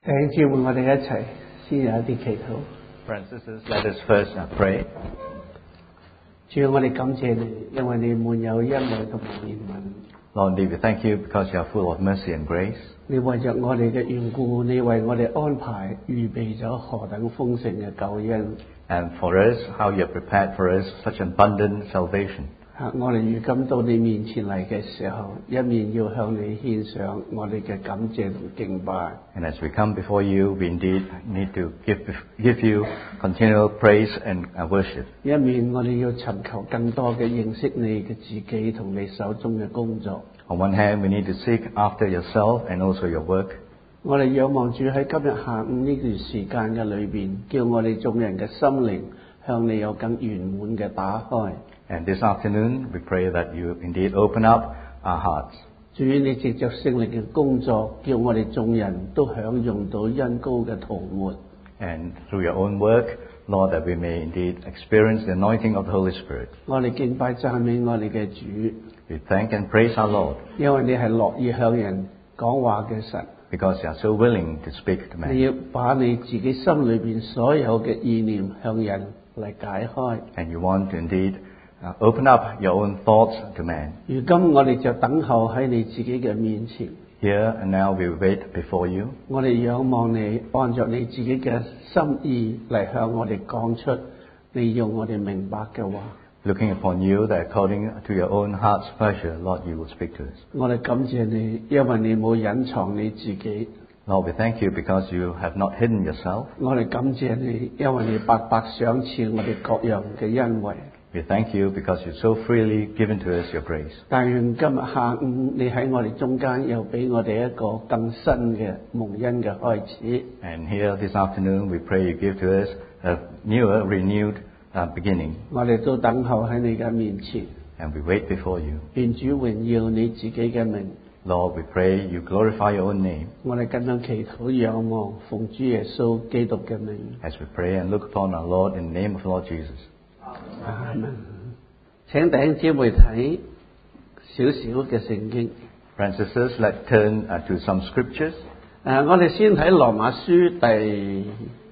弟兄姊妹，我哋一齊先有一啲祈禱。 Brothers and sisters, let us first pray. 主，我哋感謝你，因為你滿有恩惠同埋憐憫。 Lord, indeed, we thank you because you are full of mercy and grace. 你為着我哋嘅緣故，你為我哋安排預備咗何等豐盛嘅救恩。 And for us, how you have prepared for us such abundant salvation. 我哋如今到你面前嚟嘅時候，一面要向你獻上我哋嘅感謝同敬拜。 And as we come before you, we indeed need to give you continual praise and worship. 一面我哋要尋求更多嘅認識你嘅自己同你手中嘅工作。 On one hand, we need to seek after yourself and also your work. 我哋仰望住喺今日下午呢段時間嘅裏邊，叫我哋眾人嘅心靈向你有更圓滿嘅打開。 And this afternoon, we pray that you indeed open up our hearts. 主，你藉着聖靈嘅工作，叫我哋眾人都享用到恩膏嘅塗抹。 And through your own work, Lord, that we may indeed experience the anointing of the Holy Spirit. 我哋敬拜讚美我哋嘅主， We thank and praise our Lord 因為你係樂意向人講話嘅神。 because you are so willing to speak to 你 man. 要把你自己心裏邊所有嘅意念向人嚟解開。 And you want to indeed open up your own thoughts to man. 如今我哋就等候喺你自己嘅面前， Here and now we wait before you. 我哋仰望你，按照你自己嘅心意嚟向我哋講出你要我哋明白嘅話。 Looking upon you that according to your own heart's pleasure, Lord, you will speak to us. 我哋感謝你，因為你冇隱藏你自己。 Lord, we thank you because you have not hidden yourself. 我哋感謝你，因為你白白賞賜我哋各樣嘅恩惠。 We thank you because you so freely given to us your grace. 但願今日下午你喺我哋中間又俾我哋一個更新嘅蒙恩嘅開始。 And here this afternoon, we pray you give to us a newer, renewed beginning. 我哋都等候喺你嘅面前， And we wait before you. 願主榮耀你自己嘅名。 Lord, we pray you glorify your own name 我哋咁樣祈禱仰望，奉主耶穌基督嘅名。 as we pray and look upon our Lord in the name of Lord Jesus. 阿門。請弟兄姊妹睇少少嘅聖經。 Friends and sisters, let's turn to some scriptures. 我哋先睇羅馬書第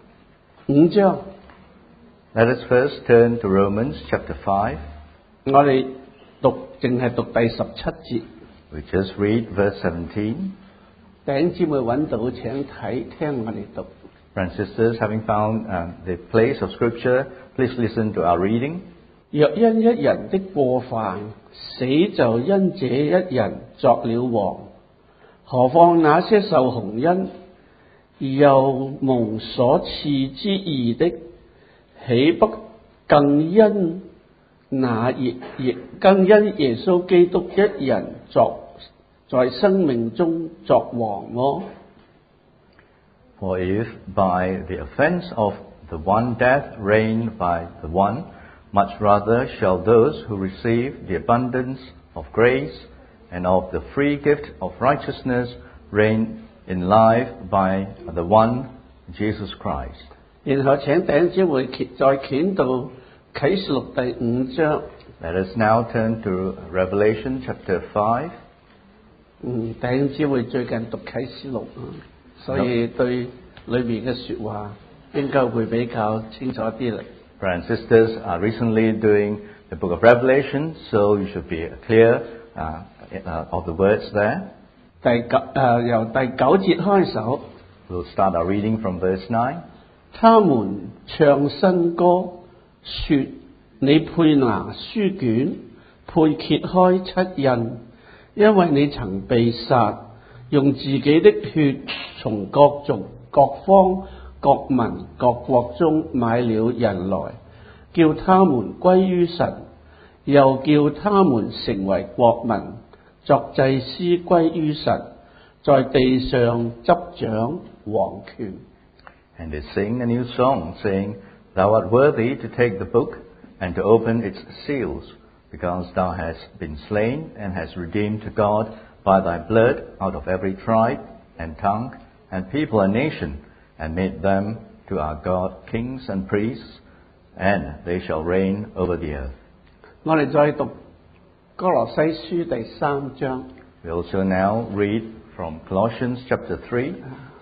5章。 Let us first turn to Romans chapter 5. 我哋淨係讀第17節。 We just read verse 17. 弟兄姊妹揾到請睇，聽我哋讀。 Friends and sisters, having found the place of scripture, please listen to our reading. 若因一人的過犯，死就因這一人作了王，何況那些受洪恩而又蒙所賜之義的，豈不更因耶穌基督一人在生命中作王麼？ For if by the offense of the one death reigned by the one, much rather shall those who receive the abundance of grace and of the free gift of righteousness reign in life by the one, Jesus Christ. 然後請弟兄姊妹再捲到啟示錄第5章。 Let us now turn to Revelation chapter 5. 弟兄姊妹最近讀啟示錄，所以對裏面嘅說話應該會比較清楚啲啦。 Brothers and sisters are recently doing the book of Revelation, so you should be clear of the words there. 由第9節開首， We'll start our reading from verse 9. 他們唱新歌，說：你配拿書卷，配揭開七印，因為你曾被殺，用自己的血從各族、各方、各民、各國中買了人來，叫他們歸於神，又叫他們成為國民，作祭司歸於神，在地上執掌王權。 And they sing a new song, saying, Thou art worthy to take the book and to open its seals, because thou hast been slain and hast redeemed to God by thy blood out of every tribe and tongue and people and nation, and made them to our God kings and priests, and they shall reign over the earth. 我哋再讀歌羅西書第3章。 We also now read from Colossians chapter 3.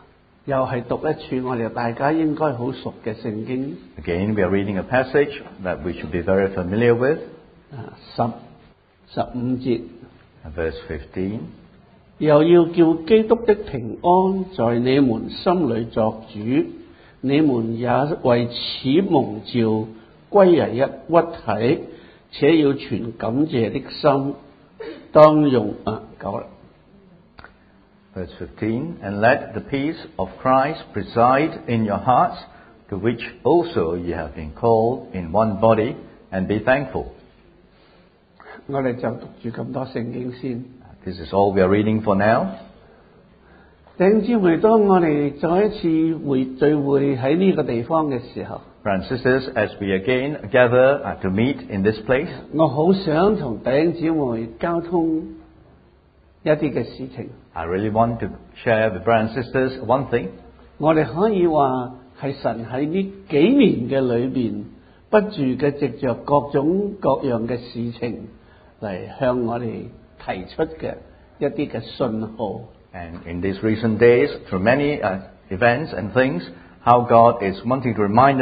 又係讀一處我哋大家應該好熟嘅聖經。 Again, we are reading a passage that we should be very familiar with. 15節， Verse 15. 又要叫基督的平安在你們心裏作主，你們也為此蒙召歸為一體，且要存感謝的心，當用夠啦。 Verse 15, and let the peace of Christ preside in your hearts, to which also ye have been called in one body, and be thankful. 我哋就讀住咁多聖經先。 This is all we are reading for now. 弟兄姊妹，當我哋再一次聚會喺呢個地方嘅時候， Brothers and sisters, as we again gather to meet in this place, 我好想同弟兄姊妹交通一啲嘅事情。 I really want to share with brothers and sisters one thing. 我哋可以話係神喺呢幾年嘅裏邊，不住嘅藉着各種各樣嘅事情嚟向我哋提出嘅一啲嘅信號。 And in these recent days, through many events and things, how God is wanting to remind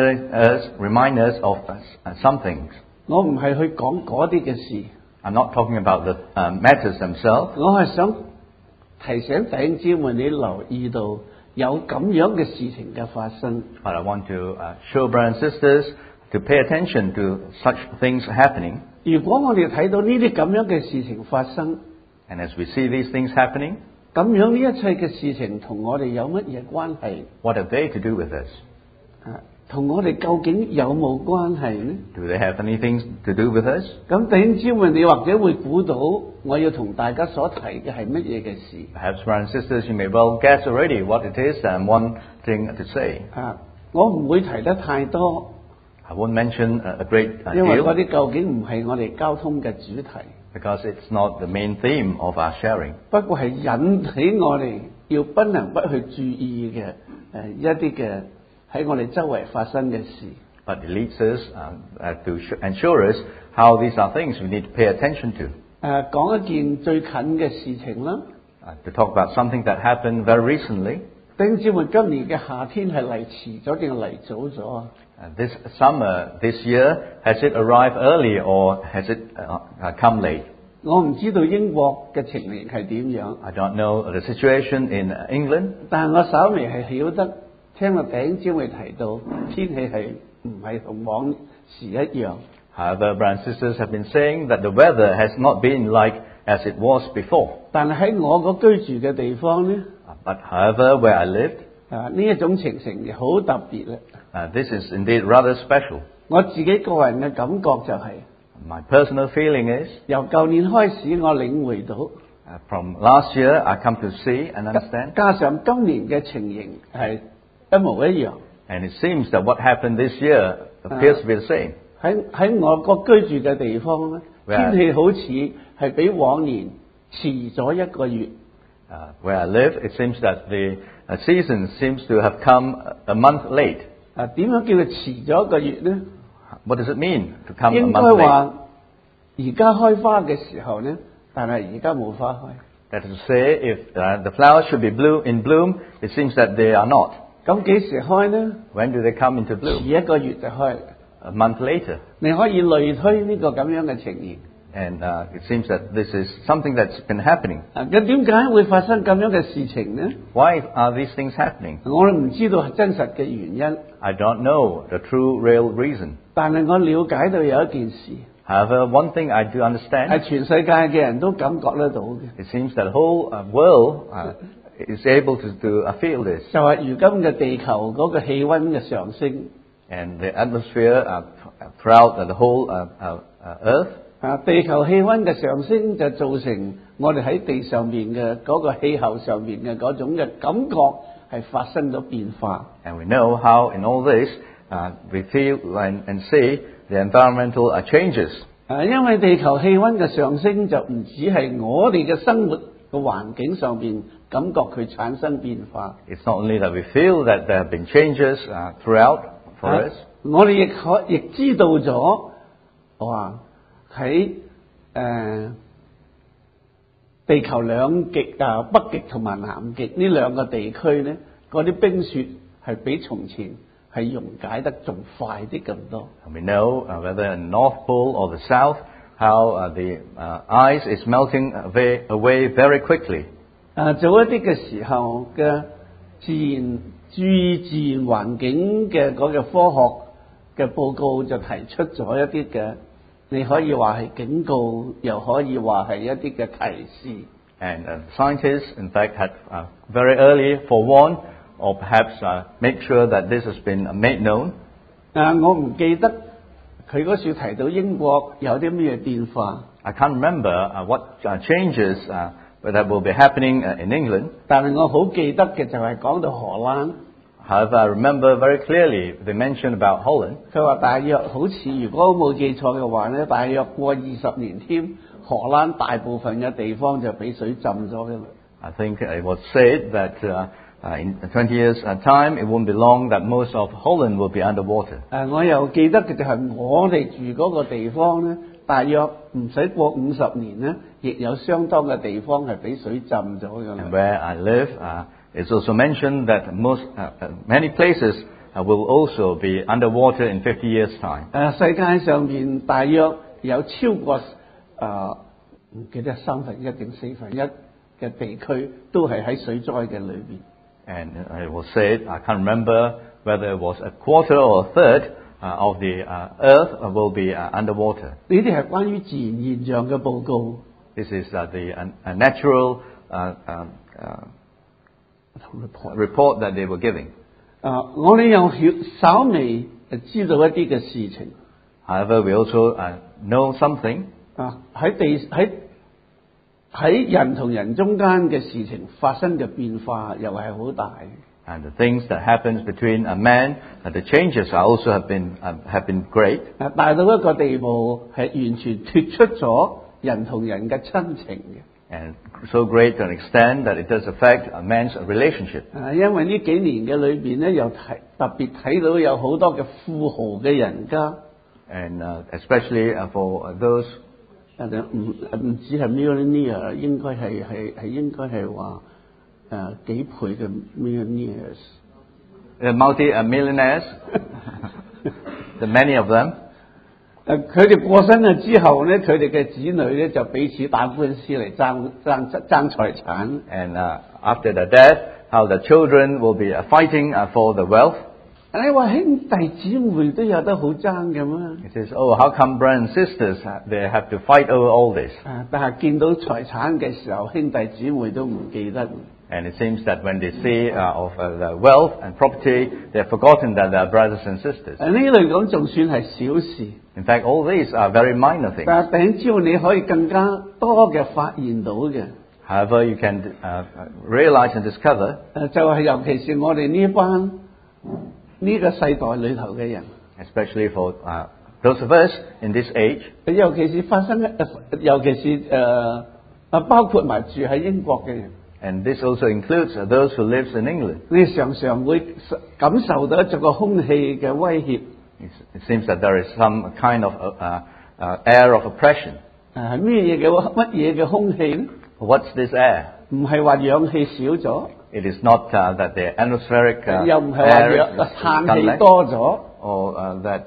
us of some things. 我唔係去講嗰啲嘅事， I'm not talking about the matters themselves. 我係想提醒弟兄姊妹，你留意到有咁樣嘅事情嘅發生。 But I want to show brothers and sisters to pay attention to such things happening. 如果我哋睇到呢啲咁樣嘅事情發生， And as we see these things happening, 咁樣呢一切嘅事情同我哋有乜嘢關係？ what have they to do with us? 同我哋究竟有冇關係呢？ Do they have anything to do with us? 咁弟兄姊妹，你或者會估到我要同大家所提嘅係乜嘢嘅事？ Perhaps, brothers and sisters, you may well guess already what it is and one thing to say. 我唔會提得太多， I won't mention a great 因為嗰 deal 啲究竟唔係我哋交通嘅主題， because it's not the main theme of our sharing. 不過係引起我哋要不能不去注意嘅一啲嘅喺我哋周圍發生嘅事。 But it leads us to ensure us how these are things we need to pay attention to. 講一件最近嘅事情啦。 To talk about something that happened very recently. 弟兄姊妹，今年嘅夏天係嚟遲咗定係嚟早咗啊？ This summer, this year, has it arrived early or has it come late? 我唔知道英國嘅情形係點樣， I don't know the situation in England, 但係我稍微係曉得，聽到弟兄姊妹提到天氣係唔係同往時一樣。 However, brothers and sisters have been saying that the weather has not been like as it was before. 但係喺我個居住嘅地方呢， But however, where I lived, 呢一種情形好特別啦。 this is indeed rather special. 我自己個人嘅感覺就係、 My personal feeling is, 由舊年開始我領會到， from last year I come to see and understand, 加上今年嘅情形係一模一樣。 and it seems that what happened this year appears to be the same. 喺我個居住嘅地方咧， Where? 天氣好似係比往年遲咗一個月。 Where I live, it seems that the season seems to have come a month late. 點樣叫佢遲咗一個月呢？ What does it mean to come a 應該 month late? 話而家開花嘅時候呢，但係而家冇花開。 That is to say, if the flowers should be in bloom, it seems that they are not. 咁幾時開呢？ When do they come into 遲 bloom? 一個月就開。 A month later. 你可以類推呢個咁樣嘅情形。 And it seems that this is something that's been happening. 咁點解會發生咁樣嘅事情呢？ Why are these things happening? 我唔知道係真實嘅原因， I don't know the true, real reason. 但係我了解到有一件事 However, one thing I do 係 understand, 全世界嘅人都感覺得到嘅， it seems that the whole world is able to feel this. 就係如今嘅地球嗰個氣溫嘅上升。 And the atmosphere throughout the whole earth, 地球氣溫嘅上升就造成我哋喺地上面嘅嗰個氣候上面嘅嗰種嘅感覺係發生咗變化。 and we know how in all this we feel and see the environmental changes. 因為地球氣溫嘅上升就唔止係我哋嘅生活嘅環境上邊感覺佢產生變化。 It's not only that we feel that there have been changes throughout for us, 我哋亦知道咗，哇喺地球兩極北極同埋南極呢兩個地區呢， 嗰啲冰雪係比從前係溶解得仲快啲咁多。 And we know whether in North Pole or the South, how the ice is melting away very quickly. 做一啲嘅時候嘅注意自然環境嘅嗰個科學嘅報告就提出咗一啲嘅，你可以話係警告，又可以話係一啲嘅提示。 And scientists, in fact, had very early forewarned or perhaps make sure that this has been made known. 我唔記得佢嗰處提到英國有啲咩變化。 I can't remember what changes that will be happening in England. 但係我好記得嘅就係講到荷蘭。 However, I remember very clearly they mentioned about Holland. 佢話大約好似如果冇記錯嘅話咧，大約過20年添，荷蘭大部分嘅地方就俾水浸咗嘅啦。 I think it was said that in 20 years' time, it won't be long that most of Holland will be underwater. 我又記得嘅就係我哋住嗰個地方咧，大約唔使過50年咧，亦有相當嘅地方係俾水浸咗嘅啦。 And where I live, it's also mentioned that many places will also be underwater in 50 years' time. 世界上面大約有超過唔記得1/3定1/4嘅地區都係喺水災嘅裏邊。 And it was said, I can't remember whether it was a quarter or a third of the earth will be underwater. 呢啲係關於自然現象嘅報告。 This is the natural report that they were giving. 我哋又稍微知道一啲嘅事情。 However, we also know something. 喺人同人中間嘅事情發生嘅變化又係好大。 And the things that happens between a man, the changes also have been great. 大到一個地步係完全脫出咗人同人嘅親情嘅。 And so great to an extent that it does affect a man's relationship. 因為呢幾年嘅裏邊咧，又特別睇到有好多嘅富豪嘅人家。 And especially for those. 唔止係 millionaire， 應該係話幾倍嘅 millionaires。 Multi-millionaires, the many of them. 佢哋過身咗之後咧，佢哋嘅子女咧就彼此打官司嚟爭財產。 And after the death, how the children will be fighting for the wealth. 你話兄弟姊妹都有得好爭嘅咩？ He says, "Oh, how come brothers and sisters they have to fight over all this?" 但係見到財產嘅時候，兄弟姊妹都唔記得。 And it seems that when they see of the wealth and property, they have forgotten that they are brothers and sisters. 呢類講仲算係小事。 In fact, all these are very minor things. 但係弟兄姊妹你可以更加多嘅發現到嘅。 However, you can realize and discover. 就係尤其是我哋呢班呢個世代裏頭嘅人。 Especially for those of us in this age. 尤其是包括埋住喺英國嘅人。 And this also includes those who live in England. 你常常會感受到一種個空氣嘅威脅。 It seems that there is some kind of air of oppression. 乜嘢嘅空氣呢？ What's this air? 唔係話氧氣少咗。 It is not that the atmospheric 又唔係話碳氣多咗。 Or that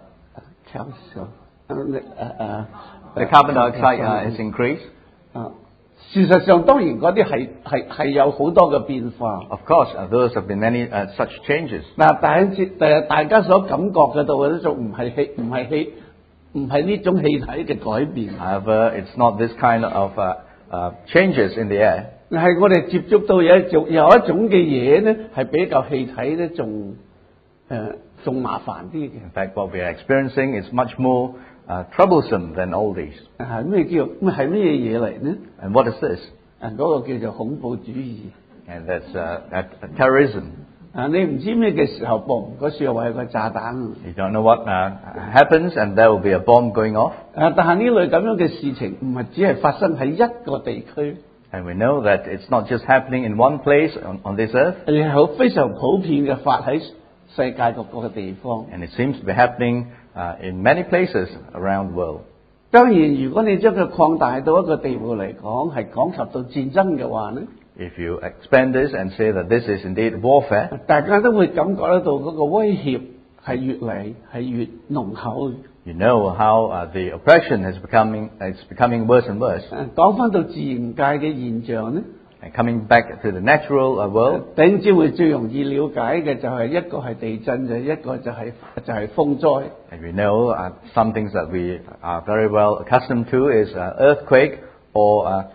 the carbon dioxide is increased. 事實上，當然嗰啲係有好多嘅變化。 Of course, those have been many such changes. 大家所感覺嘅到嘅就唔係呢種氣體嘅改變。 However, it's not this kind of changes in the air. 係我哋接觸到有一種嘅嘢咧，係比較氣體咧仲麻煩啲嘅。 In fact, what we are experiencing is much more troublesome than all these. 係咩嘢嚟呢？ And what is this? 嗰個叫做恐怖主義。 And that's terrorism. 你唔知咩嘅時候嘣，嗰處話有個炸彈。 You don't know what happens, and there will be a bomb going off. 但係呢類咁樣嘅事情唔係只係發生喺一個地區。 And we know that it's not just happening in one place on this earth. 係好非常普遍嘅發喺世界各個嘅地方。 And it seems to be happening in many places around the world. 當然，如果你將佢擴大到一個地步嚟講，係講及到戰爭嘅話呢 If you expand this and say that this is indeed warfare, 大家都會感覺得到嗰個威脅係越嚟係越濃厚嘅。 you know how the oppression is becoming worse and worse. 講翻到自然界嘅現象咧， And coming back to the natural world, 弟兄姊妹最容易了解嘅就係一個係地震嘅，一個就係風災。 and we know some things that we are very well accustomed to is earthquake or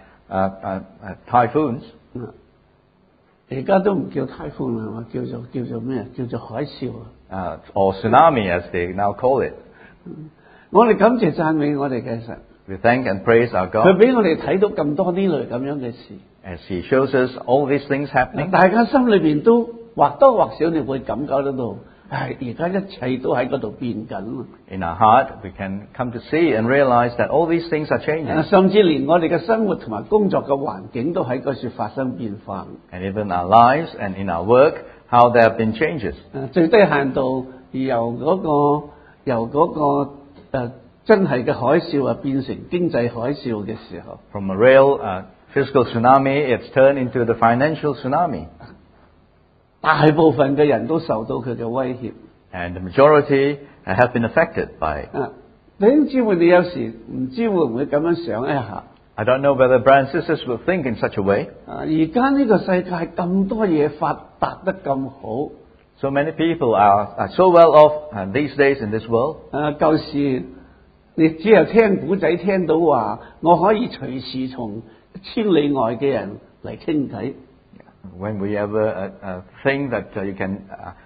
typhoons. 而家都唔叫颱風啦，係嘛？叫做咩？叫做海嘯啊！ Or tsunami as they now call it. 我哋感謝讚美我哋嘅神， We thank and praise our 佢 God 俾我哋睇到咁多呢類咁樣嘅事。 as He shows us all these things happening. 大家心裏邊都或多或少你會感覺得到，而家一切都喺嗰度變緊。 In our heart, we can come to see and realize that all these things are changing. 甚至連我哋嘅生活同埋工作嘅環境都喺嗰處發生變化。 And even our lives and in our work, how there have been changes. 最低限度由嗰個真係嘅海嘯啊，變成經濟海嘯嘅時候， From a real physical tsunami, it's turned into the financial tsunami. 大部分嘅人都受到佢嘅威脅。 And the majority have been affected by it. 弟兄姊妹，你有時唔知會唔會咁樣想一下？ I don't know whether brothers and sisters will think in such a way. 而家呢個世界咁多嘢發達得咁好， So many people are so well off these days in this world. 舊時你只係聽古仔聽到話，我可以隨時從千里外嘅人嚟傾偈。 When we ever think that you can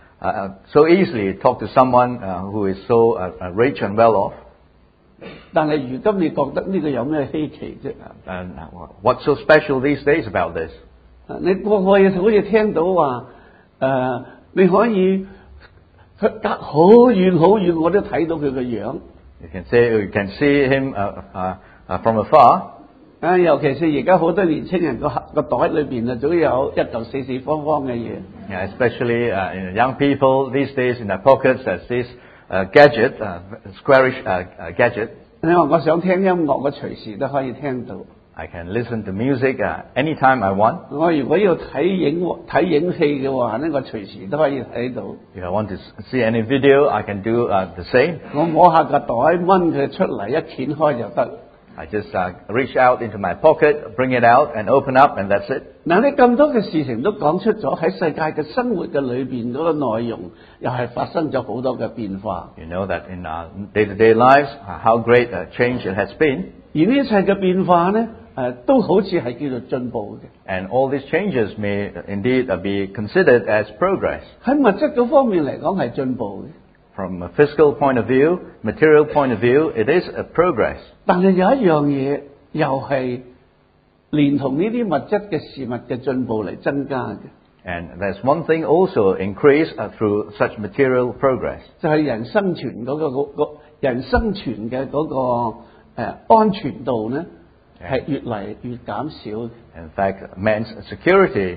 so easily talk to someone who is so rich and well off. 但係如今你覺得呢個有咩稀奇啫？ And what's so special these days about this? 你過去好似聽到話，你可以隔好遠好遠，我都睇到佢個樣。 You can say you can see him from afar. 尤其是而家好多年青人個袋裏邊啊，總有一嚿四四方方嘅嘢。 Yeah, especially young people these days in their pockets, there's this gadget, squarish gadget. 你話我想聽音樂，我隨時都可以聽到。 I can listen to music anytime I want. 我如果要睇影戲嘅話咧，我隨時都可以睇到。 If I want to see any video, I can do the same. 我摸下個袋，掹佢出嚟，一掀開就得。 I just reach out into my pocket, bring it out, and open up, and that's it. 嗱，你咁多嘅事情都講出咗喺世界嘅生活嘅裏邊嗰個內容，又係發生咗好多嘅變化。 You know that in our day-to-day lives, how great a change it has been. 而呢一切嘅變化咧，都好似係叫做進步嘅。 And all these changes may indeed be considered as progress. 喺物質嗰方面嚟講係進步嘅， From a physical point of view, material point of view, it is a progress. 但係有一樣嘢又係連同呢啲物質嘅事物嘅進步嚟增加嘅， And there's one thing also increased through such material progress. 就係人生存人生存嘅嗰個安全度咧，係越嚟越減少嘅。 In fact, man's security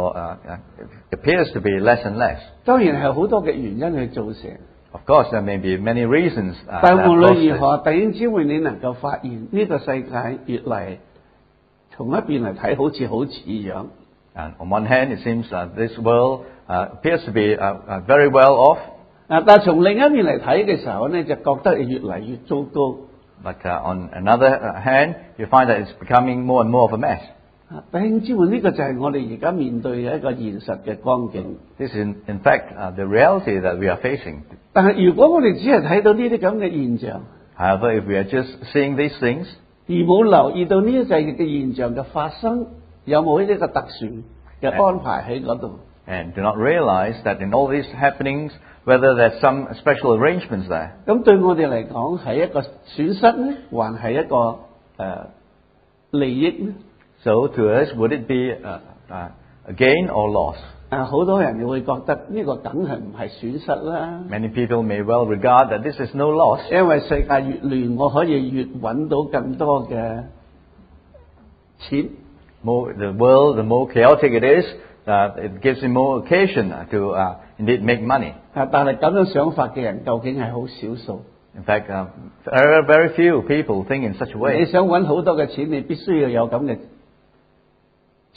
appears to be less and less. 當然係好多嘅原因去造成。 Of course, there may be many reasons. 但 that 無論 cause 如 this. 何，弟兄姊妹，你能夠發現呢個世界越嚟從一邊嚟睇好似好似樣， And on one hand, it seems this world appears to be very well off. 但係從另一面嚟睇嘅時候咧，就覺得越嚟越糟糕。 But on another hand, you find that it's becoming more and more of a mess. 弟兄姊妹，呢個就係我哋而家面對嘅一個現實嘅光景。 This is, in fact, the reality that we are facing. 但係如果我哋只係睇到呢啲咁嘅現象， However, if we are just seeing these things 而冇留意到呢一切嘅現象嘅發生，有冇呢個特殊嘅安排喺嗰度？ and do not realize that in all these happenings, whether there's some special arrangements there, 咁對我哋嚟講係一個損失咧，還係一個利益咧？ so to us, would it be a gain or loss? 好多人會覺得呢個梗係唔係損失啦， Many people may well regard that this is no loss, 因為世界越亂，我可以越揾到更多嘅錢。 the world, the more chaotic it is, it gives you more occasion to indeed make money. 但係咁樣想法嘅人究竟係好少數。 In fact, very, very few people think in such a 你 way. 想揾好多嘅錢，你必須要有咁嘅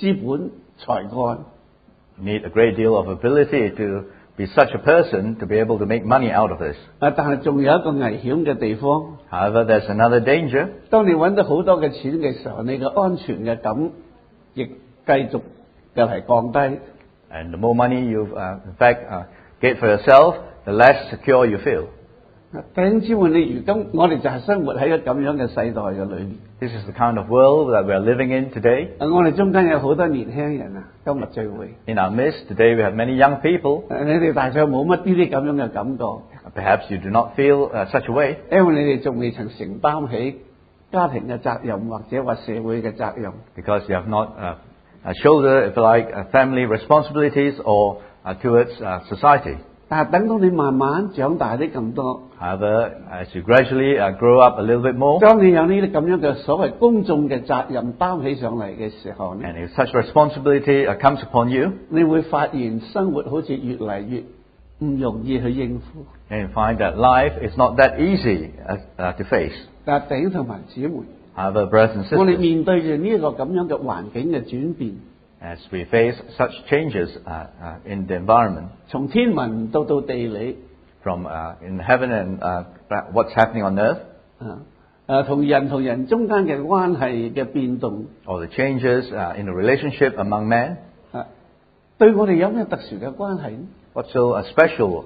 資本才幹。 You need a great deal of ability to be such a person to be able to make money out of this. 但係仲有一個危險嘅地方。 However, there's another danger. 當你揾到好多嘅錢嘅時候，你嘅安全嘅感亦繼續又係降低。 And the more money you, in fact, get for yourself, the less secure you feel. 弟兄姊妹，你如今我哋就係生活喺一個咁樣嘅世代嘅裏面。 This is the kind of world that we are living in today. 我哋中間有好多年輕人啊，今日聚會。 In our midst, today we have many young people. 你哋大概冇乜呢啲咁樣嘅感覺。 Perhaps you do not feel such a way. 因為你哋仲未曾承擔起家庭嘅責任，或者話社會嘅責任。 Because you have not shouldered, if you like, family responsibilities or towards society. 但係等到你慢慢長大啲咁多， However, as you gradually grow up a little bit more, 當你有呢啲咁樣嘅所謂公眾嘅責任擔起上嚟嘅時候呢， and if such responsibility comes upon you, 你會發現生活好似越嚟越唔容易去應付。 and you find that life is not that easy to face. 但係弟兄同埋姊妹， However, brothers and 我哋 sisters, 面對住呢一個咁樣嘅環境嘅轉變， as we face such changes in the environment, 從天文到地理， from in heaven and what's happening on earth, 同人中間嘅關係嘅變動， or the changes in the relationship among men, 對我哋有咩特殊嘅關係呢？ what's so special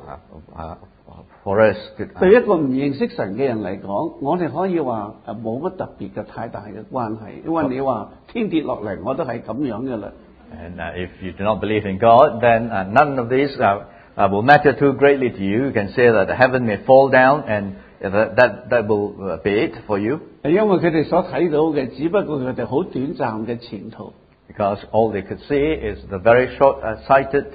for us? 對一個唔認識神嘅人嚟講，我哋可以話冇乜特別嘅太大嘅關係，因為你話天跌落嚟，我都係咁樣嘅啦。 And if you do not believe in God, then none of these will matter too greatly to you. You can say that the heaven may fall down, and that will be it for you. 因為佢哋所睇到嘅，只不過佢哋好短暫嘅前途。 Because all they could see is the very short-sighted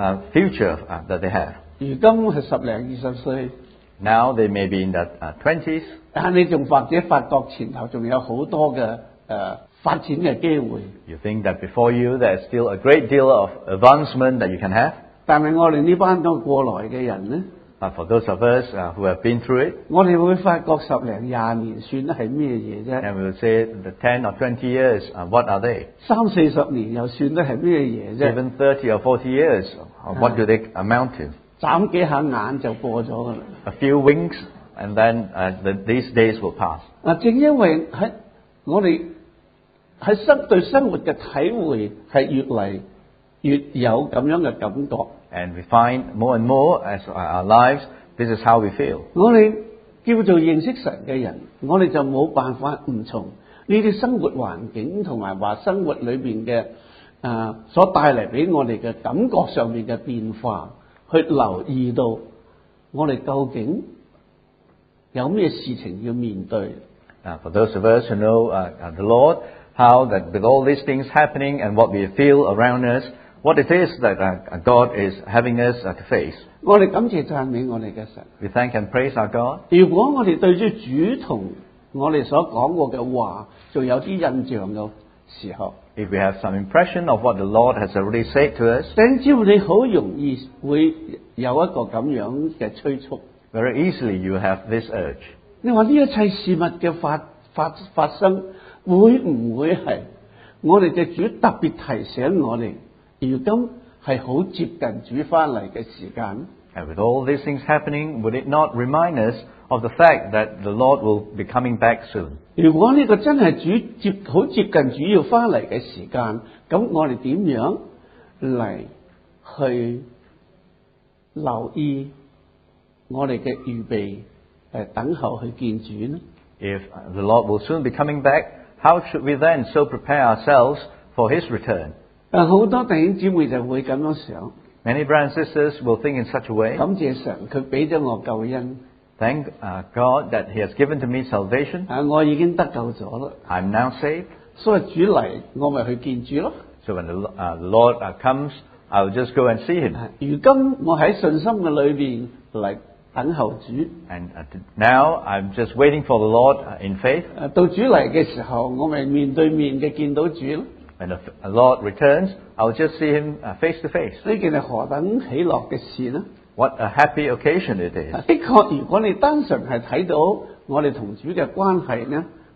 future that they have. 如今係10零20歲， Now they may be in their 20s, 但你仲或者發覺前頭仲有好多嘅發展嘅機會。 you think that before you there's still a great deal of advancement that you can have. 但係我哋呢班都過來嘅人呢， But for those of us who have been through it, 我哋會發覺10零20年算得係咩嘢啫？ and we will say the 10 or 20 years, what are they? 30、40年又算得係咩嘢啫？ Even 30 or 40 years, what do they amount to? 眨幾下眼就過咗噶啦。 A few winks, and then these days will pass. 正因為喺我哋喺對生活嘅體會係越嚟越有咁樣嘅感覺。 And we find more and more as our lives, this is how we feel. 我哋叫做認識神嘅人，我哋就冇辦法唔從呢啲生活環境同埋話生活裏邊嘅所帶嚟俾我哋嘅感覺上面嘅變化，去留意到我哋究竟有咩事情要面對。 For those of us who know the Lord, how that with all these things happening and what we feel around us, what it is that God is having us to face. 我哋感謝讚美我哋嘅神。 We thank and praise our God. 如果我哋對住主同我哋所講過嘅話，仲有啲印象嘅時候， If we have some impression of what the Lord has already said to us, 只要你好容易會有一個咁樣嘅催促。 very easily you have this urge. 你話呢一切事物嘅發生，會唔會係我哋嘅主特別提醒我哋，如今係好接近主翻嚟嘅時間？ And with all these things happening, would it not remind us of the fact that the Lord will be coming back soon? 如果呢個真係好接近主要翻嚟嘅時間，咁我哋點樣嚟去留意我哋嘅預備等候去見主呢？ If the Lord will soon be coming back, how should we then so prepare ourselves for His return? 好多弟兄姊妹就會咁樣想。 Many brothers and sisters will think in such a way. 感謝神，佢俾咗我救恩。 Thank God that He has given to me salvation. 我已經得救咗啦。 I'm now saved. 所以主嚟，我咪去見主咯。 So when the Lord comes, I'll just go and see Him. 如今我喺信心嘅裏邊嚟等候主。 And now I'm just waiting for the Lord in faith. 到主嚟嘅時候，我咪面對面嘅見到主咯。 When the Lord returns, I'll just see Him face to face. 呢件係何等喜樂嘅事呢？ What a happy occasion it is. 的確，如果你單純係睇到我哋同主嘅關係呢，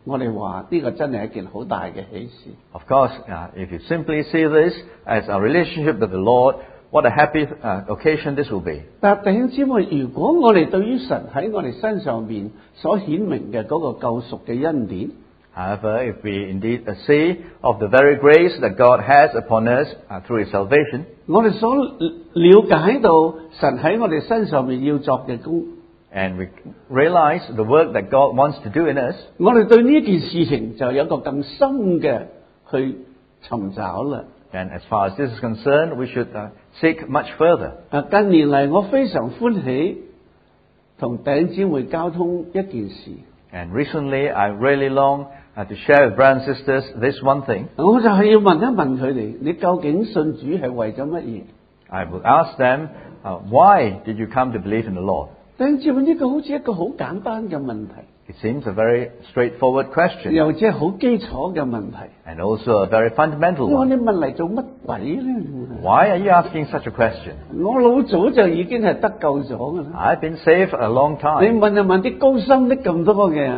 我哋話呢個真係一件好大嘅喜事。 Of course, if you simply see this as a relationship with the Lord, what a happy occasion this will be. 但係弟兄姊妹，如果我哋對於神喺我哋身上面所顯明嘅嗰個救贖嘅恩典， However, if we indeed see of the very grace that God has upon us through His salvation, 我哋所了解到神喺我哋身上面要作嘅工， and we realize the work that God wants to do in us, 我哋對呢件事情就有一個更深嘅去尋找啦。 then as far as this is concerned, we should seek much further. 近年嚟我非常歡喜同弟兄姊妹交通一件事， And recently, I really long to share with brothers and sisters this one thing. 我就係要問一問佢哋：你究竟信主係為咗乜嘢？ I will ask them, why did you come to believe in the Lord? 弟兄姊妹，呢個好似一個好簡單嘅問題， It seems a very straightforward question, 又即係好基礎嘅問題。 and also a very fundamental 我 one. 你問嚟做乜鬼咧？ Why are you asking such a question? 我老早就已經係得救咗㗎啦。 I've been saved a long 你 time. 問就問啲高深啲咁多嘅，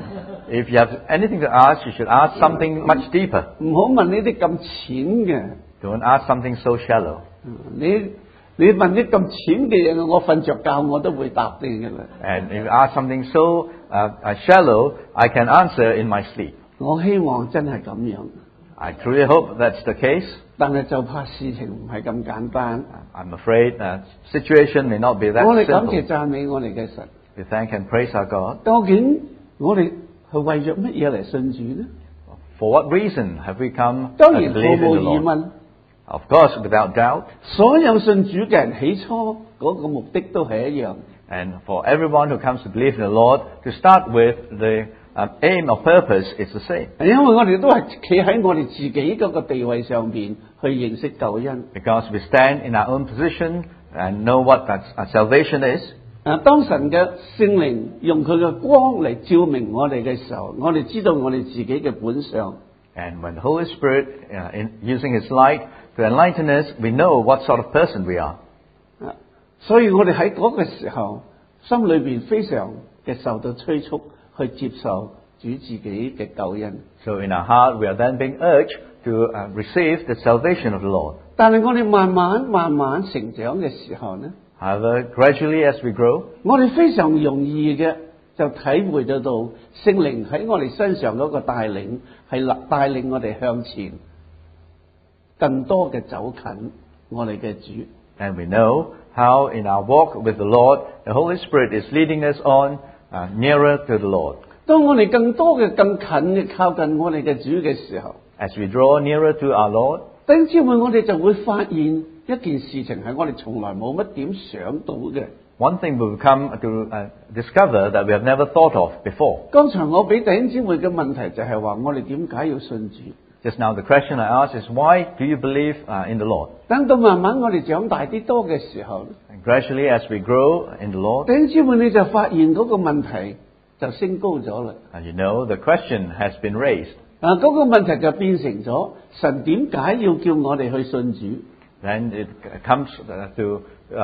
If you have anything to ask, you should ask something much deeper. 唔好問呢啲咁淺嘅。 Don't ask something so shallow. 你問啲咁淺嘅嘢，我瞓着覺我都會答你㗎啦。 And if you ask something so shallow, I can answer in my sleep. 我希望真係咁樣， I truly hope that's the case. 但係就怕事情唔係咁簡單。 I'm afraid situation may not be that 我哋感謝 simple. 讚美我哋嘅神。 We thank and praise our God. 究竟我哋係為咗乜嘢嚟信主呢？ For what reason have we come 當 to 然毫 believe in 無 the 疑 Lord? 問， Of course, without doubt. 所有信主嘅人起初嗰個目的都係一樣。 And for everyone who comes to believe in the Lord, to start with, the aim or purpose is the same. 因為我哋都係企喺我哋自己嗰個地位上邊去認識救恩。 Because we stand in our own position and know what that salvation is. 當神嘅聖靈用佢嘅光嚟照明我哋嘅時候，我哋知道我哋自己嘅本相。 And when the Holy Spirit, using His light to enlighten us, we know what sort of person we are. 所以我哋喺嗰個時候，心裏邊非常嘅受到催促去接受主自己嘅救恩。 So in our heart, we are then being urged to receive the salvation of the Lord. 但係我哋慢慢成長嘅時候呢， However, gradually as we grow, 我哋非常容易嘅就體會得到聖靈喺我哋身上嗰個帶領，係帶領我哋向前，更多嘅走近我哋嘅主。 and we know how in our walk with the Lord, the Holy Spirit is leading us on nearer to the Lord. 當我哋更多嘅更近嘅靠近我哋嘅主嘅時候， As we draw nearer to our Lord, 弟兄姊妹，我哋就會發現一件事情係我哋從來冇乜點想到嘅。 one thing we will come to discover that we have never thought of before. 剛才我俾弟兄姊妹嘅問題就係話，我哋點解要信主？ Just now the question I asked is, why do you believe in the Lord? 等到慢慢我哋長大啲多嘅時候， And gradually as we grow in the Lord, 弟兄姊妹你就發現嗰個問題就升高咗啦。 you know, the question has been raised. 嗰個問題就變成咗神點解要叫我哋去信主？ Then it comes to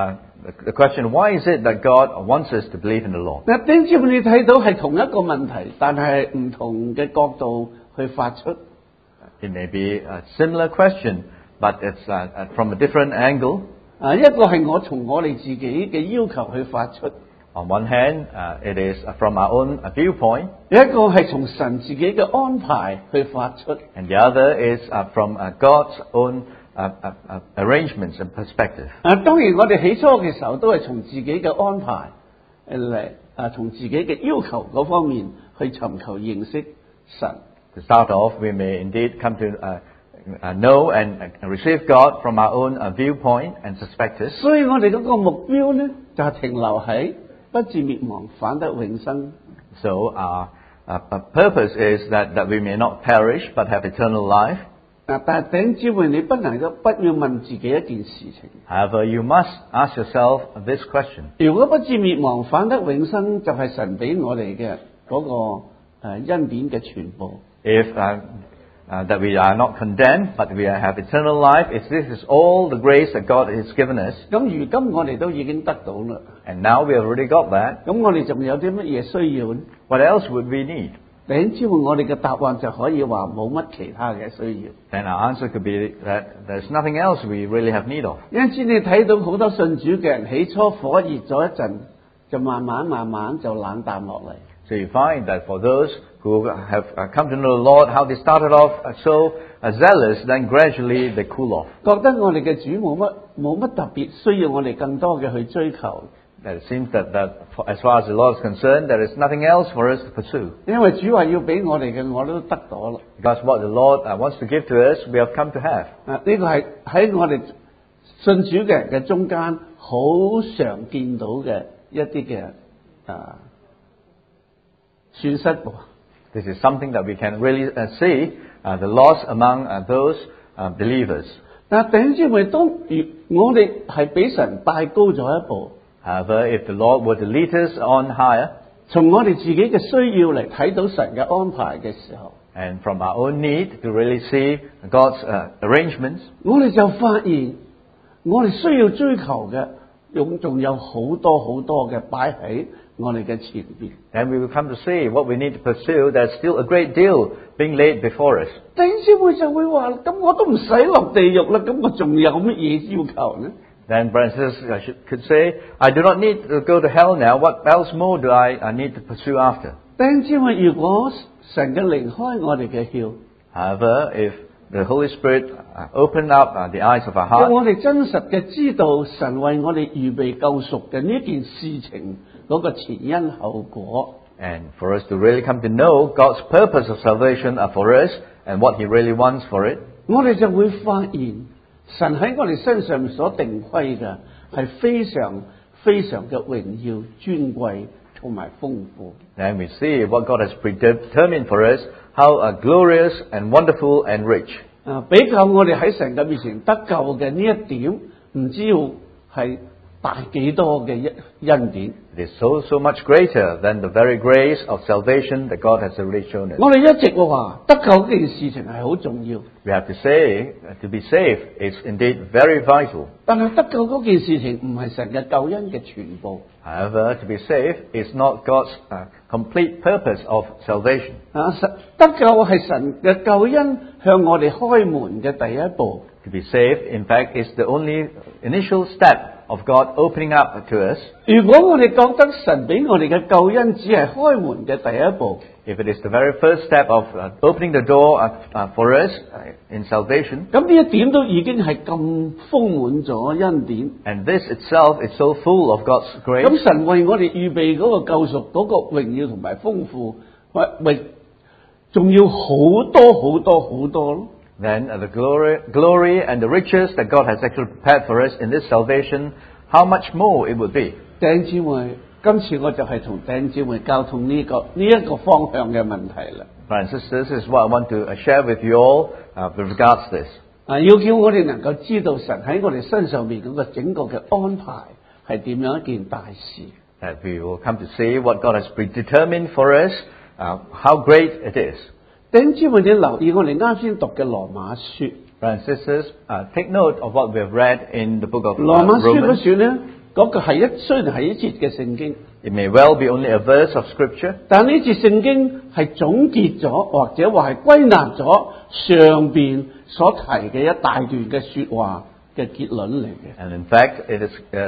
the question, why is it that God wants us to believe in the Lord? 嗱，弟兄姊妹你睇到係同一個問題，但係唔同嘅角度去發出。 It may be a similar question, but it's from a different angle. 一個係我從我哋自己嘅要求去發出， On one hand, it is from our own viewpoint, 有一個係從神自己嘅安排去發出。 and the other is from God's own arrangements and perspective. 當然我哋起初嘅時候都係從自己嘅安排嚟，從自己嘅要求嗰方面去尋求認識神。 To start off, we may indeed come to know and receive God from our own viewpoint and perspective. 所以我哋嗰個目標呢，就係停留喺不至滅亡，反得永生。 So our purpose is that we may not perish but have eternal life. 但係弟兄姊妹，你不能夠不要問自己一件事情： However, you must ask yourself this question. 如果不至滅亡，反得永生，就係神俾我哋嘅嗰個恩典嘅全部。 If that we are not condemned, but we have eternal life, if this is all the grace that God has given us, 咁如今我哋都已經得到啦， and now we have already got that, 咁我哋仲有啲乜嘢需要呢？ what else would we need? 弟兄姊妹，我哋嘅答案就可以話冇乜其他嘅需要。 then our answer could be that there's nothing else we really have need of. 因此你睇到好多信主嘅人，起初火熱咗一陣，就慢慢就冷淡落嚟。 So you find that for those who have come to know the Lord, how they started off so zealous, then gradually they cool off. 覺得我哋嘅主冇乜特別，需要我哋更多嘅去追求。 That it seems that as far as the Lord is concerned, there is nothing else for us to pursue. 因為主話要俾我哋嘅，我都得到啦。 Because what the Lord wants to give to us, we have come to have. 呢個係喺我哋信主嘅人嘅中間好常見到嘅一啲嘅損失喎。 This is something that we can really see the loss among those believers. 但係弟兄姊妹，當我哋係俾神帶高咗一步。 However, if the Lord were to lead us on higher, 從我哋自己嘅需要嚟睇到神嘅安排嘅時候， and from our own need to really see God's arrangements, 我哋就發現我哋需要追求嘅，仲有好多嘅擺喺我哋嘅前邊。 then we will come to see what we need to pursue. There's still a great deal being laid before us. 弟兄姊妹就會話：咁我都唔使落地獄啦，咁我仲有乜嘢要求呢？ Then brothers and sisters could say, I do not need to go to hell now. What else more do I need to pursue after? 弟兄姊妹，如果神嘅離開我哋嘅竅， However, if the Holy Spirit opened up the eyes of our 讓 heart, 我哋真實嘅知道神為我哋預備救贖嘅呢件事情嗰個前因後果， and for us to really come to know God's purpose of salvation for us and what He really wants for it, 我哋就會發現神喺我哋身上所定規嘅係非常嘅榮耀、尊貴同埋豐富。 then we see what God has predetermined for us, how glorious and wonderful and rich. 比較我哋喺神嘅面前得救嘅呢一點，唔知道係大幾多嘅恩典。 It is so much greater than the very grace of salvation that God has already shown us. 我哋一直話得救呢件事情係好重要， We have to say, to be saved is indeed very vital. 但係得救嗰件事情唔係神嘅救恩嘅全部。 However, to be saved is not God's complete purpose of salvation. 得救係神嘅救恩向我哋開門嘅第一步。 To be saved, in fact, is the only initial step of God opening up to us. 如果我哋覺得神俾我哋嘅救恩只係開門嘅第一步， If it is the very first step of opening the door for us in salvation, 咁呢一點都已經係咁豐滿咗恩典。 and this itself is so full of God's 咁 grace, 神為我哋預備嗰個救贖嗰個榮耀同埋豐富，仲要好多咯。 then the glory and the riches that God has actually prepared for us in this salvation, how much more it would be. 弟兄姊妹，今次我就係同弟兄姊妹交通呢一個方向嘅問題啦。 Brothers and sisters, this is what I want to share with you all with regards to this. 要叫我哋能夠知道神喺我哋身上面嗰個整個嘅安排係點樣一件大事。 That we will come to see what God has predetermined for us, how great it is. 弟兄姊妹，你留意我哋啱先讀嘅羅馬書。 Brothers and sisters, take note of what we have read in the book of 羅馬書嗰 Romans. 書咧，嗰個係雖然係一節嘅聖經， It may well be only a verse of scripture, 但呢節聖經係總結咗，或者話係歸納咗上邊所提嘅一大段嘅說話嘅結論嚟嘅。 and in fact, it is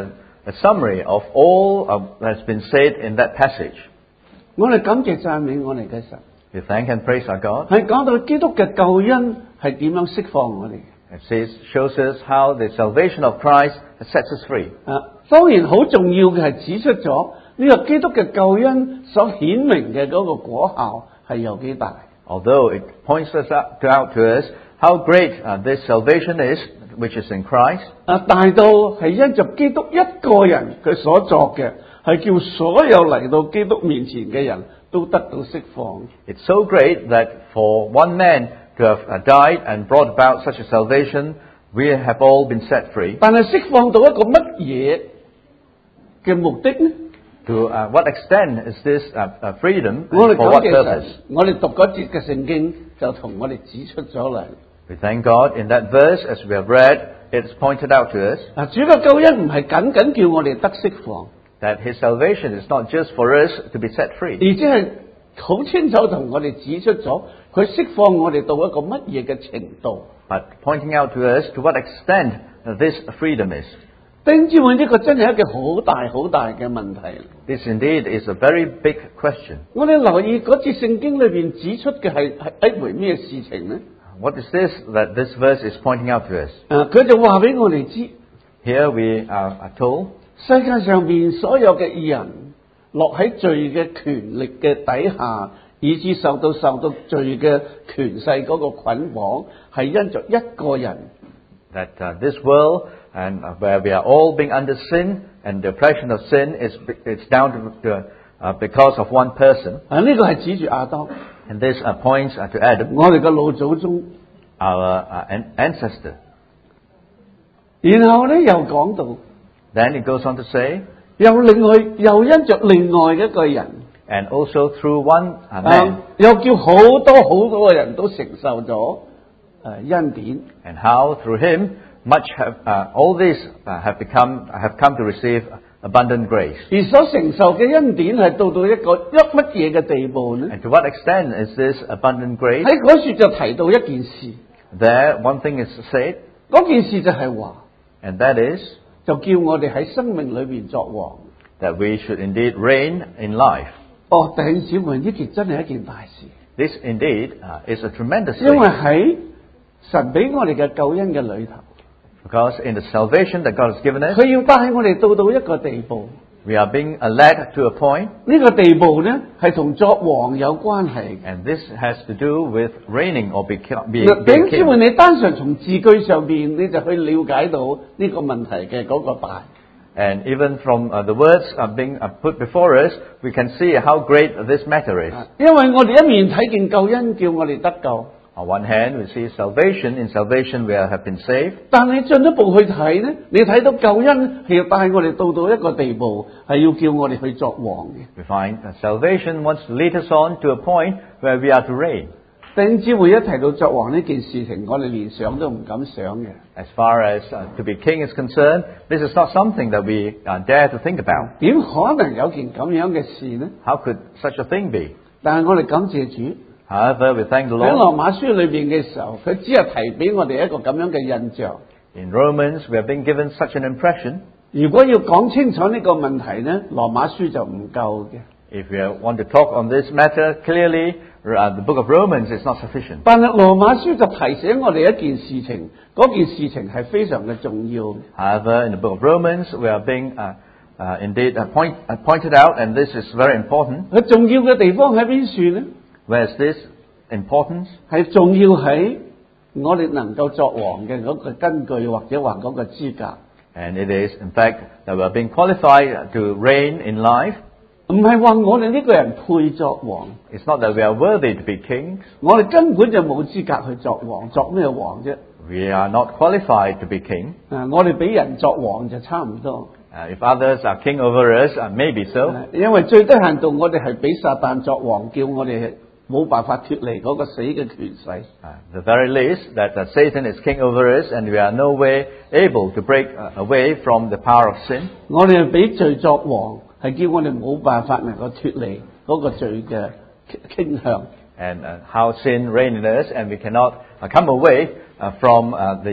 a summary of all that has been said in that passage. 我哋感謝讚美我哋嘅神， We thank and praise our God. 係講到基督嘅救恩係點樣釋放我哋。 It shows us how the salvation of Christ sets us free. 當然好重要嘅係指出咗呢個基督嘅救恩所顯明嘅嗰個果效係有幾大。 Although it points us out to us how great this salvation is, which is in Christ. 大到係因着基督一個人佢所作嘅，係叫所有嚟到基督面前嘅人都得到釋放。 It's so great that for one man to have died and brought about such a salvation, we have all been set free. 但係釋放到一個乜嘢嘅目的呢？ To what extent is this freedom? 我哋 For 講 what 嘅神 purpose?， 我哋讀嗰節嘅聖經就同我哋指出咗嚟。 We thank God in that verse, as we have read, it's pointed out to us 主嘅救恩唔係僅僅叫我哋得釋放， that His salvation is not just for us to be set 而 free, 且係好清楚同我哋指出咗，佢釋放我哋到一個乜嘢嘅程度。 but pointing out to us to what extent this freedom is. 弟兄姊妹，呢個真係一個好大好大嘅問題。 This indeed is a very big question. 我哋留意嗰節聖經裏邊指出嘅係一回咩事情呢？ What is this that this verse is pointing out to us? 佢就話俾我哋知， Here we are told 世界上邊所有嘅義人落喺罪嘅權力嘅底下，以致受到罪嘅權勢嗰個捆綁，係因着一個人。 that this world and where we are all being under sin and the oppression of sin it's down to because of one person. 呢個係指住亞當， And this points to Adam, 我哋嘅老祖宗。 our ancestor. 然後咧又講到， Then it goes on to say, 又因着另外一個人， and also through one man, 又叫好多嘅人都承受咗恩典。 and how through him much all these have come to receive abundant grace. 而所承受嘅恩典係到一個乜嘢嘅地步呢？ And to what extent is this abundant grace? 喺嗰處就提到一件事， There, one thing is said, 嗰件事就係話， and that is 就叫我哋喺生命裏邊作王。 that we should indeed reign in life. 弟兄姊妹，呢件真係一件大事， This indeed is a tremendous 因為 thing, 喺神俾我哋嘅救恩嘅裏頭， because in the salvation that God has given us, 佢要帶我哋到一個地步。 we are being led to a point, 呢個地步呢係同作王有關係。 and this has to do with reigning or being 弟兄姊妹， king. 你單純從字句上邊你就去了解到呢個問題嘅嗰個大。 And even from the words being put before us, we can see how great this matter is. 因為我哋一面睇見救恩叫我哋得救， On one hand, we see salvation. In salvation, we have been saved. 但係進一步去睇呢，你睇到救恩係要帶我哋到一個地步，係要叫我哋去作王嘅。 We find that salvation wants to lead us on to a point where we are to reign. 弟兄姊妹，一提到作王呢件事情，我哋連想都唔敢想嘅。 As far as to be king is concerned, this is not something that we dare to think about. 點可能有件咁樣嘅事呢？ How could such a thing be? 但係我哋感謝主， However, we thank the 喺 Lord. 羅馬書裏邊嘅時候，佢只係提俾我哋一個咁樣嘅印象。 In Romans, we have been given such an impression. 如果要講清楚呢個問題呢，羅馬書就唔夠嘅。 If we want to talk on this matter clearly, the book of Romans is not sufficient. 但係羅馬書就提醒我哋一件事情，嗰件事情係非常嘅重要。 However, in the book of Romans, we are being indeed pointed out, and this is very important. 佢重要嘅地方喺邊處呢？ Where is this importance? 係重要喺我哋能夠作王嘅嗰個根據，或者話嗰個資格。 And it is, in fact, that we are being qualified to reign in life. 唔係話我哋呢個人配作王， It's not that we are worthy to be kings. 我哋根本就冇資格去作王，作咩王啫？ We are not qualified to be king. 我哋俾人作王就差唔多。 If others are king over us, maybe so. 因為最低限度我哋係俾撒旦作王，叫我哋冇辦法脫離嗰個死嘅權勢。 The very least, that Satan is king over us, and we are no way able to break away from the power of sin. 我哋係俾罪作王，係叫我哋冇辦法能夠脫離嗰個罪嘅傾向。 And how sin reigns in us, and we cannot come away from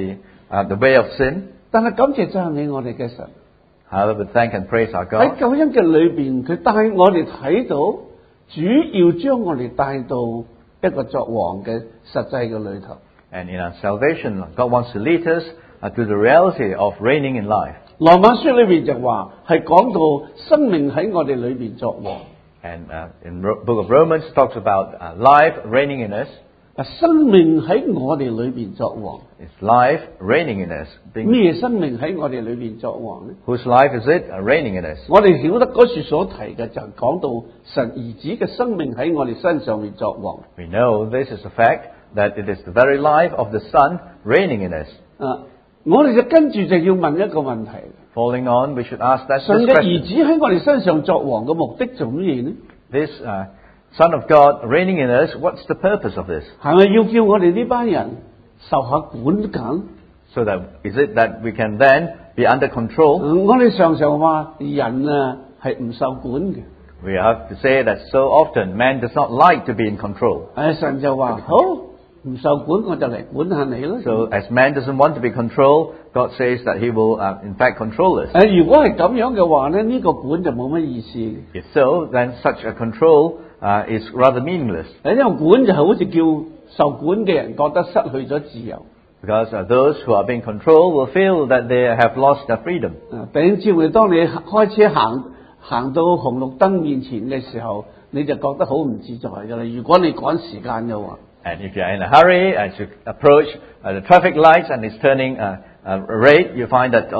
the way of sin. 但係感謝讚美我哋嘅神， However, we thank and praise our 喺 God. 救恩嘅裏邊，佢帶我哋睇到主要將我哋帶到一個作王嘅實際嘅裏頭。 And in our salvation, God wants to lead us to the reality of reigning in life. 羅馬書裏邊就話係講到生命喺我哋裏邊作王。 And in book of Romans talks about life reigning in us. 生命喺我哋裏邊作王。 It's life reigning in us. 咩生命喺我哋裏邊作王呢？ Whose life is it reigning in us? 我哋曉得嗰處所提嘅就講到神兒子嘅生命喺我哋身上面作王。 We know this is a fact, that it is the very life of the Son reigning in us. 我哋就跟住就要問一個問題： Following on, we should ask that 神 this 嘅兒 question. 子喺我哋身上作王嘅目的做乜嘢呢？ This Son of God reigning in us, what's the purpose of this? 係咪要叫我哋呢班人受下管緊？ So that is it that we can then be under control? 我哋常常話人係唔受管嘅。 We have to say that so often man does not like to be in control. 神就話好，唔受管我就嚟管下你咯。 So as man doesn't want to be controlled, God says that He will in fact control us. 如果係咁樣嘅話咧，呢個管就冇乜意思嘅。 If so, then such a control is rather meaningless. 呢個管就係好似叫受管嘅人覺得失去咗自由。 Because those who are being controlled will feel that they have lost their freedom. 弟兄姊妹，當你開車行到紅綠燈面前嘅時候，你就覺得好唔自在㗎啦。如果你趕時間嘅話。 And if you are in a hurry as you approach the traffic lights and it's turning red, you find that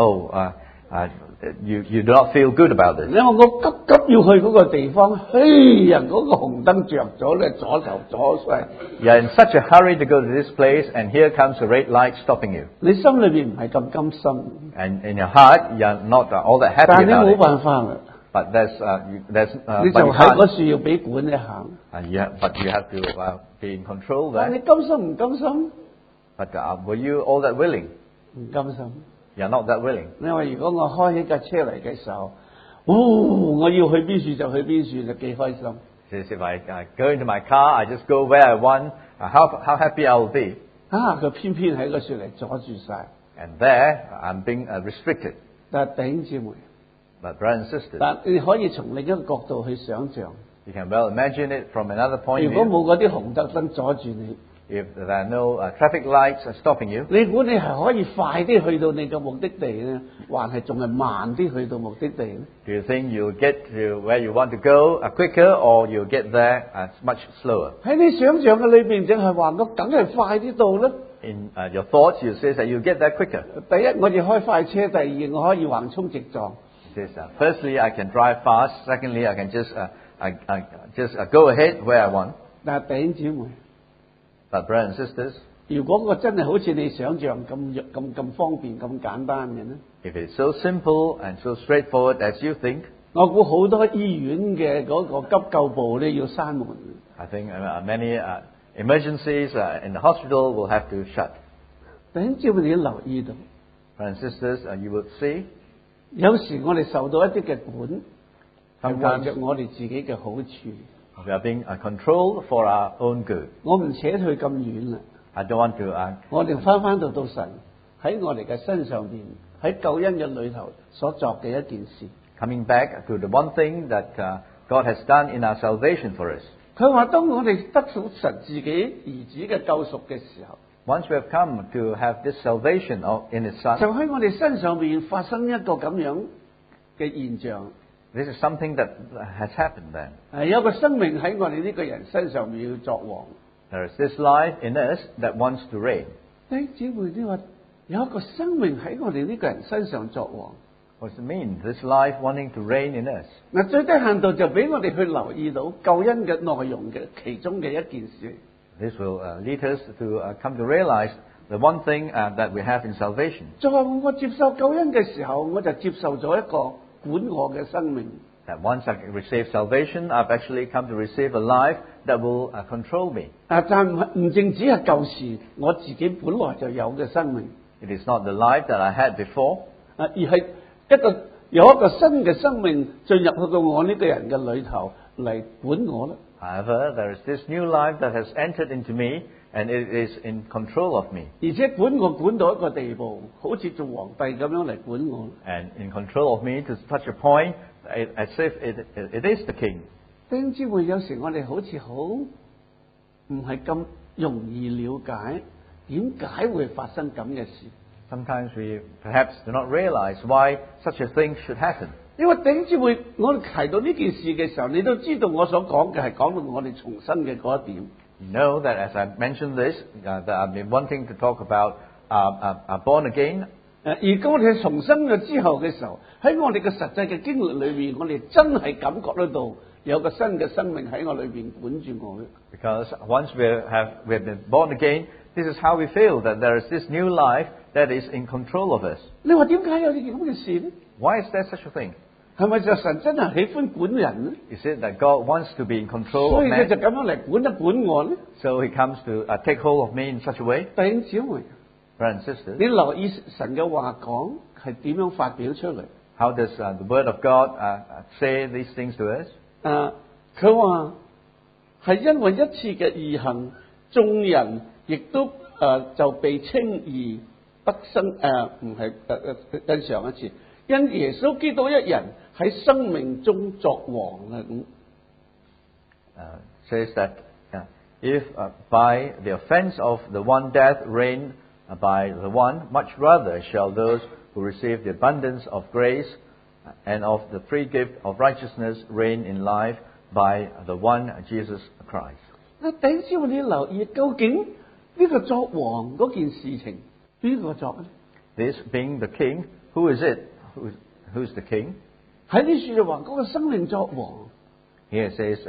you do not feel good about this. 因為我急要去嗰個地方，嘿呀，嗰個紅燈着咗咧，阻晒。 You are in such a hurry to go to this place, and here comes a red light stopping you. 你心裏邊唔係咁甘心， And in your heart, you are not all that 但 happy 係你 about 冇 it. 辦法啦， But 你 but 就 you 喺嗰 can't. 處要俾管你行。 But you have to be in control 但係你 there. 甘心唔甘心？ But were you all that willing? 唔甘心。 You are not that willing. 因為如果我開起架車嚟嘅時候，我要去邊處就去邊處，就幾開心。 Says if I go into my car, I just go where I want. How happy I will be. 佢偏偏喺嗰處嚟阻住晒。 And there, I'm being restricted. 但係弟兄姊妹， But brothers and sisters, 但你可以從另一個角度去想像， you can well imagine it from another point 如 of 果 view. 冇嗰啲紅燈燈阻住你， If there are no traffic lights stopping you, 你估你係可以快啲去到你嘅目的地呢，還係仲係慢啲去到目的地呢？ do you think you'll get to where you want to go quicker, or you'll get there much slower? 喺你想象嘅裏邊，淨係話我梗係快啲到啦。 In your thoughts, you say that you'll get there quicker. 第一，我哋開快車；第二，我可以橫衝直撞。 It says, firstly, I can drive fast. Secondly, I can just go ahead where I want. 但係弟兄姊妹， But brothers and sisters, 如果我真係好似你想象咁方便、咁簡單嘅呢？ if it's so simple and so straightforward as you think, 我估好多醫院嘅嗰個急救部咧要閂門。 I think many emergencies in the hospital will have to shut. 弟兄姊妹，你要留意到， Brothers and sisters, you will see 有時我哋受到一啲嘅管，係為 sometimes 着我哋自己嘅好處。 we are being controlled for our own good. 我唔扯佢咁遠啦， I don't want to 我哋翻到神喺我哋嘅身上邊，喺救恩嘅裏頭所作嘅一件事。 coming back to the one thing that God has done in our salvation for us. 佢話：當我哋得到神自己兒子嘅救贖嘅時候， Once we have come to have this salvation in His 就 Son, 喺我哋身上邊發生一個咁樣嘅現象。 this is something that has happened then. 有個生命喺我哋呢個人身上面要作王。 There is this life in us that wants to reign. 弟兄姊妹，你話有一個生命喺我哋呢個人身上作王。 What does it mean? This life wanting to reign in us. 嗱，最低限度就俾我哋去留意到救恩嘅內容嘅其中嘅一件事。 This will lead us to come to realize the one thing that we have in salvation. 就係我接受救恩嘅時候，我就接受咗一個管我嘅生命。 That once I receive salvation, I've actually come to receive a life that will control me. 但唔淨止係舊時我自己本來就有嘅生命， It is not the life that I had before, 而係有一個新嘅生命進入去到我呢個人嘅裏頭嚟管我啦。 however, there is this new life that has entered into me, and it is in control of me, 而且管我管到一個地步，好似做皇帝咁樣嚟管我。 and in control of me to such a point as if it is the king. 弟兄姊妹，有時我哋好似好唔係咁容易了解點解會發生咁嘅事。 Sometimes we perhaps do not realize why such a thing should happen. 因為弟兄姊妹，我哋提到呢件事嘅時候，你都知道我所講嘅係講到我哋重生嘅嗰一點。 You know that as I mentioned this, that I've been wanting to talk about born again. 而當我哋重生咗之後嘅時候，喺我哋嘅實際嘅經歷裏邊，我哋真係感覺得到有個新嘅生命喺我裏邊管住我嘅。 Because once we have been born again, this is how we feel that there is this new life that is in control of us. 你話點解有呢件咁嘅事呢？ Why is there such a thing? 係咪就神真係喜歡管人呢？ Is it that God wants to be in control 所 of 以佢就 man? 咁樣嚟管一管我呢？ So He comes to take hold of me in such a way? 弟兄姊妹， Brothers and sisters, 你留意神嘅話講係點樣發表出嚟？ how does the Word of God say these things to us? 佢話係因為一次嘅義行，眾人亦都就被稱義得生唔係跟上一次，因耶穌基督一人喺生命中作王啊咁。 Says that if by the offense of the one death reign by the one, much rather shall those who receive the abundance of grace and of the free gift of righteousness reign in life by the one Jesus Christ. 弟兄姊妹，你留意究竟呢個作王嗰件事情邊個作咧？ This being the king, who is it? Who's the king? 喺呢處就話嗰個生命作王， Here it says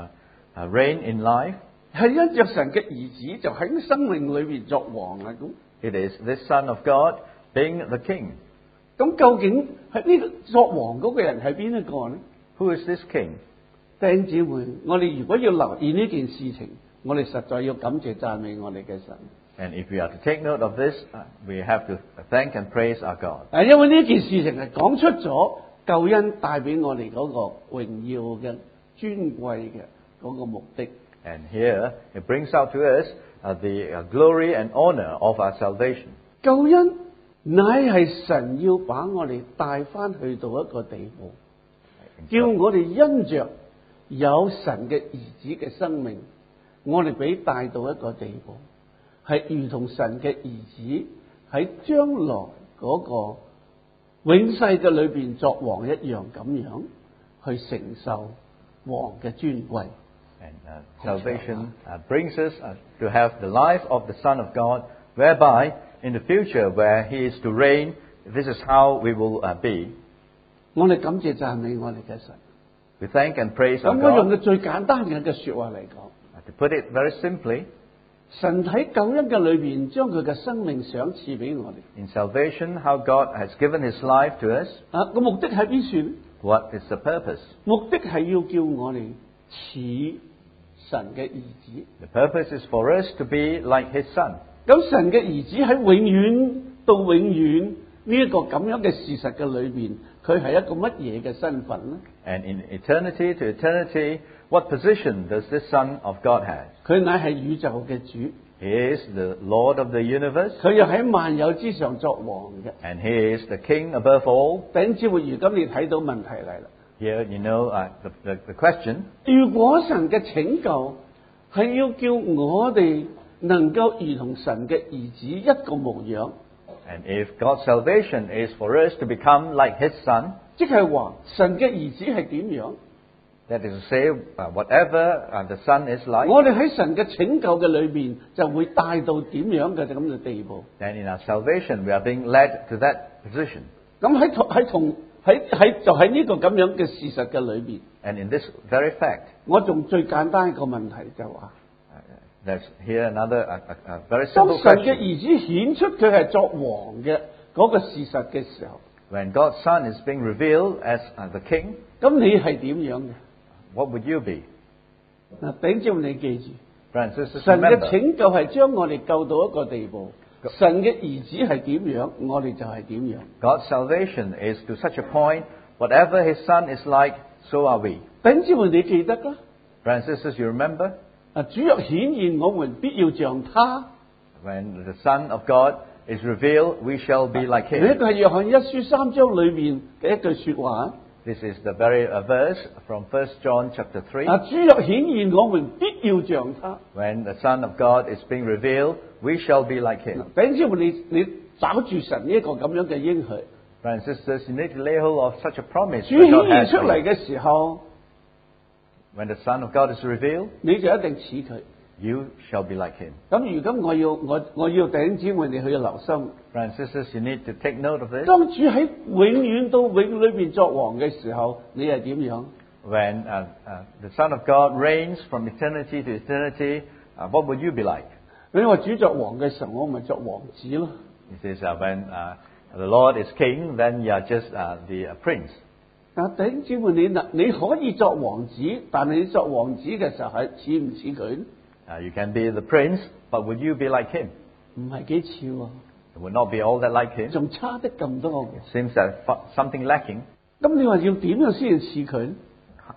reign in life. 係因着神嘅兒子就喺生命裏邊作王啊咁。 It is this Son of God being the king. 咁究竟係呢個作王嗰個人係邊一個呢？ Who is this king? 弟兄姊妹，我哋如果要留意呢件事情，我哋實在要感謝讚美我哋嘅神。 And if we are to take note of this, we have to thank and praise our God. 因為呢件事情係講出咗救恩帶俾我哋嗰個榮耀嘅尊貴嘅嗰個目的。 And here it brings out to us the glory and honor of our salvation. 救恩乃係神要把我哋帶翻去到一個地步，叫我哋因着有神嘅兒子嘅生命，我哋俾帶到一個地步，係如同神嘅兒子喺將來嗰個永世嘅裏邊作王一樣咁樣去承受王嘅尊貴。 And salvation brings us to have the life of the Son of God, whereby in the future where He is to reign, this is how we will be. 我哋感謝讚美我哋嘅神。 We thank and praise our 咁我用 God. 嘅最簡單嘅說話嚟講， To put it very simply, 神喺救恩嘅裏邊將佢嘅生命賞賜俾我哋。 in salvation, how God has given His life to us. 個目的喺邊處呢？ What is the purpose? 目的係要叫我哋似神嘅兒子。 The purpose is for us to be like His Son. 咁神嘅兒子喺永遠到永遠呢一個咁樣嘅事實嘅裏邊，佢係一個乜嘢嘅身份呢？ And in eternity to eternity, what position does this Son of God have? 佢乃係宇宙嘅主， He is the Lord of the universe, 佢又喺萬有之上作王嘅。 and He is the King above all. 弟兄姊妹，如今你睇到問題嚟啦。 Here, you know, the question, 如果神嘅拯救係要叫我哋能夠如同神嘅兒子一個模樣， and if God's salvation is for us to become like His Son, 即係話神嘅兒子係點樣？ that is to say, whatever the Son is like, 我哋喺神嘅拯救嘅裏邊就會帶到點樣嘅咁嘅地步。 then in our salvation we are being led to that position. 咁喺就喺呢個咁樣嘅事實嘅裏邊， And in this very fact, 我仲最簡單一個問題就話： there's here another a very 當 simple 神嘅 question. 兒子顯出佢係作王嘅嗰個事實嘅時候， When God's Son is being revealed as the King, 咁你係點樣嘅？ what would you be? 嗱，頂住你記住。 Brothers and sisters, 神嘅 remember, 拯救係將我哋救到一個地步，神嘅兒子係點樣，我哋就係點樣。 God's salvation is to such a point, whatever His Son is like, so are we. 弟兄姊妹，你記得啦？ Brothers and sisters, you remember? 主若顯現，我們必要像他。 When the Son of God is revealed, we shall be like 呢 Him. 個係約翰一書3章裏面嘅一句說話。 This is the very verse from 1 John chapter 3. 主若顯現，我們必要像他。 When the Son of God is being revealed, we shall be like Him. 弟兄姊妹，你抓住神呢一個咁樣嘅應許， Brothers and sisters, you need to lay hold of such a promise 主 that 顯 God 現 has 出 for 嚟 you. 嘅時候， When the Son of God is revealed, 你就一定似佢。 you shall be like Him. 咁如今我要弟兄姊妹你去留心。 Brothers and sisters, you need to take note of this. 當主喺永遠到永裏邊作王嘅時候，你係點樣？ When the Son of God reigns from eternity to eternity, what would you be like? 你話主作王嘅時候，我咪作王子咯。 He says, when the Lord is king, then you are just the prince. 但弟兄姊妹，你可以作王子，但係你作王子嘅時候係似唔似佢？ You can be the prince, but would you be like him? 唔係幾似喎， It would not be all that like him. 仲差得咁多。 It seems that something lacking. 咁你話要點樣先至似佢？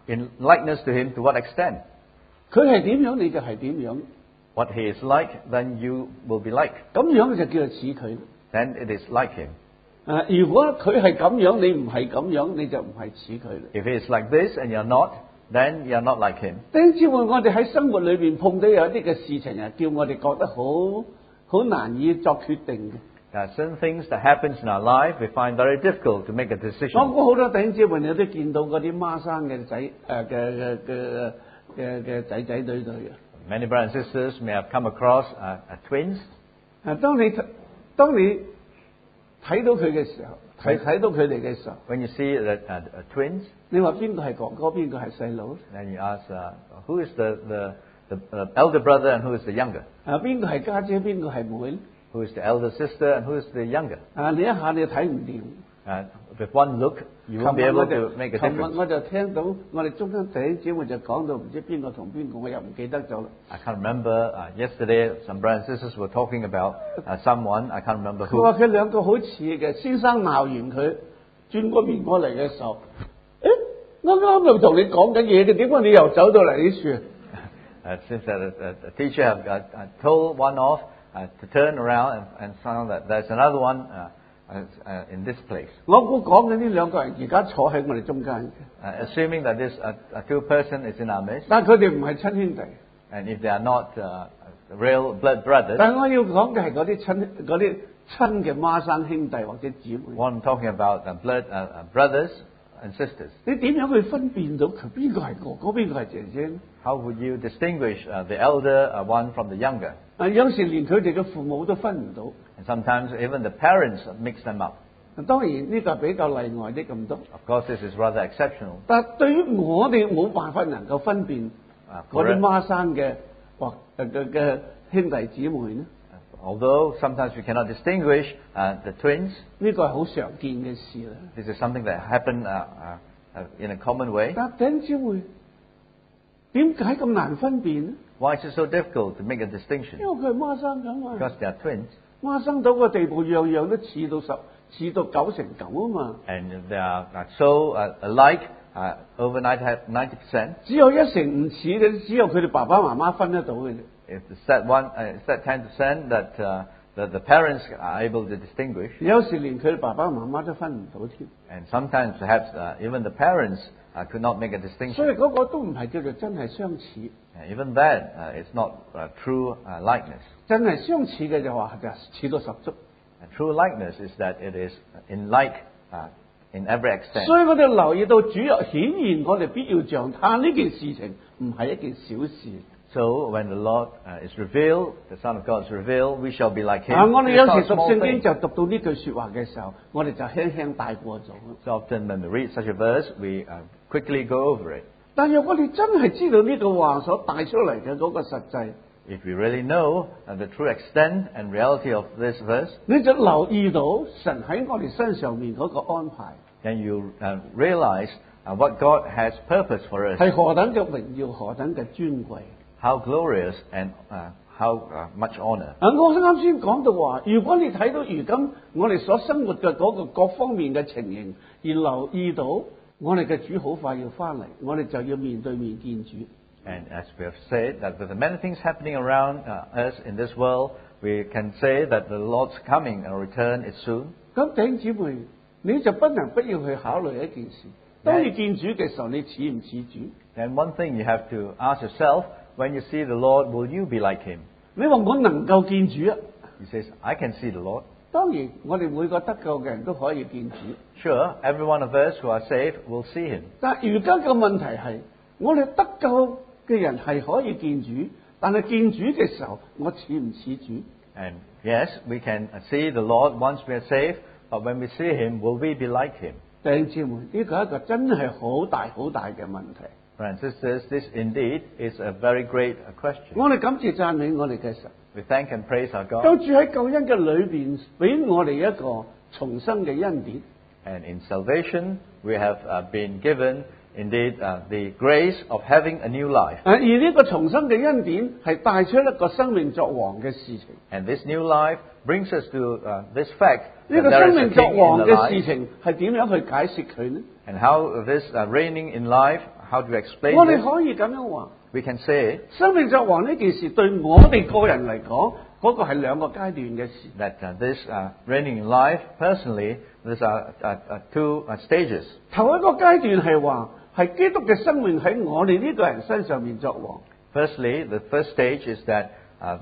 in likeness to him, to what extent? 佢係點樣你就係點樣， What he is like, then you will be like. 咁樣就叫做似佢。 Then it is like him. 如果佢係咁樣，你唔係咁樣，你就唔係似佢啦。 If he is like this and you're not, then you're not like him. 弟兄姊妹，我哋喺生活裏邊碰到有一啲嘅事情啊，叫我哋覺得好難以作決定嘅。 There are certain things that happens in our life we find very difficult to make a 我 decision. 估好多弟兄姊妹你都見到嗰啲孖生嘅仔嘅仔仔女女啊。 Many brothers and sisters may have come across twins. 當你睇到佢嘅時候，睇到佢哋嘅時候， When you see that twins, 你話邊個係哥哥，邊個係細佬？ then you ask who is the elder brother and who is the younger? 邊個係家姐，邊個係妹？ Who is the elder sister and who is the younger? 你一下你睇唔掂。 With one look, you won't be able to make a 琴日 difference. 我就聽到我哋中間弟兄姊妹就講到唔知邊個同邊個，我又唔記得咗啦。 I can't remember. Yesterday, some brothers and sisters were talking about someone. I can't remember 佢話 who. 佢兩個好似嘅，先生鬧完佢，轉個面過嚟嘅時候，啱啱就同你講緊嘢嘅，點解你又走到嚟呢處？ Since the teacher have told one off to turn around and found that there's another one in this place. 我估講緊呢兩個人而家坐喺我哋中間嘅， Assuming that this two person is in our midst, 但係佢哋唔係親兄弟。 and if they are not real blood brothers, 但係我要講嘅係嗰啲親嘅孖生兄弟或者姊妹。 what I'm talking about blood brothers and sisters. 你點樣去分辨到佢邊個係哥哥，邊個係姐姐呢？ How would you distinguish the elder one from the younger? 有時連佢哋嘅父母都分唔到。 And sometimes even the parents mix them up. 當然呢個比較例外啲咁多。 Of course, this is rather exceptional. 但係對於我哋冇辦法能夠分辨嗰啲孖生嘅或嘅兄弟姊妹呢， Although sometimes we cannot distinguish the twins, 呢個係好常見嘅事啦。 this is something that happen in a common way. 但弟兄姊妹點解咁難分辨呢？ Why is it so difficult to make a 因 distinction? 為佢係孖生咁嘛， Because they are twins, 孖生到個地步，樣樣都似到9成9啊嘛。 and they are so alike. Overnight have 90%. 只有1成唔似嘅，只有佢哋爸爸媽媽分得到嘅啫。 It's that 10% that the parents are able to distinguish. 有時連佢哋爸爸媽媽都分唔到添。 And sometimes perhaps even the parents could not make a 所 distinction. 以嗰個都唔係叫做真係相似。 Even that is not true likeness. 真係相似嘅就話就似到十足。 True likeness is that it is in like in every extent. 所以我哋留意到主若顯現，我哋必要像他呢件事情唔係一件小事。 So when the Lord is revealed, the Son of God is revealed, we shall be like Him. 我哋 It's 有 not 時 a 讀 small 聖經 thing. 就讀到呢句說話嘅時候，我哋就輕輕帶過咗。 So often when we read such a verse, we quickly go over it. 但若我哋真係知道呢句話所帶出嚟嘅嗰個實際， If we really know the true extent and reality of this verse, 你就留意到神喺我哋身上面嗰個安排 then you realize what God has purpose for us, 係何等嘅榮耀，何等嘅尊貴。 how glorious and how much honor. 我啱先講到話，如果你睇到如今我哋所生活嘅嗰個各方面嘅情形，而留意到我哋嘅主好快要翻嚟，我哋就要面對面見主。 And as we have said, that with the many things happening around us in this world, we can say that the Lord's coming and return is soon. 咁弟兄姊妹，你就不能不要去考慮一件事：當你見主嘅時候，你似唔似主？ And one thing you have to ask yourself, when you see the Lord, will you be like Him? 你話我能夠見主啊？ He says, I can see the Lord. 當然，我哋每個得救嘅人都可以見主。 Sure, every one of us who are saved will see Him. 但係而家嘅問題係，我哋得救嘅人係可以見主，但係見主嘅時候，我似唔似主？ And yes, we can see the Lord once we are saved, but when we see Him, will we be like Him? 弟兄姊妹，呢個係一個真係好大好大嘅問題。 Brothers and sisters, this indeed is a very great question. 我哋感謝讚美我哋嘅神， We thank and praise our 都 God. 住喺救恩嘅裏邊，俾我哋一個重生嘅恩典。 And in salvation, we have been given indeed the grace of having a new life. 而呢個重生嘅恩典係帶出一個生命作王嘅事情。 And this new life brings us to this fact 呢 that 個 there 生 is a 命作 king in 王 the 嘅事 life. 情係點樣去解釋佢呢？ And how this reigning in life, how to explain 我哋 this? 可以咁樣話， We can say 生命作王呢件事對我哋個人嚟講，嗰個係兩個階段嘅事。 that this reigning in life, personally, these are two stages. 頭一個階段係話係基督嘅生命喺我哋呢個人身上面作王。 Firstly, the first stage is that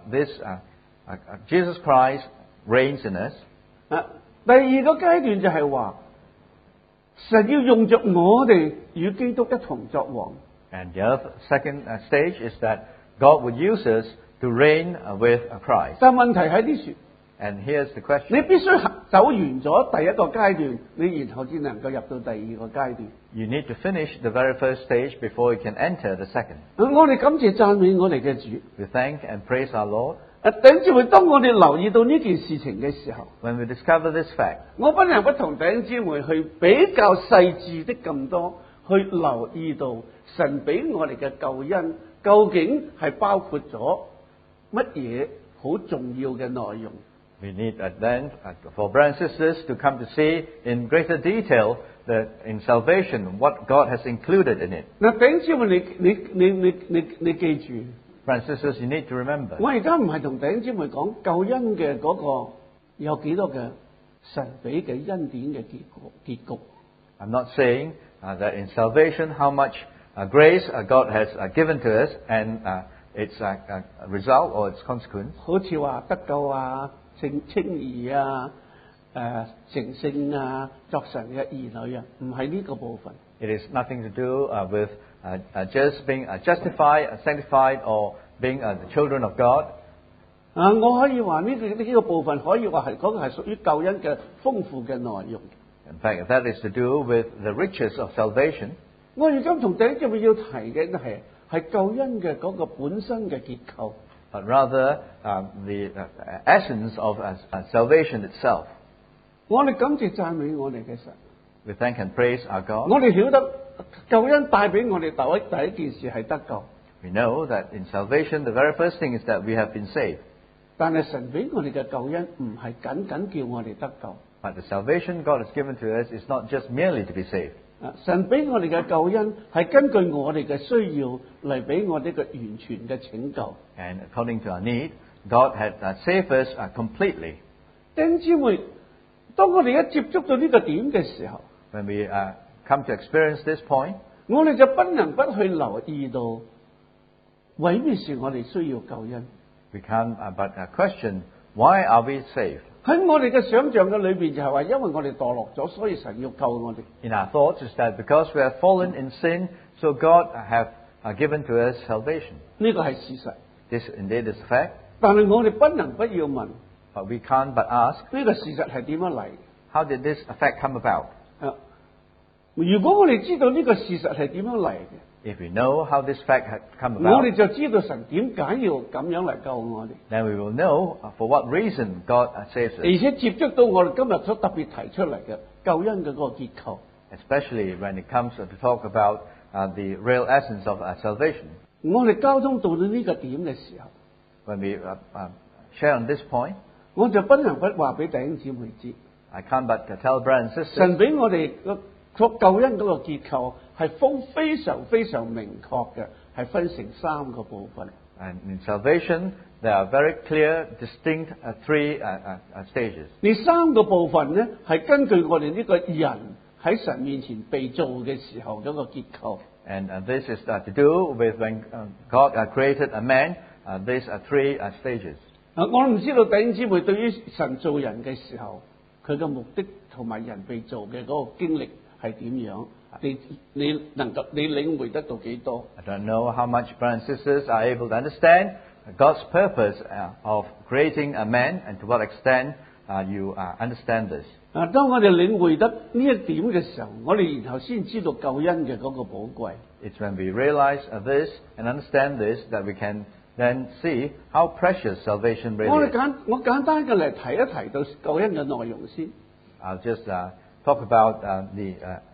Jesus Christ reigns in us. 第二個階段就係話神要用着我哋與基督一同作王。 And the second stage is that God would use us to reign with Christ. 但問題喺呢處， And here's the question. 你必須走完咗第一個階段，你然後先能夠入到第二個階段。 You need to finish the very first stage before you can enter the second. 我哋感謝讚美我哋嘅主。 We thank and praise our Lord. 弟兄姊妹，當我哋留意到呢件事情嘅時候， When we discover this fact, 我不能不同弟兄姊妹去比較細緻的咁多，去留意到神俾我哋嘅救恩究竟係包括咗乜嘢好重要嘅內容。 we need then for brothers and sisters to come to see in greater detail that in salvation what God has included in it. 嗱，弟兄姊妹，你記住， Brothers and sisters, you need to remember. 我而家唔係同弟兄姊妹講救恩嘅嗰個有幾多嘅神俾嘅恩典嘅結局。 I'm not saying that in salvation how much grace God has given to us and its result or its consequence. 好似話得救啊、稱義啊、成聖啊、作神嘅兒女啊，唔係呢個部分。 It is nothing to do with just being justified, sanctified, or being the children of God. 我可以話呢個部分可以話係嗰個係屬於救恩嘅豐富嘅內容。 In fact, that is to do with the riches of salvation. 我而家同弟兄姊妹要提嘅係救恩嘅嗰個本身嘅結構。 But rather the essence of salvation itself. 我哋感謝讚美我哋嘅神。 We thank and praise our God. 我哋曉得救恩帶俾我哋第一件事係得救， We know that in salvation, the very first thing is that we have been saved. 但係神俾我哋嘅救恩唔係僅叫我哋得救。 But the salvation God has given to us is not just merely to be saved. 神俾我哋嘅救恩係根據我哋嘅需要嚟俾我哋一個完全嘅拯救。 And according to our need, God had saved us completely. 弟兄姊妹，當我哋一接觸到呢個點嘅時候， When we come to experience this point, 我哋就不能不去留意到，為咩事我哋需要救恩？ we can't but question, why are we saved? 喺我哋嘅想象嘅裏邊就係話，因為我哋墮落咗，所以神要救我哋。 In our thoughts is that because we have fallen in sin, so God have given to us salvation. 呢個係事實， This indeed is a fact, 但係我哋不能不要問， but we can't but ask, 呢個事實係點樣嚟？ how did this fact come about? 如果我哋知道呢個事實係點樣嚟嘅， If we know how this fact had come 我哋 about, 就知道神點解要咁樣嚟救我哋， then we will know for what reason God saves 而 us, 且接觸到我哋今日所特別提出嚟嘅救恩嘅嗰個結構。 especially when it comes to talk about the real essence of salvation. 我哋交通到呢個點嘅時候， When we share on this point, 我就不能不話俾弟兄姊妹知， I can't but tell brothers and sisters, 神俾我哋個救恩嗰個結構係非常非常明確嘅，係分成三個部分。 and in salvation, there are very clear, distinct three stages. 呢三個部分呢，係根據我哋呢個人喺神面前被造嘅時候嗰個結構。 And this is to do with when God created a man. These are three stages. 我唔知道弟兄姊妹對於神造人嘅時候，佢嘅目的同埋人被造嘅嗰個經歷係點樣？你領會得到幾多？ I don't know how much brothers and sisters are able to understand God's purpose of creating a man, and to what extent you understand this. 當我哋領會得呢一點嘅時候，我哋然後先知道救恩嘅嗰個寶貴。 It's when we realize this and understand this that we can then see how precious salvation 我 really is. 我簡單嘅嚟提一提到救恩嘅內容先。 I'll just talk about the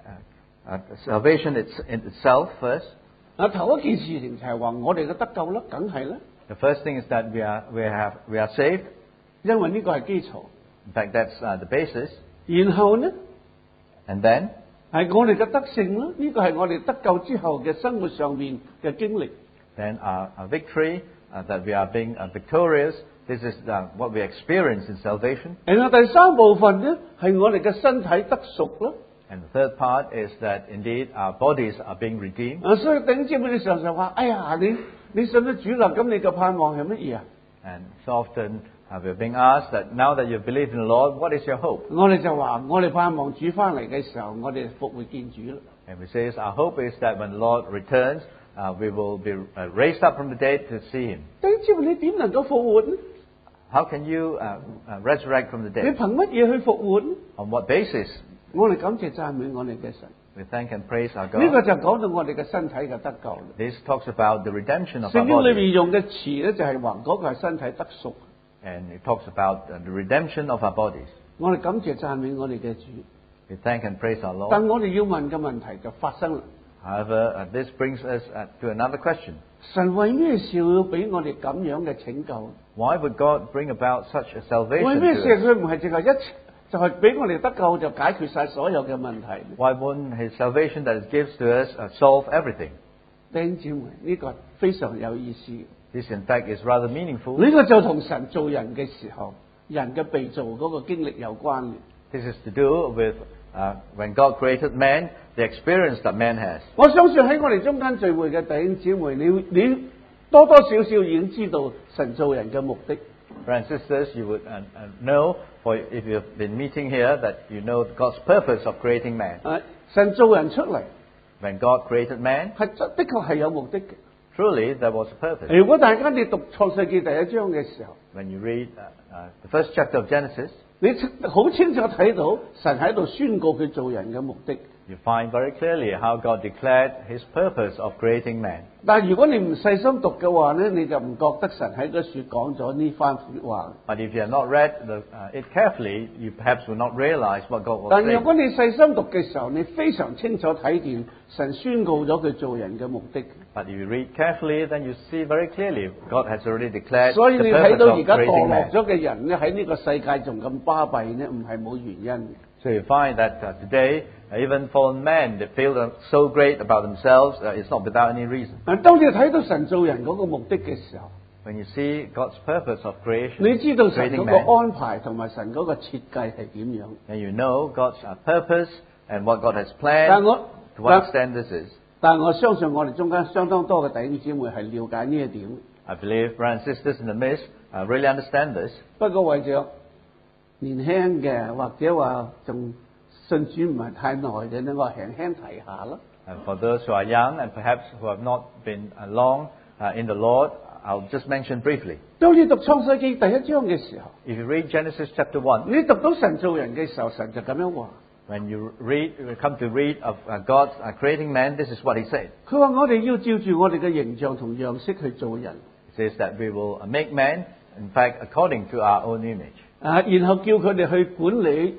salvation in itself first. 頭一件事情就係話我哋嘅得救啦，梗係啦， The first thing is that we are saved. 因為呢個係基礎。 In fact, that's the basis. 然後呢， And then 係我哋嘅德性咯，呢個係我哋得救之後嘅生活上面嘅經歷。 Then our victory, that we are being victorious, this is what we experience in salvation. 然後第三部分咧係我哋嘅身體得贖咯。 And the third part is that indeed our bodies are being redeemed. 所以弟兄姊妹，你常常話：哎呀，你信咗主啦，咁你嘅盼望係乜嘢啊？ And so often we're being asked that now that you believe in the Lord, what is your hope? 我哋就話：我哋盼望主翻嚟嘅時候，我哋復活見主啦。 And we say our hope is that when the Lord returns, we will be raised up from the dead to see Him. 弟兄姊妹，你點能夠復活呢？ How can you resurrect from the 你 dead? 憑乜嘢去復活呢？ On what basis? 我哋感謝讚美我哋嘅神。 We thank and praise our 呢個 God. 就講到我哋嘅身體嘅得救啦。 This talks about the redemption of our 聖經裏 body. 面用嘅詞咧就係話嗰個係身體得贖。 And it talks about the redemption of our bodies. 我哋感謝讚美我哋嘅主。 We thank and praise our Lord. 但我哋要問嘅問題就發生啦。 However, this brings us to another question. 神為咩事要俾我哋咁樣嘅拯救？ Why would God bring about such a 為 salvation 咩 to 事 us? 佢唔係淨係就係俾我哋得救就解決晒所有嘅問題？ Why wouldn't His salvation that He gives to us solve everything? 弟兄姊妹，呢個非常有意思。 This, in fact, is rather meaningful. 呢個就同神做人嘅時候，人嘅被造嗰個經歷有關聯。 This is to do with when God created man, the experience that man has. 我相信喺我哋中間聚會嘅弟兄姊妹，你多多少少已經知道神造人嘅目的。 Brothers and sisters, you would know, for if you've been meeting here, that you know God's purpose of creating man. 神造人出嚟 When God created man, 係的確係有目的嘅。 truly there was a purpose. 如果大家你讀創世記第一章嘅時候， When you read the first chapter of Genesis, 你好清楚睇到神喺度宣告佢做人嘅目的。 you find very clearly how God declared His purpose of creating man. 但係如果你唔細心讀嘅話咧，你就唔覺得神喺嗰處講咗呢番説話。 But if you have not read it carefully, you perhaps will not realize what God was 但如 saying. 果你細心讀嘅時候，你非常清楚睇見神宣告咗佢做人嘅目的。 But if you read carefully, then you see very clearly God has already declared 所以 the 你睇 purpose 到 of 而家墮 creating 落 man. 咗嘅人咧，喺呢個世界仲咁巴閉咧，唔係冇原因嘅。 So you find that today, even fallen men, they feel so great about themselves, it's not without any reason. 當你睇到神做人嗰個目的嘅時候， When you see God's purpose of creation, 你知道神 creating 嗰 man, 個安排同埋神嗰個設計係點樣。 and you know God's purpose and what God has 但 planned, 我 to what extent this is. 但我相信我哋中間相當多嘅弟兄姊妹係了解呢一點。 I believe brothers and sisters in the midst really understand this. 不過為咗年輕嘅或者話仲信主唔係太耐嘅咧，我輕輕提下咯。 And for those who are young and perhaps who have not been long in the Lord, I'll just mention briefly. 當你讀創世記第一章嘅時候， If you read Genesis chapter 1, 你讀到神造人嘅時候，神就咁樣話。 when you come to read of God creating man, this is what He said. 佢話我哋要照住我哋嘅形象同樣式去做人， It says that we will make man, in fact, according to our own image. 然後叫佢哋去管理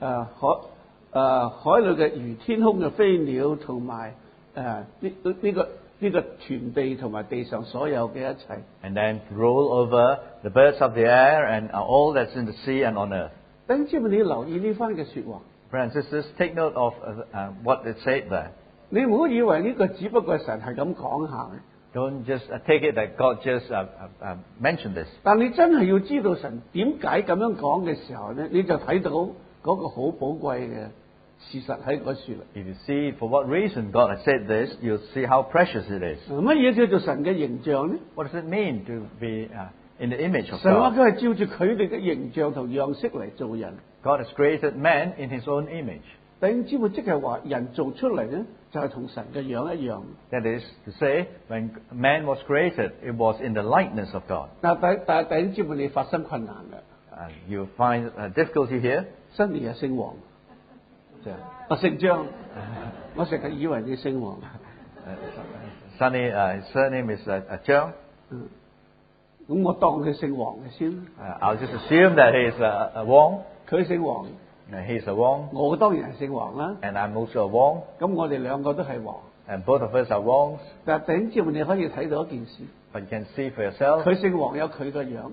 海裏嘅魚、天空嘅飛鳥同埋呢個全地同埋地上所有嘅一切。 And then rule over the birds of the air and all that's in the sea and on earth. 弟兄姊妹，你要留意呢番嘅説話， Brothers and sisters, take note of what it said there. 你唔好以為呢個只不過係神係咁講下嘅。 Don't just take it that God just mentioned this. 但你真係要知道神點解咁樣講嘅時候咧，你就睇到嗰個好寶貴嘅事實喺嗰處啦。 If you see for what reason God has said this, you'll see how precious it is. 乜嘢叫做神嘅形象咧？ What does it mean to be in the image of 神話 God? 佢係照住佢哋嘅形象同樣式嚟做人。 God has created man in His own image. 弟兄姊妹，即係話人做出嚟咧，就係同神嘅樣一樣。 That is to say, when man was created, it was in the likeness of God. 但係弟兄姊妹，你發生困難嘅， You find difficulty here. 新年係姓黃，我姓張，我成日以為你姓黃。 Sunny, his surname is Zhang. 咁我當佢姓黃嘅先。 I'll just assume that he is a Wong. 佢姓黃， He's a Wong, 我當然係姓黃啦。 and I'm also a Wong, 咁我哋兩個都係黃。 and both of us are Wongs. 但係弟兄姊妹，你可以睇到一件事， But you can see for yourself, 佢姓黃有佢個樣，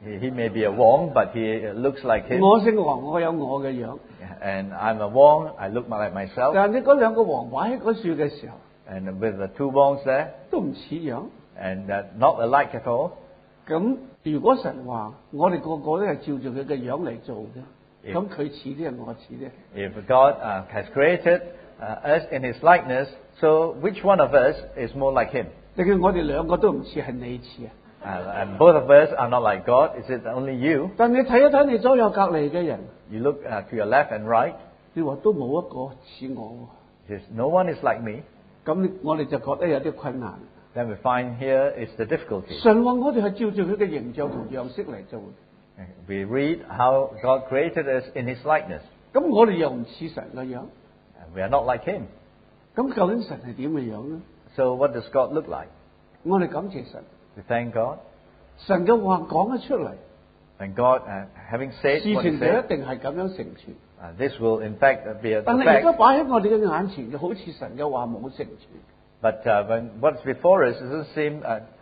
He may be a Wong, but he looks like him. 我姓黃，我有我嘅樣。 And I'm a Wong, I look like myself. 但係你嗰兩個黃擺喺嗰處嘅時候， And with the two Wongs there, 都唔似樣。 and not alike at all. 咁如果神話我哋個個都係照住佢嘅樣嚟做嘅， 咁佢似啲人，我似啲。 If God has created us in His likeness, so which one of us is more like Him? 定係我哋兩個都唔似，係你似啊？ And both of us are not like God. Is it only you? 但你睇一睇你左右隔離嘅人， You look to your left and right. 你話都冇一個似我喎。 There's no one is like me. 咁我哋就覺得有啲困難。 Then we find here is the difficulty. 神話我哋係照住佢嘅形象同樣式嚟做。 We read how God created us in His likeness. 咁我哋又唔似神嘅樣， And we are not like Him. 咁究竟神係點嘅樣呢？ So what does God look like? 我哋感謝神， We thank God. 神嘅話講得出嚟， And God, having said 事 what 情 He 就 said, 一定係咁樣成全。 this will in fact be a 但係而家 fact. 擺喺我哋嘅眼前，就好似神嘅話冇成全。 But when what's before us, it doesn't seem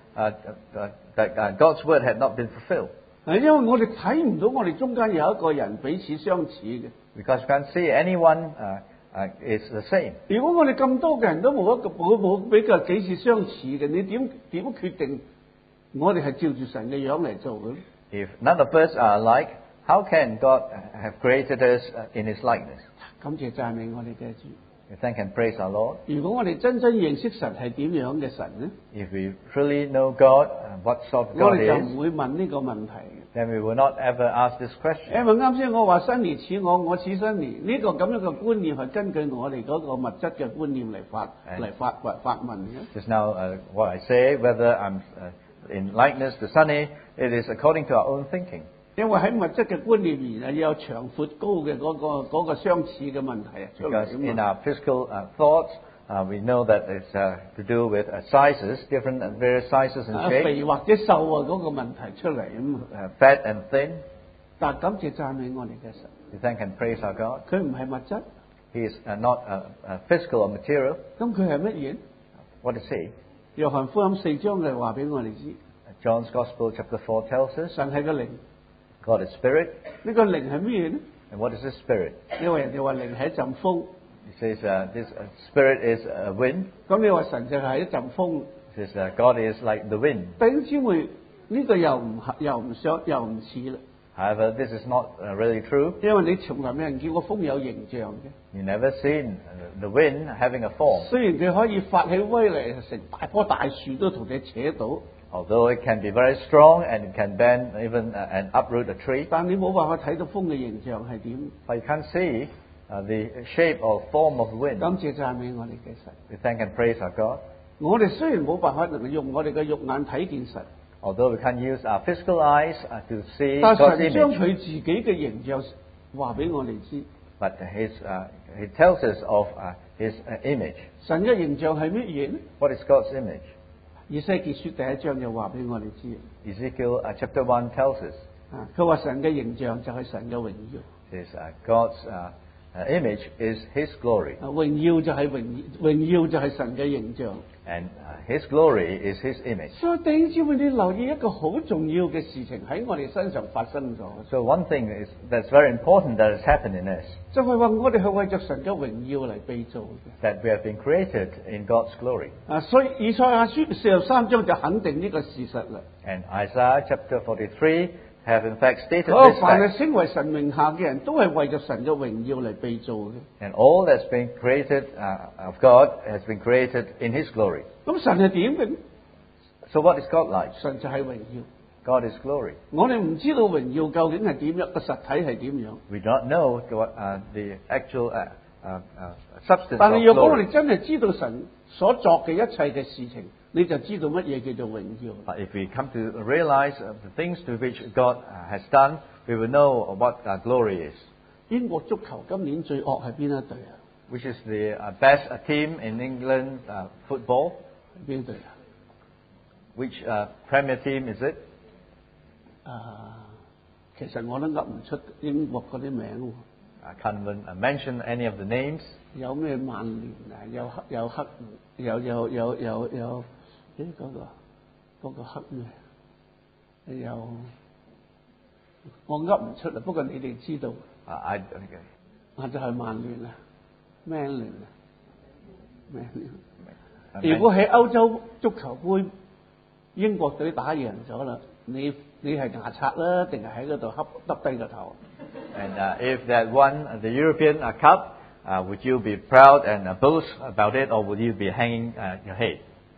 that God's word had not been fulfilled. 係因為我哋睇唔到我哋中間有一個人彼此相似嘅。 Because you can't see anyone is the same. 如果我哋咁多嘅人都冇比較幾次相似嘅，你點決定我哋係照住神嘅樣嚟做嘅？ If none of us are alike, how can God have created us in His likeness? 感謝讚美我哋嘅主。 We thank and praise our Lord. 如果我哋真認識神係點樣嘅神呢？ If we truly know God, what sort of 我 God 哋就 He is, 唔會問呢個問題嘅。 then we will not ever ask this question. 因為啱先我話新年似我，我似新年呢個咁樣嘅觀念係根據我哋嗰個物質嘅觀念嚟發問嘅。 Just now, what I say, whether I'm in likeness to Sunny, it is according to our own thinking. 因為喺物質嘅觀念而係有長闊高嘅嗰個相似嘅問題啊出嚟 Because 咁 in 啊 our physical thoughts, we know that it's to do with sizes, different various sizes and 肥 shapes, 或者瘦啊嗰個問題出嚟咁啊。 fat and thin. 但係感謝讚美我哋嘅神， We thank and praise our God. 佢唔係物質， He is not physical or material. 咁佢係乜嘢？ What is He? 約翰福音4章就話俾我哋知， John's Gospel chapter 4 tells us 神係個靈。 God is spirit. 呢個靈係乜嘢呢？ And what is this spirit? 因為人哋話靈係一陣風， He says this spirit is a wind. 咁你話神就係一陣風。 He says God is like the wind. 弟兄姊妹，呢個又唔似啦， However, this is not really true. 因為你從來冇人見過風有形象嘅。 You never seen the wind having a form. 雖然佢可以發起威嚟，成大棵大樹都同你扯到， Although it can be very strong and it can bend even and uproot a tree, 但你冇辦法睇到風嘅形象係點。 but you can't see the shape or form of wind. 感謝讚美我哋嘅神。 We thank and praise our God. 我哋雖然冇辦法能夠用我哋嘅肉眼睇見神， Although we can't use our physical eyes to see 但 God's 神將 image, 佢自己嘅形象話俾我哋知。 but He tells us of His image. 神嘅形象係乜嘢呢？ What is God's image? 以西結書第一章就話俾我哋知。 Ezekiel chapter 1 tells us 啊，佢話神嘅形象就係神嘅榮耀。 is God's image is His glory, 啊，榮耀就係榮耀就係神嘅形象。 and His glory is His image. 所以弟兄姊妹，你留意一個好重要嘅事情喺我哋身上發生咗， So one thing that's very important that has happened in us, 就係話我哋係為着神嘅榮耀嚟被造嘅。 that we have been created in God's glory. 啊，所以以賽亞書43章就肯定呢個事實啦。 And Isaiah chapter 43 have in fact stated 嗰 this 凡係 fact. 稱為神名下嘅人都係為着神嘅榮耀嚟被造嘅。 And all that's been created of God has been created in His glory. 咁神係點嘅呢？ So what is God like? 神就係榮耀。 God is glory. 我哋唔知道榮耀究竟係點樣，個實體係點樣。 We don't know what, the actual substance 但 of 係若果我 glory. 哋真係知道神所作嘅一切嘅事情，你就知道乜嘢叫做榮耀。 But if we come to realize the things to which God has done, we will know what glory is. 英國足球今年最惡係邊一隊啊？ Which is the best team in England football? 邊一隊啊？ Which Premier team is it? 其實我都噏唔出英國嗰啲名喎。 I can't even mention any of the names. 有咩曼聯啊？有黑有誒嗰個黑咩？有我噏唔出啦，不過你哋知道， I okay. 我就係曼聯啊，Man 聯啊，Man 聯。 Man- 如果喺歐洲足球杯英國隊打贏咗啦，你係牙刷啦，定係喺嗰度耷低個頭？ And if that won the European Cup, would you be proud and boast about it, or would you be hanging your head?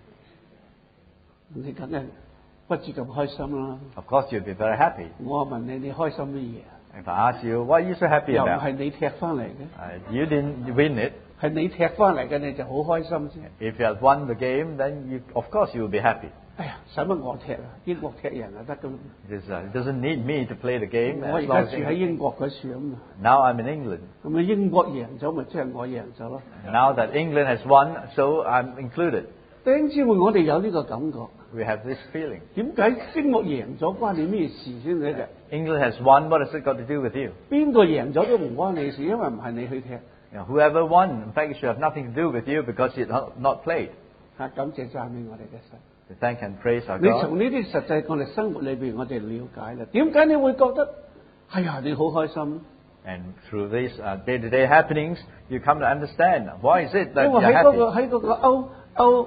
你梗係不知咁開心啦。 Of course, you'd be very happy. 我問你，你開心乜嘢啊？ If I ask you, what are you so happy 又唔 about? 係你踢翻嚟嘅， You didn't win it. 係你踢翻嚟嘅，你就好開心先。 If you had won the game, then of course you will be happy. 哎呀，使乜我踢啊？英國踢人就得噶啦。 It doesn't need me to play the game. 我 as 而 long 家 as 住喺英國嗰處啊嘛， Now I'm in England. 咁啊英國贏咗，咪即係我贏咗咯。 Now that England has won, so I'm included. 弟兄姊妹，我哋有呢個感覺。 We have this feeling. 點解英國贏咗關你咩事先呢？ England has won. What has it got to do with you? 邊個贏咗都唔關你事，因為唔係你去踢。 Whoever won, in fact, it should have nothing to do with you because you not played. 感謝讚美我哋嘅神。 We thank and praise our 你 God. 從呢啲實際我哋生活裏邊，我哋了解啦。點解你會覺得，哎呀，你好開心？ And through these day-to-day happenings, you come to understand why is it that 因 you're 為喺 happy. 嗰個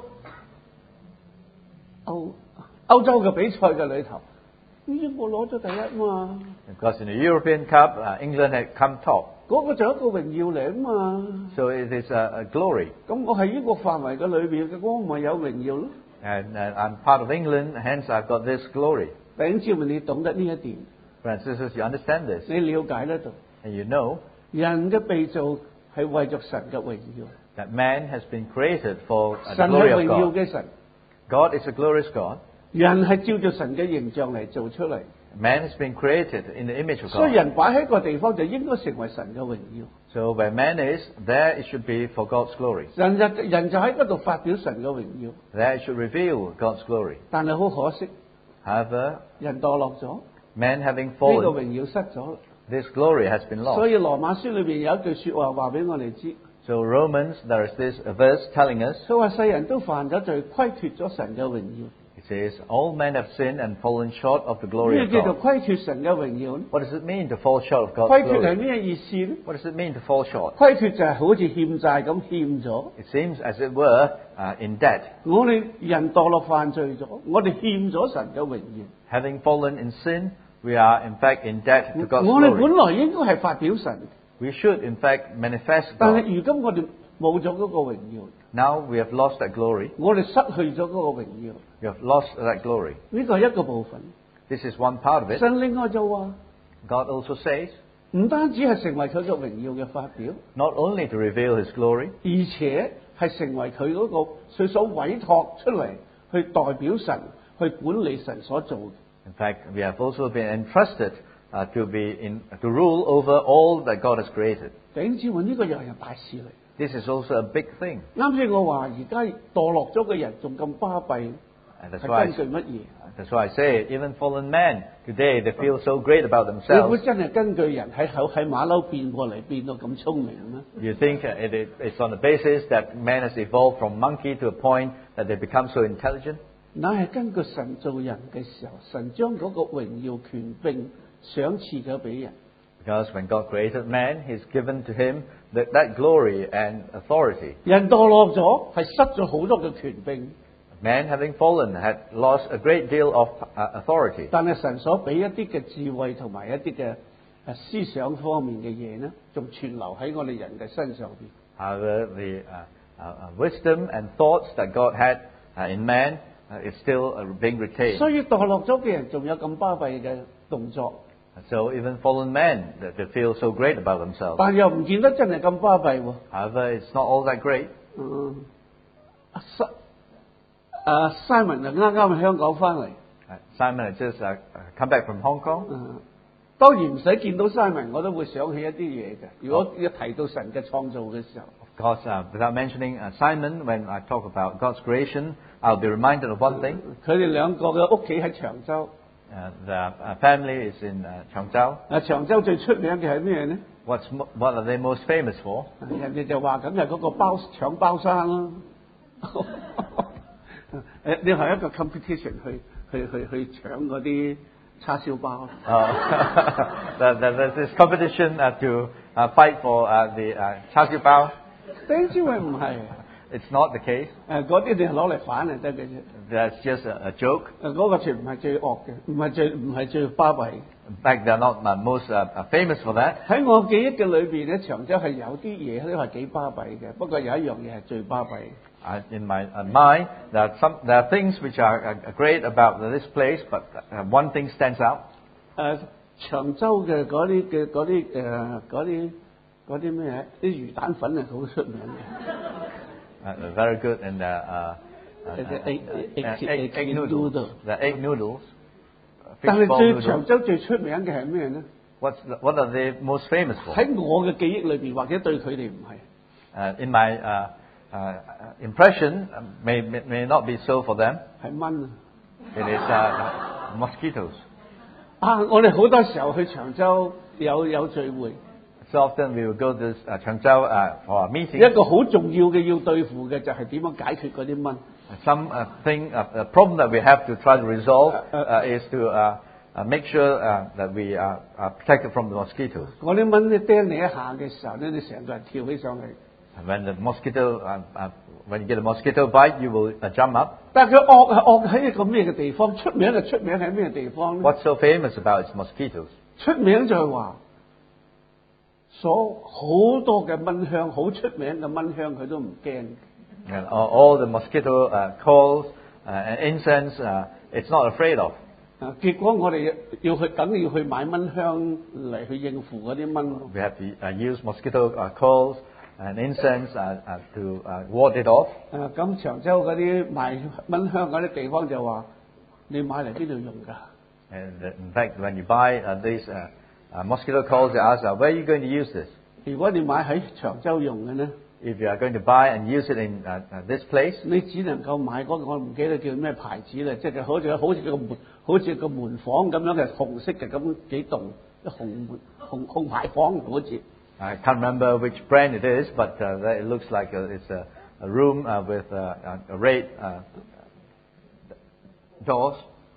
歐洲嘅比賽嘅裏頭，英國攞咗第一嘛， Because in the European Cup, England had come top. 嗰個就係一個榮耀嚟啊嘛。 So it is a glory. 咁我喺英國範圍嘅裏邊嘅，我咪有榮耀咯。 And I'm part of England, hence I've got this glory. 弟兄姊妹，你懂得呢一點， Brothers and sisters, you understand this. 你了解得到， And you know 人嘅被造係為咗神嘅榮耀， that man has been created for the 神 glory 係 of 榮耀 God. 嘅神， God is a glorious God. 人係照住神嘅形象嚟做出嚟， Man has been created in the image of 所以 God. 人擺喺個地方就應該成為神嘅榮耀。 So where man is, there it should be for God's glory. 人就喺嗰度發表神嘅榮耀， There it should reveal God's glory. 但係好可惜， However, 人墮落咗， man having 呢個 fallen, 榮耀失咗啦。 this glory has been 所 lost. 以羅馬書裏邊有一句説話話俾我哋知， So Romans, there is this verse telling us, 佢話世人都犯咗罪，虧缺咗神嘅榮耀。 it says, all men have sinned and fallen short of the glory 咩 of 叫做 God. 虧缺神嘅榮耀呢？ What does it mean to fall short of God's 虧缺係 glory? 咩意思呢？ What does it mean to fall short? 虧缺就係好似欠債咁欠咗。 It seems as it were in debt. 我哋人墮落犯罪咗，我哋欠咗神嘅榮耀。 Having fallen in sin, we are in fact in debt to God's 我哋 glory. 本來應該係發表神， We should in fact manifest 但 God. 係如今我哋冇咗嗰個榮耀， Now we have lost that glory. 我哋失去咗嗰個榮耀。 We have lost that glory. 呢個係一個部分。 This is one part of it. 神另外就話， God also says, 唔單止係成為佢嘅榮耀嘅發表， not only to reveal His glory, 而且係成為佢嗰個佢所委託出嚟去代表神去管理神所做嘅。 in fact, we have also been entrusted to rule over all that God has created. 弟兄姊妹，呢個又係大事嚟。 This is also a big thing. 啱先我話而家墮落咗嘅人仲咁巴閉， And that's 係 why, 根據乜嘢？ that's why I say, even fallen men today, they feel so great about 你估 themselves. 真係根據人喺馬騮變過嚟變到咁聰明咩？ You think it's on the basis that man has evolved from monkey to a point that they become so intelligent? 乃係根據神造人嘅時候，神將嗰個榮耀權柄賞賜咗俾人。 Because when God created man, He's given to him that glory and authority. 人墮落咗，係失咗好多嘅權柄， Man, having fallen, had lost a great deal of authority. 但係神所俾一啲嘅智慧同埋一啲嘅思想方面嘅嘢呢，仲存留喺我哋人嘅身上邊。 However, the wisdom and thoughts that God had in man is still being retained. 所以墮落咗嘅人仲有咁巴閉嘅動作， So even fallen men, they feel so great about themselves. 但又唔見得真係咁巴閉喎。 However, it's not all that great. Simon 就啱啱喺香港翻嚟， Simon had just come back from Hong Kong. 當然唔使見到 Simon，我都會想起一啲嘢嘅。如果一提到神嘅創造嘅時候， Of course, without mentioning Simon, when I talk about God's creation, I'll be reminded of one thing. 佢哋兩個嘅屋企喺長洲。 The family is in Changzhou. 長洲最出名嘅係咩呢？ What are they most famous for? 人哋就話梗係嗰個搶包山啦。你係一個 competition 去搶嗰啲叉燒包。 There's this competition to fight for the char siu bao. 丁之慧唔係， It's not the case. 嗰啲你係攞嚟反係得嘅啫。 That's just a joke. 嗰個全唔係最惡嘅，唔係最巴閉。 In fact, they're not most famous for that. 喺我記憶嘅裏邊咧，長洲係有啲嘢都係幾巴閉嘅，不過有一樣嘢係最巴閉。 In my mind, there are things which are great about this place, but one thing stands out. 長洲嘅嗰啲咩啲魚蛋粉係好出名嘅。 Very good and egg noodle。 The egg noodles. 但 Fish 係 ball 最 noodles. 長洲最出名嘅係咩咧？ What are they most famous for? 喺我嘅記憶裏邊，或者對佢哋唔係， In my impression, may not be so for them. 係蚊啊！ It is mosquitoes. 我哋好多時候去長洲有聚會， So often we will go to Changzhou for a meeting. 一個好重要嘅要對付嘅就係點樣解決嗰啲蚊。 A problem that we have to try to resolve is to make sure that we are protected from the mosquitoes. 嗰啲蚊咧叮你一下嘅時候咧，你成個人跳起上嚟。 And when you get a mosquito bite, you will jump up. 但係佢惡係惡喺一個咩嘅地方？出名喺咩地方咧？ What's so famous about its mosquitoes? 出名就係話，好多嘅蚊香，好出名嘅蚊香，佢都唔驚。 And all the mosquito calls and incense, it's not afraid of. 結果我哋梗要去買蚊香嚟去應付嗰啲蚊。 We have to use mosquito calls and incense to ward it off. 咁長洲嗰啲賣蚊香嗰啲地方就話：你買嚟邊度用㗎？ And in fact, when you buy these mosquito calls, they ask, where are you going to use this? 如果你買喺長洲用嘅呢， If you are going to buy and use it in this place, 你只能夠買嗰個我唔記得叫咩牌子啦，即係好似個門房咁樣嘅紅色嘅咁幾棟，紅牌房好似。 I can't remember which brand it is, but it looks like it's a room with red doors.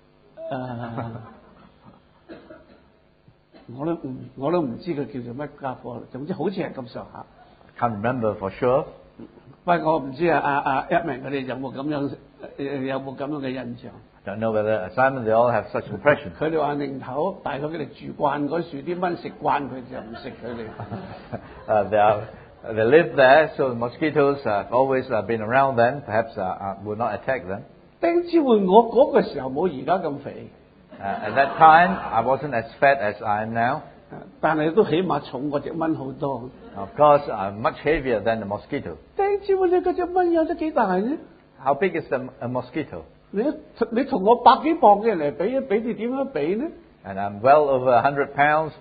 我都唔知佢叫做乜家伙，總之好似係咁上下。 Can't remember for sure. 不過我唔知Edmund 佢哋有冇咁樣嘅印象。 Don't know whether Simon they all have such impression. 佢哋話寧頭，大概佢哋住慣嗰樹，啲蚊食慣佢就唔食佢哋。 They live there, so the mosquitoes have always been around them. Perhaps would not attack them. 丁之會我嗰個時候冇而家咁肥。 At that time, I wasn't as fat as I am now. 但係都起碼重過隻蚊好多。 Of course, I'm much heavier than the mosquito. 丁之會你嗰隻蚊有得幾大呢？ How big is a mosquito? 你同我100幾磅嘅嚟比你點樣比呢？ And I'm well over 100 pounds.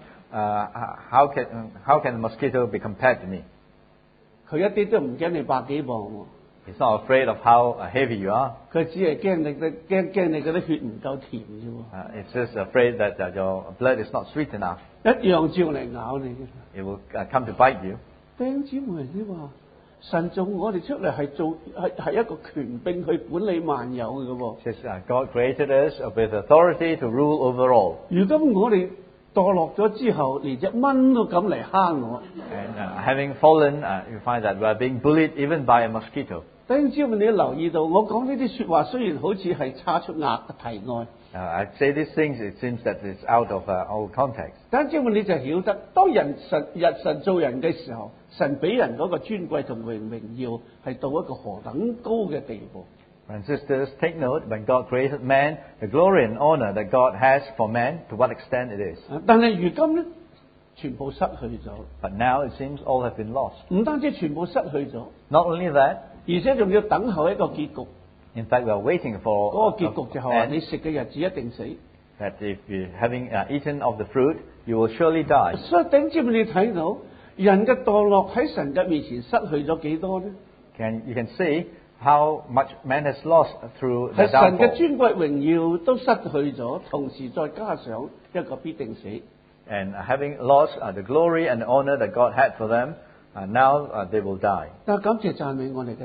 How can a mosquito be compared to me? 佢一啲都唔驚你100幾磅喎。 He's not afraid of how heavy you are. 佢只係驚你嗰啲血唔夠甜啫喎。 It's just afraid that your blood is not sweet enough. 一樣照嚟咬你嘅。 It will come to bite you. 丁姊妹你話神做我哋出嚟係一個權柄去管理萬有嘅喎。 Says God created us with authority to rule over all. 如今我哋墮落咗之後，連隻蚊都敢嚟蝦我。 And having fallen, you find that we are being bullied even by a mosquito. 丁姊妹你留意到，我講呢啲説話雖然好似係差出題外。 I say these things, it seems that it's out of all context. 丁姊妹你就曉得，當神做人嘅時候，神俾人嗰個尊貴同榮耀係到一個何等高嘅地步。 And sisters, take note, when God created man, the glory and honor that God has for man, to what extent it is. 但係如今咧，全部失去咗。 But now it seems all have been lost. 唔單止全部失去咗， Not only that, 而且仲要等候一個結局。 in fact, we are waiting for 嗰個結局就係話， an 你食嘅日子一定死。 that if you're having eaten of the fruit, you will surely die. 所以頂尖你睇到人嘅墮落喺神嘅面前失去咗幾多呢？ You can see how much man has lost through the 係神嘅 downfall. 尊貴榮耀都失去咗，同時再加上一個必定死。 And having lost the glory and honor that God had for them, now they will die. 但係感謝讚美我哋嘅神。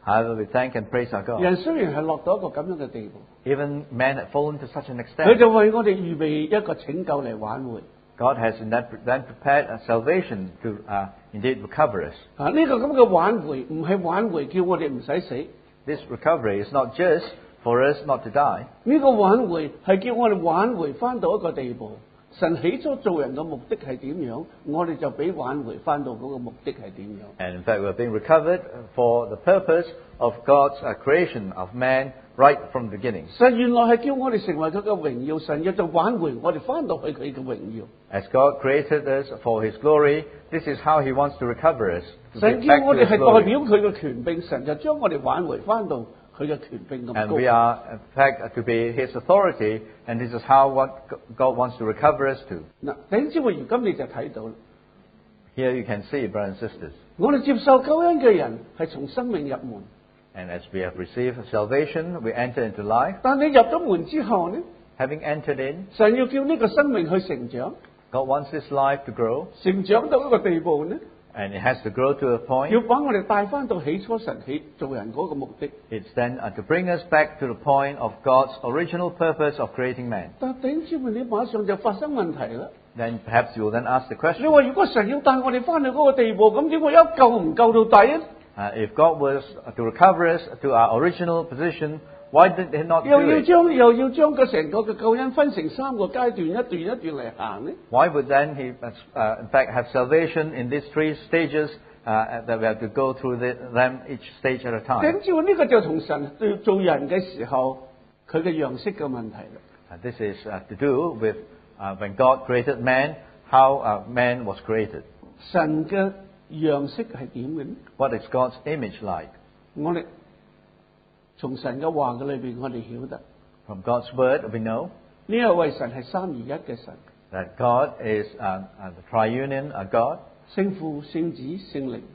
However, we thank and praise our God. 人雖然係落到一個咁樣嘅地步， Even man had fallen to such an 佢 extent. 就為我哋預備一個拯救嚟挽回。 God has in that then prepared a salvation to indeed recover us. 呢個咁嘅挽回唔係挽回叫我哋唔使死， This recovery is not just for us not to die. 呢個挽回係叫我哋挽回翻到一個地步。神起初做人嘅目的係點樣，我哋就俾挽回翻到嗰個目的係點樣。 And in fact, we're being recovered for the purpose of God's creation of man right from the beginning. 神原來係叫我哋成為佢嘅榮耀，神亦就挽回我哋翻到去佢嘅榮耀。 As God created us for His glory, this is how He wants to recover us. To 神 get 叫 back 我 to 哋 His 係代 glory. 表佢嘅權柄，神就將我哋挽回翻到佢嘅權柄咁 And 高。 we are, in fact, to be His authority, and this is how what God wants to recover us to. 嗱，弟兄姊妹，如今你就睇到啦， Here you can see, brothers and sisters, 我哋接受救恩嘅人係從生命入門， and as we have received salvation, we enter into life. 但你入咗門之後呢， Having entered in, 神要叫呢個生命去成長， God wants this life to grow, 成長到一個地步呢， and it has to grow to a 要 point. 把我哋帶翻到起初神起做人嗰個目的。 It's then to bring us back to the point of God's original purpose of creating man. 但弟兄姊妹，你馬上就發生問題啦。 Then perhaps you will then ask the 你 question, 話如果神要帶我哋翻去嗰個地步，咁點我一救唔救到底啊？ if God was to recover us to our original position, why did He not 又 do 要 it? 將個成個嘅救恩分成三個階段，一段一段嚟行呢？ Why would then He, in fact, have salvation in these 3 stages that we have to go through them each stage at a 頂 time? 住呢個就同神對做人嘅時候佢嘅樣式嘅問題啦。 This is to do with when God created man, how man was created. 神嘅樣式係點嘅呢？ What is God's image like? 我哋從神嘅話嘅裏邊，我哋曉得 From God's word, we know 呢一位神係三而一嘅神， that God is the triunion God, 聖父、聖子、聖靈，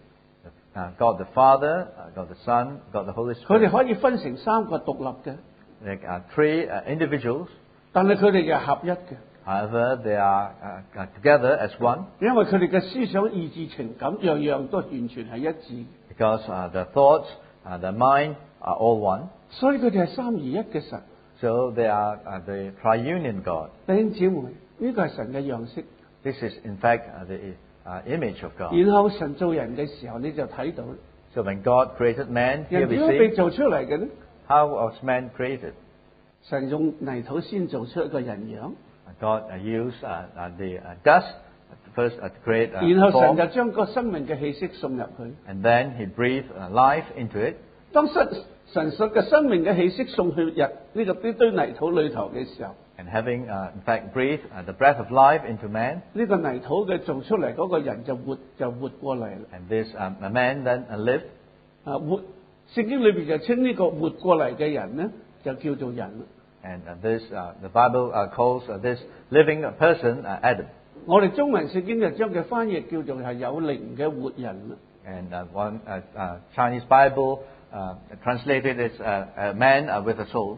God the Father, God the Son, God the Holy 佢哋 Spirit. 可以分成三個獨立嘅， They are 3 individuals. 但係佢哋嘅係合一嘅， However, they are together as one 因為佢哋嘅思想、意志、情感樣樣都完全係一致， because the thoughts, the mind are all one. 所以佢哋係三而一嘅神。 So they are the triunion God. 弟兄姊妹，呢個係神嘅樣式。 This is in fact the image of God. 然後神做人嘅時候，你就睇到 So when God created man, here 人 we 點樣被 see 做出嚟嘅呢？ how was man created. 神用泥土先做出一個人樣， God used the dust first to create 然後神 form, 就將個生命嘅氣息送入去。 and then He breathed life into it. 當神嘅生命嘅氣息送去入呢堆泥土裏頭嘅時候， And having in fact breathed the breath of life into man, 呢個泥土嘅做出嚟嗰個人就活過嚟啦。 and this man then lived. 聖經裏邊就稱呢個活過嚟嘅人呢，就叫做人啦。 And this, the Bible calls this living person Adam. 我哋中文聖經就將佢翻譯叫做係有靈嘅活人啦。 And one Chinese Bible translated it a man with a soul,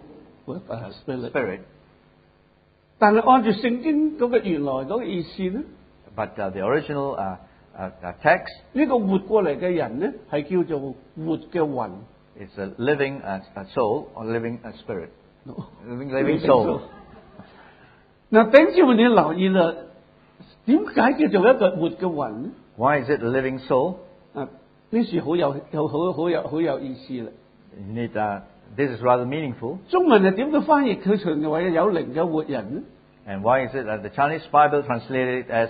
spirit. 但係按照聖經嗰個原來嗰個意思呢， But the original text 呢個活過嚟嘅人呢，係叫做活嘅魂。 is a living soul or living spirit. Living soul. 嗱，頂住你留意啦，點解叫做一個活嘅魂呢？ Why is it a living soul? 啊，呢處好有意思啦。 You need, this is rather meaningful. 中文係點樣翻譯佢成為有靈嘅活人呢？ And why is it that the Chinese Bible translated it as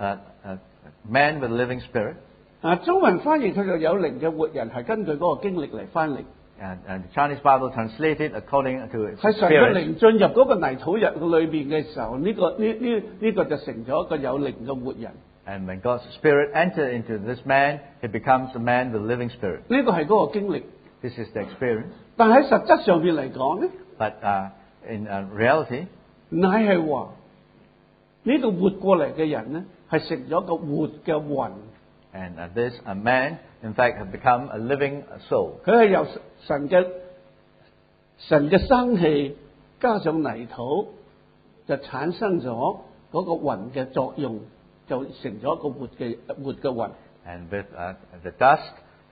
man with a living spirit? 啊，中文翻譯佢就有靈嘅活人，係根據嗰個經歷嚟翻譯。 And the Chinese Bible translated according to its 係神嘅 spirit. 靈進入嗰個泥土入裏邊嘅時候，呢個就成咗一個有靈嘅活人。 And when God's spirit entered into this man, he becomes a man with a living spirit. 呢個係嗰個經歷。 This is the experience. 但喺實質上邊嚟講呢， But in reality, 乃係話呢個活過嚟嘅人呢，係成咗個活嘅魂。 and this man, in fact, has become a living soul. 佢係由神嘅生氣加上泥土，就產生咗嗰個魂嘅作用，就成咗一個活嘅魂。 And with the dust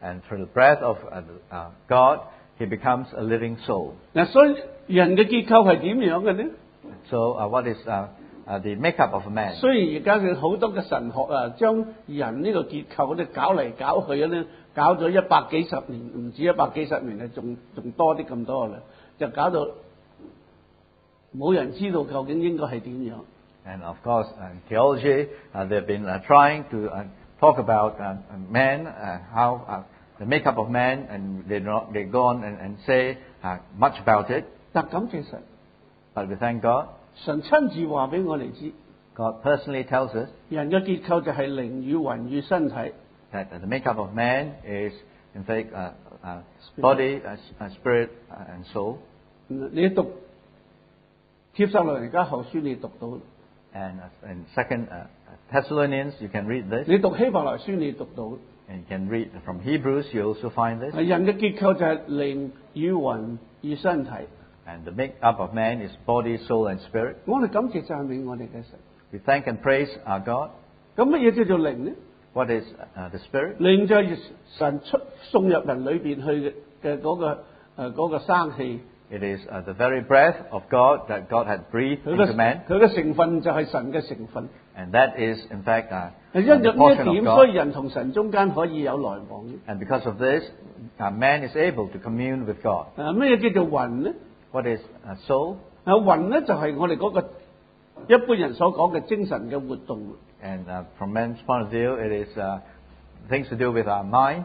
and through the breath of God, he becomes a living soul. 嗱，所以人嘅結構係點樣嘅呢？ So what is the makeup of a man? 雖然而家嘅好多嘅神學啊，將人呢個結構咧搞嚟搞去咧，搞咗100幾十年，唔止100幾十年啊，仲多啲咁多啦，就搞到冇人知道究竟應該係點樣。 And of course, in theology, they've been trying to talk about man, how the makeup of man, and they go on and say much about it. 但感謝神， But we thank God. 神親自話俾我哋知， God personally tells us 人嘅結構就係靈與魂與身體。 that the makeup of man is, in fact, body, spirit, and soul. 你讀帖撒羅尼迦後書，你讀到； And in 2 Thessalonians, you can read this. 你讀希伯來書，你讀到。 And you can read from Hebrews, you also find this. 人嘅結構就係靈與魂與身體。 And the makeup of man is body, soul, and spirit. 我哋感謝讚美我哋嘅神。 We thank and praise our God. 咁乜嘢叫做靈呢？ What is the spirit? 靈就係神送入人裏邊去嘅嗰個生氣。 It is the very breath of God that God had breathed 佢 into man. 嘅成分就係神嘅成分。 And that is, in fact, 因着 the 呢一 portion of 點，所以 God. 人同神中間可以有來往。 And because of this, man is able to commune with God. 咩叫做魂呢？ What is soul? 魂呢就係我哋嗰個一般人所講嘅精神嘅活動。 And from man's point of view, it is things to do with our mind.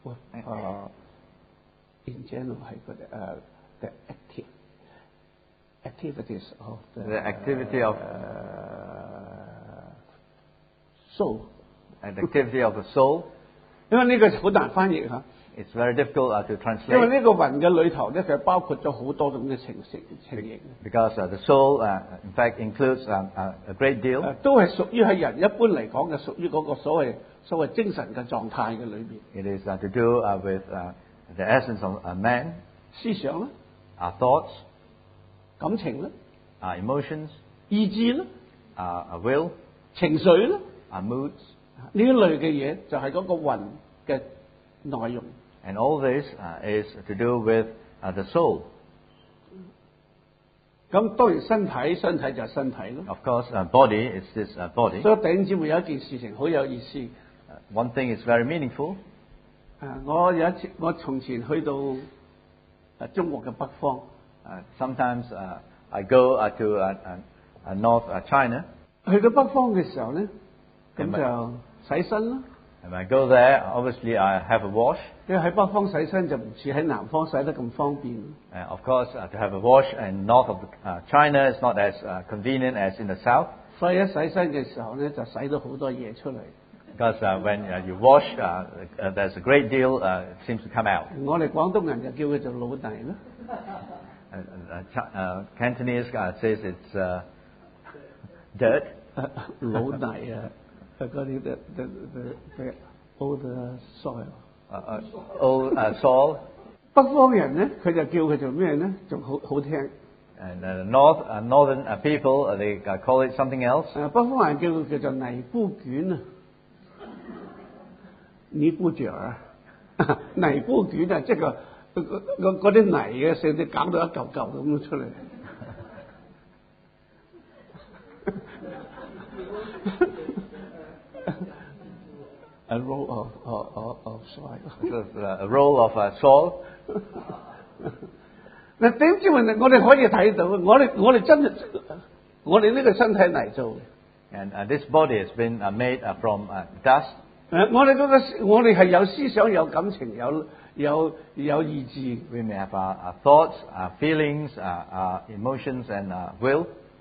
In general 係嗰啲the activities of The activity of soul。 and the activity of the soul. 因為呢個好難翻譯嚇， It's very difficult to 因為 translate 呢個魂嘅裏頭咧，佢包括咗好多種嘅情形， because the soul, in fact, includes a great deal. 都係屬於喺人一般嚟講嘅屬於嗰個所謂精神嘅狀態嘅裏邊。 It is to do with the essence of a man, 思想啦、 our thoughts, 感情啦、 our emotions, 意志啦、 our will, 情緒啦， our moods, 呢一類嘅嘢就係嗰個魂嘅內容。 and all this is to do with the soul. 咁當然身體就係身體咯。 Of course, body is this body. 所以弟兄姊妹有一件事情好有意思。 One thing is very meaningful. 我有一次我從前去到中國嘅北方， Sometimes I go to North China. 去到北方嘅時候咧，咁係咪就洗身啦。 And when I go there, obviously I have a wash. 因為喺北方洗身就唔似喺南方洗得咁方便。 Of course, to have a wash in north of China is not as convenient as in the south. 所以一洗身嘅時候咧，就洗到好多嘢出嚟。 Because when you wash, there's a great deal seems to come out. 我哋廣東人就叫佢做老泥啦， Cantonese says it's dirt. 老泥啊，嗰啲the old soil。 Old soil. 北方人咧，佢就叫佢做咩咧？仲好聽。 And northern people, they call it something else. 北方人叫佢叫做泥菇卷啊，泥菇卷啊，泥菇卷啊，即係嗰啲泥嘅，成日搞到一嚿嚿咁樣出嚟。A roll of soil。 A roll of soil. 嗱，點知我哋可以睇到，我哋真係我哋呢個身體泥做嘅。 And this body has been made from dust. 我哋係有思想、有感情、有意志。 We may have our thoughts, our feelings, our emotions, and our will.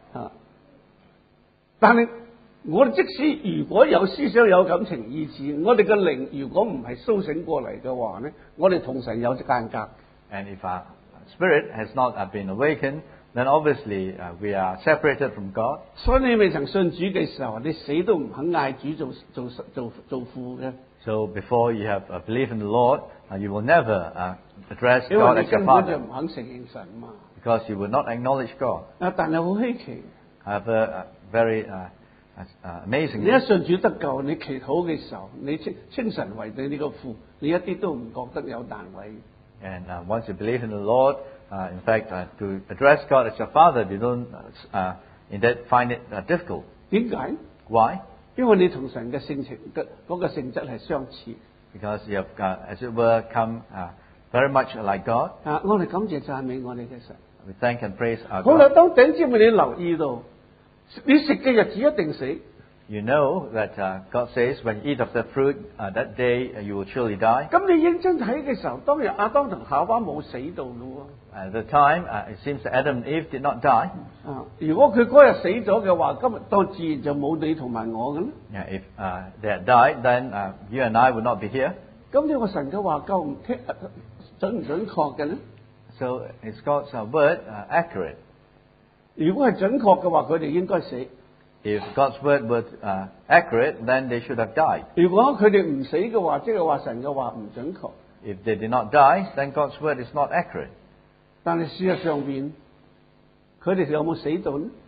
但係我哋即使如果有思想、有感情、意志，我哋嘅靈如果唔係甦醒過嚟嘅話咧，我哋同神有間隔。 And if our spirit has not been awakened, then obviously we are separated from God. 所以你未曾信主嘅時候，你死都唔肯嗌主做父嘅， So before you have believed in the Lord, you will never address 因為 God 你 as your 根本就 Father 唔肯承認神嘛。 because you will not acknowledge God. 但係好稀奇， However, very 你 amazingly, 一信主得救，你祈禱嘅時候，你稱神為你呢個父，你一啲都唔覺得有難為。 and once you believe in the Lord, in fact, to address God as your Father, you don't indeed find it difficult. 點解？ Why? 因為你同神嘅性情嘅嗰個性質係相似。 Because you have, as it were, come very much like God. 我哋感謝讚美我哋嘅神。 We thank and praise our 好啦， God. 當頂姊妹你留意到，你食嘅日子一定死。 You know that God says, when you eat of that fruit, that day you will surely die. 咁你認真睇嘅時候，當日亞當同夏娃冇死到嘅喎。 At the time, it seems that Adam and Eve did not die. 如果佢嗰日死咗嘅話，今日當自然就冇你同埋我嘅啦。 If they had died, then you and I would not be here. 咁呢個神嘅話夠唔準唔準確嘅呢？ So is God's word accurate? 如果係準確嘅話，佢哋應該死； If God's word was accurate, then they should have died. 如果佢哋唔死嘅話，即係話神嘅話唔準確。 If they did not die, then God's word is not accurate. 但係事實上邊，佢哋有冇死到呢？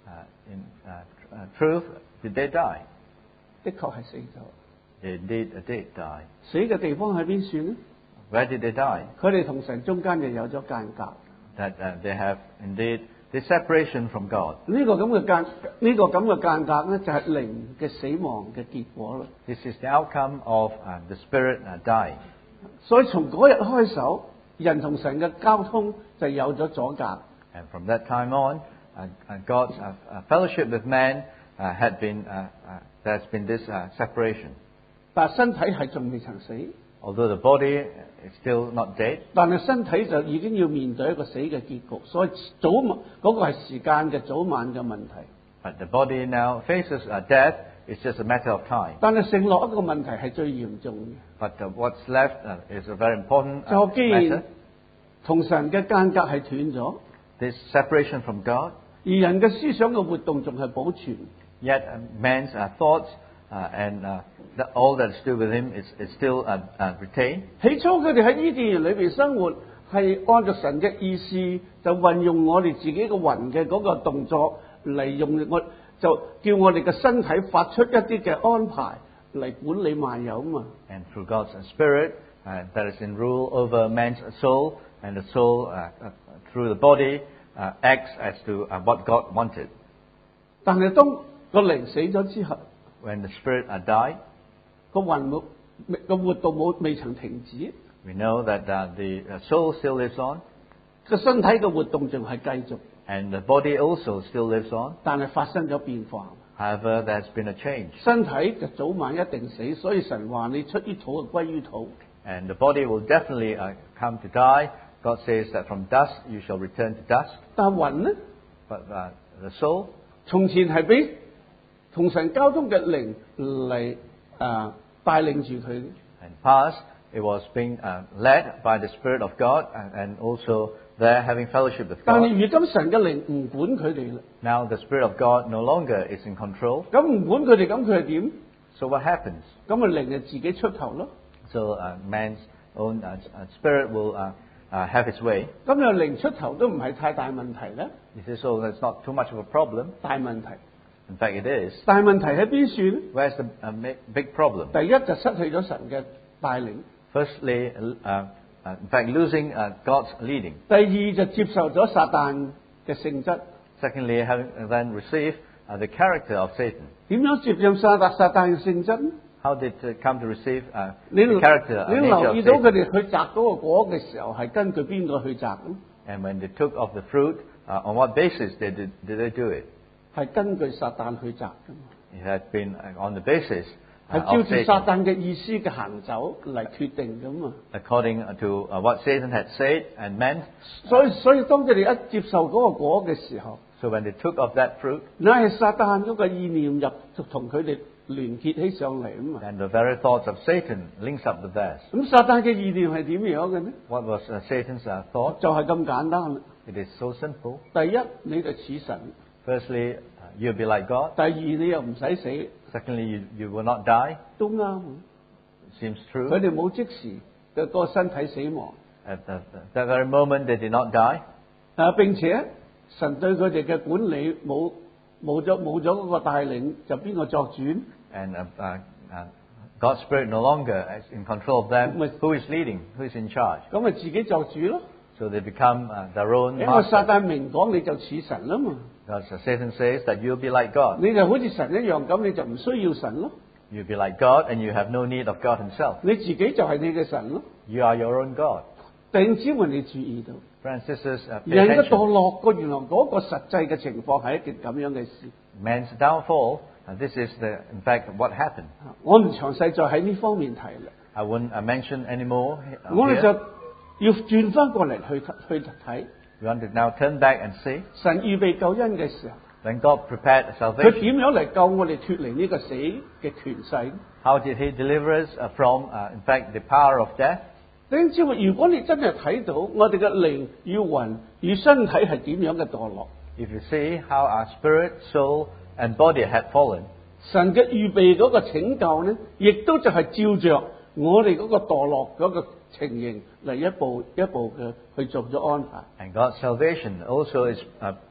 In truth, did they die? 的確係死咗。 They did die. 死嘅地方喺邊處呢？ Where did they die? 佢哋同神中間就有咗間隔。 That they have indeed this separation from God. 呢個咁嘅間隔咧，就係靈嘅死亡嘅結果啦。 This is the outcome of the spirit dying. 所以從嗰日開首，人同神嘅交通就有咗阻隔。 And from that time on, God's fellowship with man had been there's been this separation. 但係身體係仲未曾死， Although the body is still not dead, 但係身體就已經要面對一個死嘅結局。所以早晚嗰個係時間嘅早晚嘅問題。 but the body now faces death. It's just a matter of time. 但係剩落一個問題係最嚴重嘅， But what's left is a very important 就既然 matter. 同神嘅間隔係斷咗， This separation from God, 而人嘅思想嘅活動仲係保存。 yet man's thoughts and all that's to do with him is still retained. 起初佢哋喺伊甸園裏邊生活，係按照神嘅意思，就運用我哋自己嘅魂嘅嗰個動作嚟用我，就叫我哋嘅身體發出一啲嘅安排嚟管理萬有啊嘛。 And through God's Spirit that is in rule over man's soul, and the soul through the body acts as to what God wanted. 但係當個靈死咗之後， When the spirit died, 個魂個活動未曾停止， we know that the soul still lives on, 個身體嘅活動仲係繼續， and the body also still lives on. 但係發生咗變化。 However, there's been a change, 身體就早晚一定死，所以神話你出於土就歸於土。 and the body will definitely come to die. God says that from dust you shall return to dust. 但係魂呢， But the soul, 從前係俾同神交通嘅靈嚟帶領住佢。 in the past, it was being led by the Spirit of God, and also there having fellowship with 但 God. 係如今神嘅靈唔管佢哋啦， Now the Spirit of God no longer is in control. 咁唔管佢哋，咁佢係點？ So what happens? 咁啊靈就自己出頭咯。 So man's own spirit will have its way. 咁啊靈出頭都唔係太大問題咧， He says, so that's not too much of a problem. 大問題。 In fact, it is. 大問題喺邊處咧？ Where's the big problem? 第一就失去咗神嘅帶領， Firstly, in fact, losing God's leading. 第二就接受咗撒旦嘅性質。 Secondly, having then received the character of Satan. 點樣接受撒旦嘅性質呢？ How did it come to receive 你 the character 你 nature 留 of 意到佢 Satan? 哋去摘嗰個果嘅時候，係根據邊個去摘呢？ And when they took of the fruit, on what basis did they do it? 係根據撒旦去摘噶嘛， It had been on the basis 係照 of 住撒 Satan, 旦嘅意思嘅行走嚟決定噶嘛。 according to what Satan had said and meant. 所以當佢哋一接受嗰個果嘅時候， So when they took of that fruit, 乃係撒旦嗰個意念同佢哋聯結起上嚟啊嘛。 then the very thoughts of Satan links up with theirs. 咁撒旦嘅意念係點樣嘅呢？ What was Satan's thought? 就係咁簡單啦。 It is so simple. 第一，你就似神； Firstly, you'll be like God. 第二，你又唔使死， Secondly, you will not die. 都啱。 Seems 佢 true. 哋冇即時嘅個身體死亡， At that very moment, they did not die. 並且神對佢哋嘅管理冇冇咗嗰個帶領，就邊個作主？ And God's Spirit no longer is in control of them. Mas- Who is leading? Who is in charge? 咁咪自己作主咯。 So they become their own 因為撒 master. 旦明講你就似神啦嘛， Because Satan says that you'll be like God. 你就好似神一樣，咁你就唔需要神咯， You'll be like God and you have no need of God himself. 你自己就係你嘅神咯。 You are your own God. 弟兄姊妹，你注意到 Friends, sisters, pay 人嘅 attention. 墮落個原來嗰個實際嘅情況係一件咁樣嘅事。 Man's downfall, this is in fact what happened. 我唔詳細再喺呢方面提啦， I wouldn't mention anymore 我哋 here. 就要轉翻過嚟去睇 We want to now turn back and see 神預備救恩嘅時候， when God prepared 佢 salvation. 點樣嚟救我哋脱離呢個死嘅權勢？ How did He deliver us from, in fact, the power of death? 弟兄姊妹，如果你真係睇到我哋嘅靈與魂與身體係點樣嘅墮落， If you see how our spirit, soul, and body had fallen, 神嘅預備嗰個拯救呢，亦都就係照着我哋嗰個墮落嗰個情形嚟一步一步嘅去做咗安排。 and God's salvation also is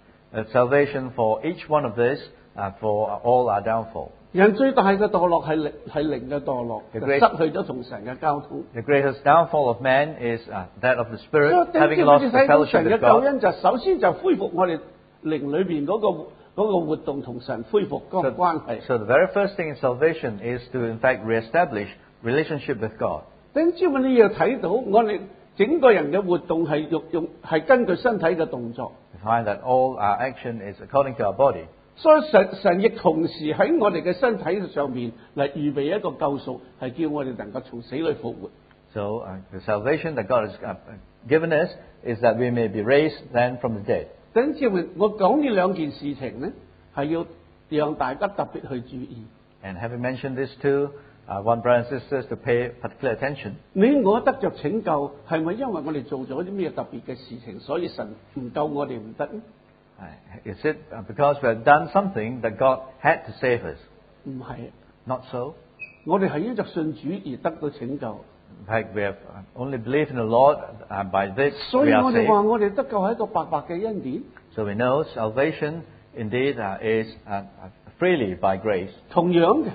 a salvation for each one of this, for all our downfall. 人最大嘅墮落係靈嘅墮落， The 就 great- 失去咗同神嘅交通。 The greatest downfall of man is that of the 所以 spirit, 弟兄 having 姊妹， lost 你 the 睇到 fellowship 神嘅 with 救 God. 恩就首先就恢復我哋靈裏邊嗰個活動同神恢復嗰個關係。 So the very first thing in salvation is to, in fact, reestablish relationship with God. 弟兄姊妹，你要睇到我哋整個人嘅活動係係根據身體嘅動作， We find that all our action is according to our body. 所以神亦同時喺我哋嘅身體上面嚟預備一個救贖，係叫我哋能夠從死裏復活。 So the salvation that God has given us is that we may be raised then from the dead. 弟兄姊妹，我講呢兩件事情呢，係要讓大家特別去注意。 And having mentioned these two, I want brothers and sisters to pay particular attention. 你我得着拯救，係咪因為我哋做咗啲咩特別嘅事情，所以神唔救我哋唔得呢？ Is it because we have done something that God had to save us? 唔係， Not so. 我哋係因着信主而得到拯救。 In fact, we have only believed in the Lord. By this 所以 we are 我哋話 saved. 我哋得救係一個白白嘅恩典。 So we know salvation indeed is freely by grace. 同樣嘅，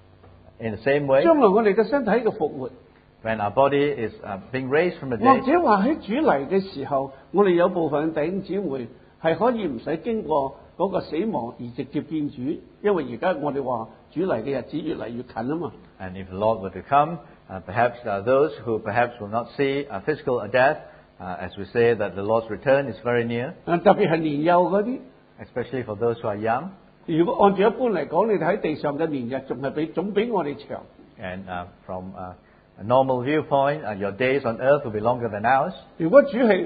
In the same way, 將來我哋嘅身體嘅復活， when our body is being raised from the 或 dead, 者話喺主嚟嘅時候，我哋有部分弟兄姊妹係可以唔使經過嗰個死亡而直接見主，因為而家我哋話主嚟嘅日子越嚟越近啊嘛。 and if the Lord were to come, perhaps those who perhaps will not see a physical death, as we say that the Lord's return is very near, 特別係年幼嗰啲， especially for those who are young. 如果按照一般嚟講，你哋喺地上嘅年日總比我哋長。 And from a normal viewpoint, your days on earth will be longer than ours. 如果主係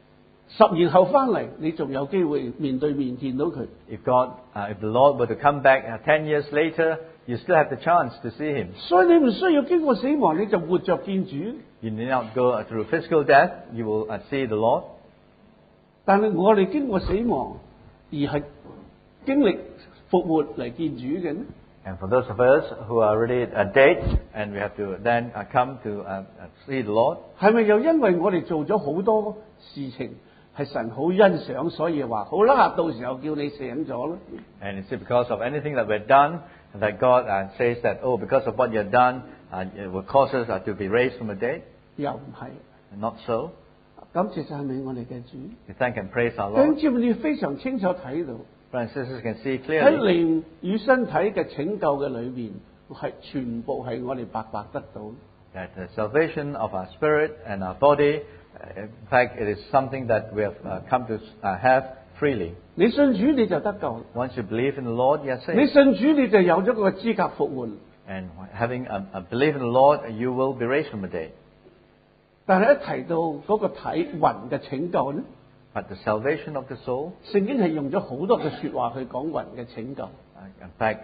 10年後翻嚟，你仲有機會面對面見到佢。 If the Lord were to come back 10 years later, you still have the chance to see Him. 所以你唔需要經過死亡，你就活着見主。 You need not go through physical death, you will see the Lord. 但係我哋經過死亡，而係經歷復活嚟見主嘅呢？ And for those of us who are already dead, and we have to then come to see the Lord, 係咪又因為我哋做咗好多事情係神好欣賞，所以話好啦，到時候叫你醒咗啦？ and is it because of anything that we've done that God says that, oh, because of what you have done, it will cause us to be raised from the dead? 又唔係。 Not so. 感謝讚美我哋嘅主。 We thank and praise our 弟兄 Lord. 姊妹，你非常清楚睇到 Brothers and sisters can see 喺 clearly 靈與身體嘅拯救嘅裏面，係全部係我哋白白得到。 that the salvation of our spirit and our body, in fact, it is something that we have come to have freely. 你信主你就得救， Once you believe in the Lord, you are 你 saved. 信主你就有咗個資格復活。 And having a belief in the Lord, you will be raised from the dead. 但係一提到嗰個體魂嘅拯救呢， But the salvation of the soul, 聖經係用咗好多嘅説話去講魂嘅拯救。 in fact,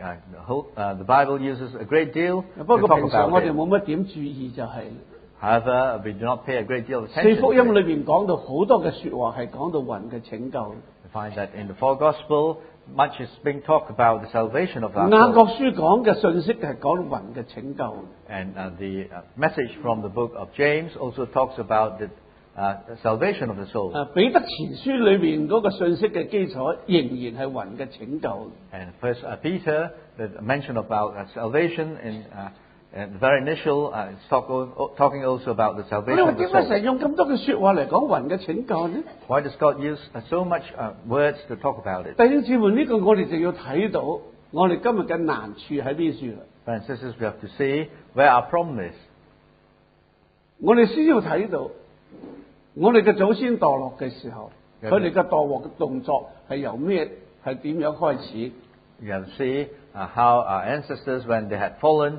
the Bible uses a great deal 不 to 過 talk 平常 about 我哋 it. 冇乜點注意就係、 However, we do not pay a great deal of 四 attention 福 to 音裏 it. 邊講到好多嘅説話係講到魂嘅拯救。 We find that in the four Gospel, much is being talked about the salvation of our 雅 soul. 各書講嘅信息係講魂嘅拯救。 And the message from the book of James also talks about the salvation of the soul. 彼得前書裏邊嗰個信息嘅基礎仍然係魂嘅拯救。 And First Peter, the mention about salvation in the very initial, it's talking also about the 你 salvation 話 of the 點解成 soul. 日用咁多嘅説話嚟講魂嘅拯救呢？ Why does God use so much words to talk about it? 弟兄姊妹，呢個我哋就要睇到我哋今日嘅難處喺邊處啦。 Brothers and sisters, we have to see where our problem is. 我哋先要睇到我哋嘅祖先墮落嘅時候，佢哋嘅墮落嘅動作係由咩係點樣開始？ You have to see how our ancestors, when they had fallen,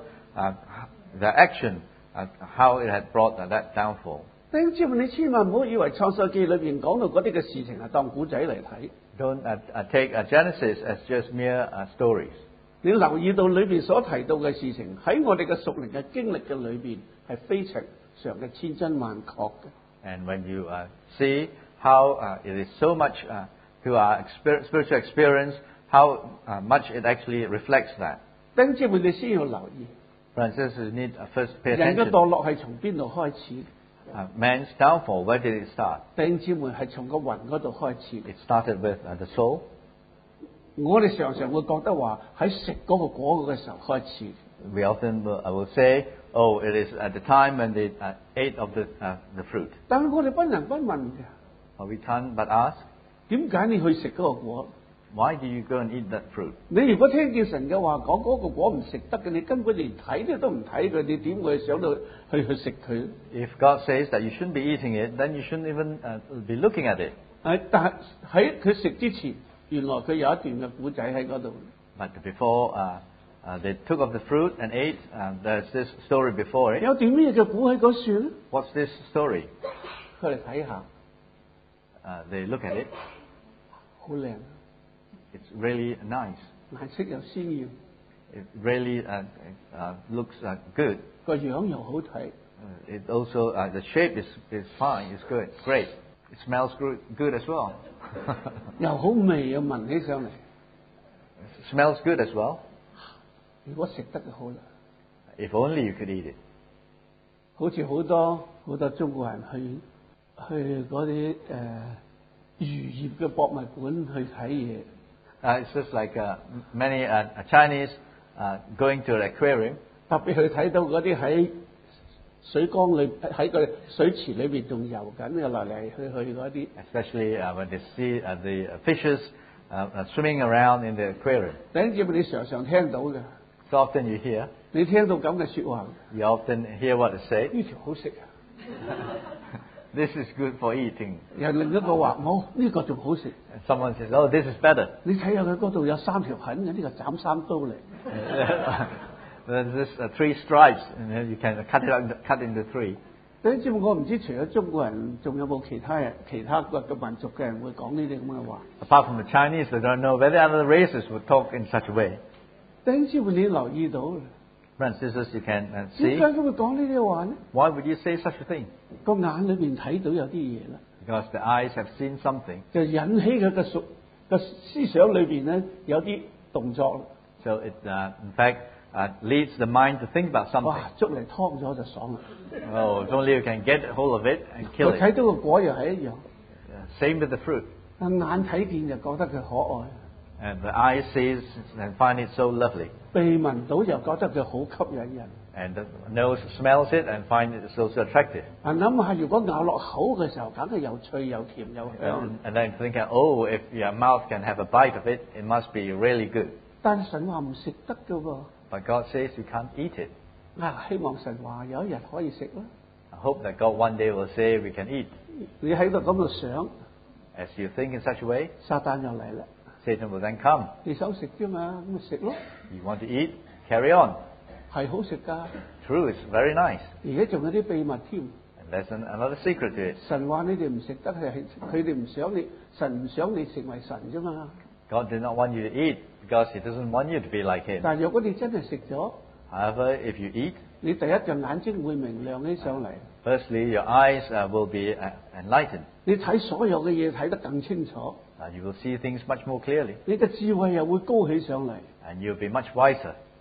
their action, how it had brought that downfall. 弟兄姊妹，你千萬唔好以為創世記裏邊講到嗰啲嘅事情係當古仔嚟睇。 Don't take Genesis as just mere stories. 你留意到裏邊所提到嘅事情喺我哋嘅屬靈嘅經歷嘅裏邊係非常嘅千真萬確嘅。 And when you see how it is so much to our spiritual experience, how much it actually reflects that. 弟兄姊妹，你先要留意 Brothers and sisters, you need first pay 人嘅 attention. 墮落係從邊度開始？ Man's downfall, where did it start? 弟兄姊妹係從個魂嗰度開始。 It started with the soul. 我哋常常會覺得話喺食嗰個果嘅時候開始。 We often will say, oh, it is at the time when they ate of the fruit. 但係我哋不能不問嘅， But we can't but ask, 點解你去食嗰個果？ why do you go and eat that fruit? 你如果聽見神嘅話講嗰個果唔食得嘅，你根本連睇都唔睇佢，你點會想到去食佢？ If God says that you shouldn't be eating it, then you shouldn't even be looking at it. 但係喺佢食之前，原來佢有一段嘅古仔喺嗰度。 But before they took of the fruit and ate, there's this story before it. 有段咩嘅古喺嗰處咧？ What's this story? 佢嚟睇下， They look at it. 好靚， It's really nice. 顏色又鮮豔， It really looks good. 個樣又好睇。 It also the shape is fine. It's good. Great. It smells good as well. 又好味又聞起上嚟， It smells good as well. 如果食得就好啦。 If only you could eat it. 好似好多中國人去嗰啲漁業嘅博物館去睇嘢， It's just like many Chinese going to an aquarium. 特別去睇到嗰啲喺水缸裏喺個水池裏邊仲游緊嘅嚟嚟去嗰啲。 Especially when they see the fishes swimming around in the aquarium. 弟兄姊妹，你常常聽到嘅， So often you hear, 你聽到咁嘅説話， you often hear what is said. 呢條好食啊！ This is good for eating. 又另一個話冇呢個仲好食， And someone says, oh, this is better. 你睇下佢嗰度有3條痕嘅，呢個斬3刀嚟。 There's this 3 stripes, and then you can cut into 3. 弟兄姊妹，我唔知除咗中國人，仲有冇其他個民族嘅人會講呢啲咁嘅話。 Apart from the Chinese, I don't know whether other races would talk in such a way. 弟兄姊妹，你留意到， Brothers and sisters, you can 點 see 解佢會講呢啲話呢？ why would you say such a thing? 個眼裏邊睇到有啲嘢啦， Because the eyes have seen something. 就引起佢嘅思想裏邊咧有啲動作啦。 So it, in fact, leads the mind to think about something. 哇！捉嚟劏咗就爽啦！ Oh, if only you can get hold of it and kill 佢睇 it. 到個果又係一樣， Same with the fruit. 但眼睇見就覺得佢可愛， And the eye sees and find it so lovely. 鼻聞到又覺得佢好吸引人。 And the nose smells it and finds it so attractive. 諗下，如果咬落口嘅時候，梗係又脆又甜又香。 And then thinking, oh, if your mouth can have a bite of it, it must be really good. 但神話唔食得㗎喎。 But God says you can't eat it. 希望神話有一日可以食啦。 I hope that God one day will say we can eat. 你喺度咁度想， As you think in such a way, 撒旦又嚟啦。 Satan will then come. 你想食啫嘛，咁咪食咯， You want to eat? Carry on. 係好食㗎。 True, it's very nice. 而且仲有啲秘密添。 And there's another secret to it. 神話你哋唔食得係佢哋唔想你，神唔想你成為神啫嘛。 God did not want you to eat because He doesn't want you to be like Him. 但係若果你真係食咗， However, if you eat, 你第一就眼睛會明亮起上嚟， firstly, your eyes will be enlightened. 你睇所有嘅嘢睇得更清楚， You will see things much more clearly. 你嘅智慧又會高起上嚟， And you'll be much wiser. 同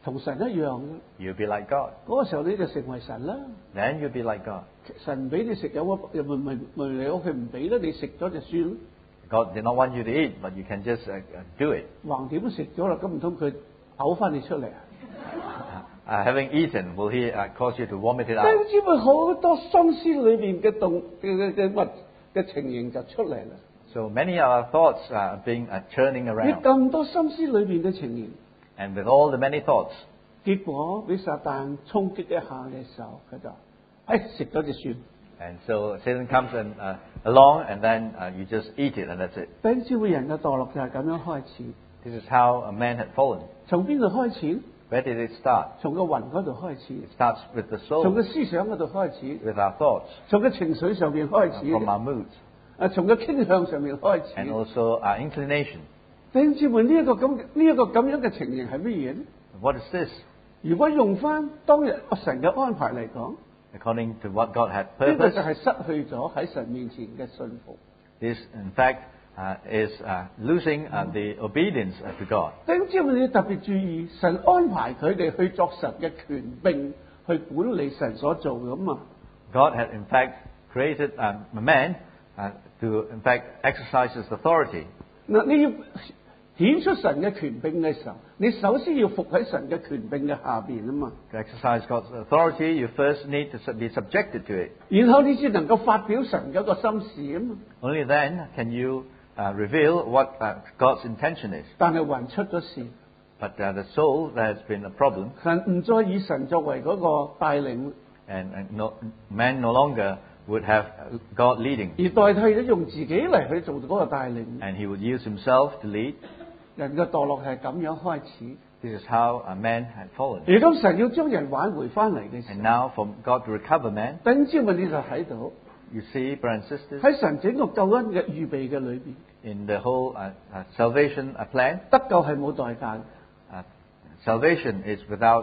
同神一樣。 You'll be like God. 嗰個時候你就成為神啦。 Then you'll be like God. 神唔俾你食有乜又咪你屋企唔俾啦，你食咗就算啦。 God did not want you to eat, but you can just do it. 橫掂都食咗啦，咁唔通佢嘔翻你出嚟啊？ Having eaten, will He cause you to vomit it 你 out? 知唔知好多心思裏邊嘅情形就出嚟啦？ So many of our thoughts are being churning 你 around. 咁多心思裏邊嘅情形， And with all the many thoughts, 結果俾撒旦衝擊一下嘅時候，佢就食咗就算。 and so Satan comes along, and then you just eat it, and that's it. 弟兄姊妹，人嘅墮落就係咁樣開始。 This is how a man had fallen. 從邊度開始？ Where did it start? 從個魂嗰度開始， It starts with the 從個 soul, 思想嗰度開始， with our thoughts, 從個情緒上面開始， from our moods, 從個傾向上面開 and 始。 also our inclination. 弟兄姊妹，呢一個咁樣嘅情形係乜嘢呢？ What is this? 如果用翻當日神嘅安排嚟講， According to what God had 呢個 purposed, 就係失去咗喺神面前嘅信服。 this in fact is losing the obedience to God. 弟兄姊妹，你要特別注意，神安排佢哋去作神嘅權柄，去管理神所做嘅嘛。 God had in fact created a man to in fact exercise his authority. 嗱，你要顯出神嘅權柄嘅時候，你首先要服喺神嘅權柄嘅下邊啊嘛。 To exercise God's authority, you first need to be subjected to it. 然後你先能夠發表神嘅一個心事啊嘛。 Only then can you reveal what God's intention is. 但係魂出咗事， But the soul, there has been a problem, 神唔再以神作為嗰個帶領， and man no longer would have God leading, 而代替咗用自己嚟去做嗰個帶領。 and he would use himself to lead. 人嘅墮落係咁樣開始。 This is how a man had fallen. 而今神要將人挽回翻嚟嘅時 And 候， now for God to recover man, 弟兄姊妹你就睇到 you see, brothers and sisters, 喺神整個救恩嘅預備嘅裏邊， in the whole salvation plan, 得救係冇代價嘅。 salvation is without,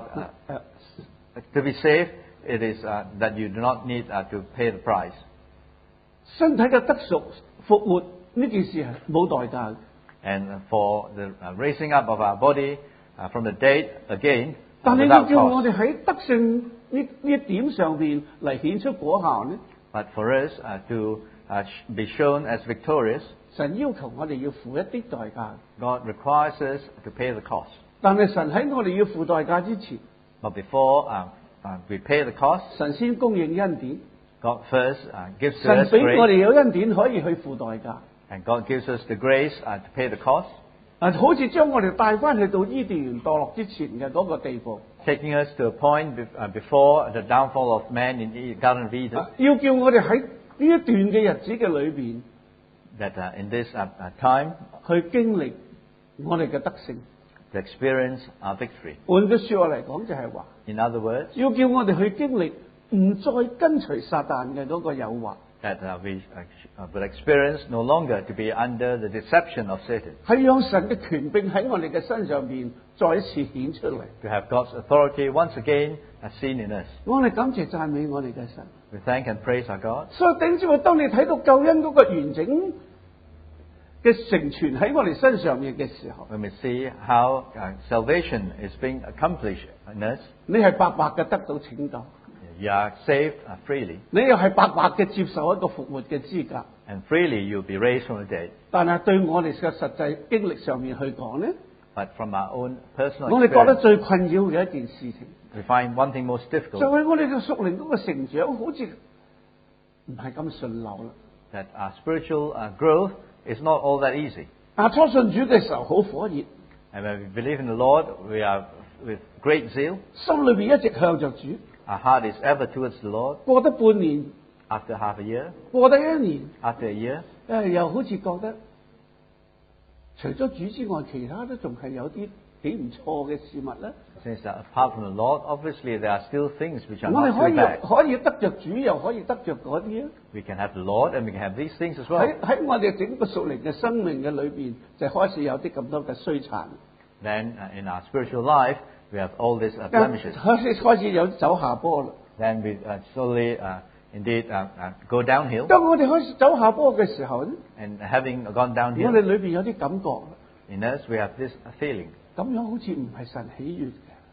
to be saved, it is that you do not need to pay the price. 身體嘅得贖復活呢件事係冇代價嘅。 And for the raising up of our body from the dead again, 但係要 without 叫我 cost. 哋喺得勝呢一點上邊嚟顯出果效呢？ But for us to be shown as victorious, 神要求我哋要付一啲代價， God requires us to pay the cost. 但係神喺我哋要付代價之前， But before we pay the cost, 神先供應恩典， God first gives 神 us 俾我 grace, 哋有恩典可以去付代價。 and God gives us the grace to pay the cost, 好似將我哋帶翻去到伊甸園墮落之前嘅嗰個地步， taking us to a point before the downfall of man in the Garden of Eden, 要叫我哋喺呢一段嘅日子嘅裏邊 that in this time 去經歷我哋嘅得勝。 to experience our victory. 換句説話嚟講，就係話 In other words, 要叫我哋去經歷唔再跟隨撒旦嘅嗰個誘惑， that we will experience no longer to be under the deception of Satan, 係讓神嘅權柄喺我哋嘅身上邊再一次顯出嚟。 to have God's authority once again seen in us. 我哋感謝讚美我哋嘅神。 We thank and praise our God. 所以頂住，當你睇到救恩嗰個完整嘅成全喺我哋身上面嘅時候， When we see how salvation is being accomplished in us, 你係白白嘅得到拯救， you are saved freely, 你又係白白嘅接受一個復活嘅資格。 and freely you'll be raised from the dead. 但係對我哋嘅實際經歷上面去講呢， But from our own personal 我哋覺得 experience, 最困擾嘅一件事情， we find one thing most 就 difficult, 係我哋嘅屬靈嗰個成長好似唔係咁順流啦。 that our spiritual growth is not all that easy. 初信主嘅時候好火熱， And when we believe in the Lord, we are with great zeal. 心裏邊一直向着主。 Our heart is ever towards the Lord. 過得半年， After half a year, 過得一年， after a year, 又好似覺得除咗主之外，其他都仲係有啲幾唔錯嘅事物咧。 since apart from the Lord, obviously there are still things which are 我哋 not 可 too 以 bad. 可以得着主，又可以得着嗰啲啊！ We can have the Lord and we can have these things as well. 喺我哋整個屬靈嘅生命嘅裏邊，就開始有啲咁多嘅衰殘， Then in our spiritual life, we have all these blemishes. 開始有走下坡啦。 Then we slowly, indeed, go downhill. 當我哋開始走下坡嘅時候咧， And having gone 我 downhill, 哋裏邊有啲感覺啦， in us we have this feeling. 咁樣好似唔係神喜悅嘅。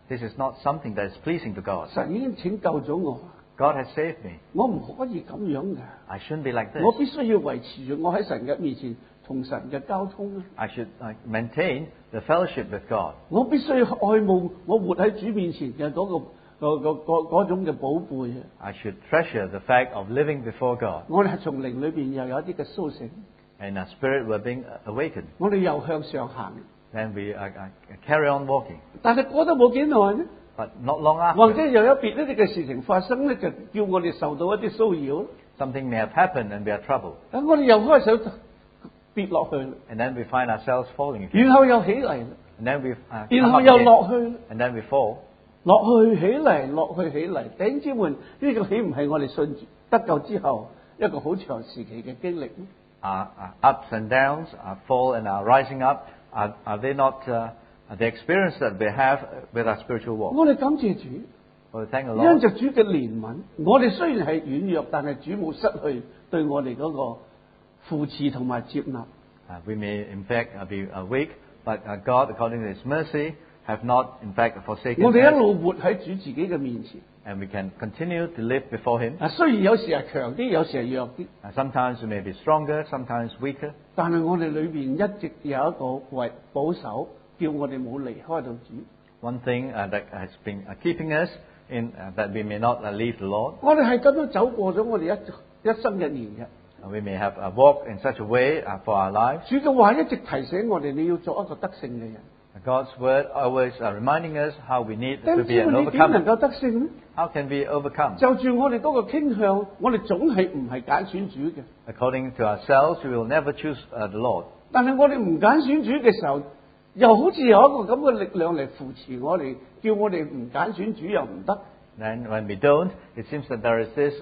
This is not something that is pleasing to God. 神已經拯救咗我， God has saved me. 我唔可以咁樣嘅， I shouldn't be like 我 this. 必須要維持住我喺神嘅面前同神嘅交通啊！ I should maintain the fellowship with God. 我必須要愛慕我活喺主面前嘅嗰種嘅寶貝啊！ I should treasure the fact of living before God. 我哋係從靈裏邊又有一啲嘅甦醒， And our spirit we're being awakened. 我哋又向上行， Then we carry on walking. 但係過得冇幾耐呢， But not long 或 after, 者又有別呢啲嘅事情發生咧，就叫我哋受到一啲騷擾， something may have happened and we are troubled. 咁我哋又開始跌落去啦， And then we find ourselves falling again. 然後又起嚟啦， And then we 然 come 後 up 又 again. 落去啦。 And then we fall. 落去起嚟，落去起嚟，弟兄姊妹，呢個豈唔係我哋信主得救之後一個好長時期嘅經歷咩？ Our ups and downs, our fall and our rising up, are they not the experience that we have with our spiritual walk? 我哋感謝主， Well, thank the 因 Lord. 着主嘅憐憫，我哋雖然係軟弱，但係主冇失去對我哋嗰個扶持同埋接納。 We may in fact be weak, but God, according to His mercy, have not in fact forsaken 我哋一 us. 路活喺主自己嘅面前。 And we can continue to live before Him. 雖然有時係強啲，有時係弱啲， Sometimes we may be stronger, sometimes weaker. 但係我哋裏邊一直有一個為保守，叫我哋冇離開到主。 One thing that has been keeping us in that we may not leave the Lord. 我哋係咁樣走過咗我哋一生嘅年日。 We may have walked in such a way for our lives. 主嘅話一直提醒我哋，你要做一個得勝嘅人。 God's word always reminding us how we need 弟兄 to 姊 be 妹， an 你點能 overcomer. 夠得勝呢？ How can we overcome? 就住我哋嗰個傾向，我哋總係唔係揀選主嘅。 According to ourselves, we will never choose the Lord. 但係我哋唔揀選主嘅時候，又好似有一個咁嘅力量嚟扶持我哋，叫我哋唔揀選主又唔得。 Then when we don't, it seems that there is this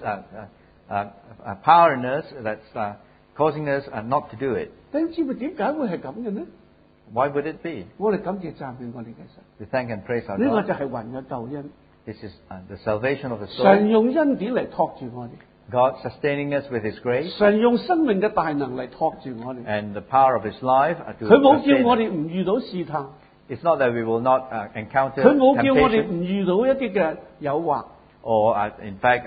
power in us that's causing us not to do it. 弟兄姊妹，點解會係咁嘅呢？ Why would it be? 我哋感謝讚美我哋嘅神， We thank and praise our 呢個 God. 就係雲嘅救恩。 This is the salvation of the 神 soul. 用恩典嚟托住我哋， God sustaining us with His grace 神用生命嘅大能嚟托住我哋。 and the power of His life to 佢冇 sustain 叫我 us. 哋唔遇到試探， It's not that we will not encounter 佢冇叫我哋 temptation 唔遇到一啲嘅誘惑。 or in fact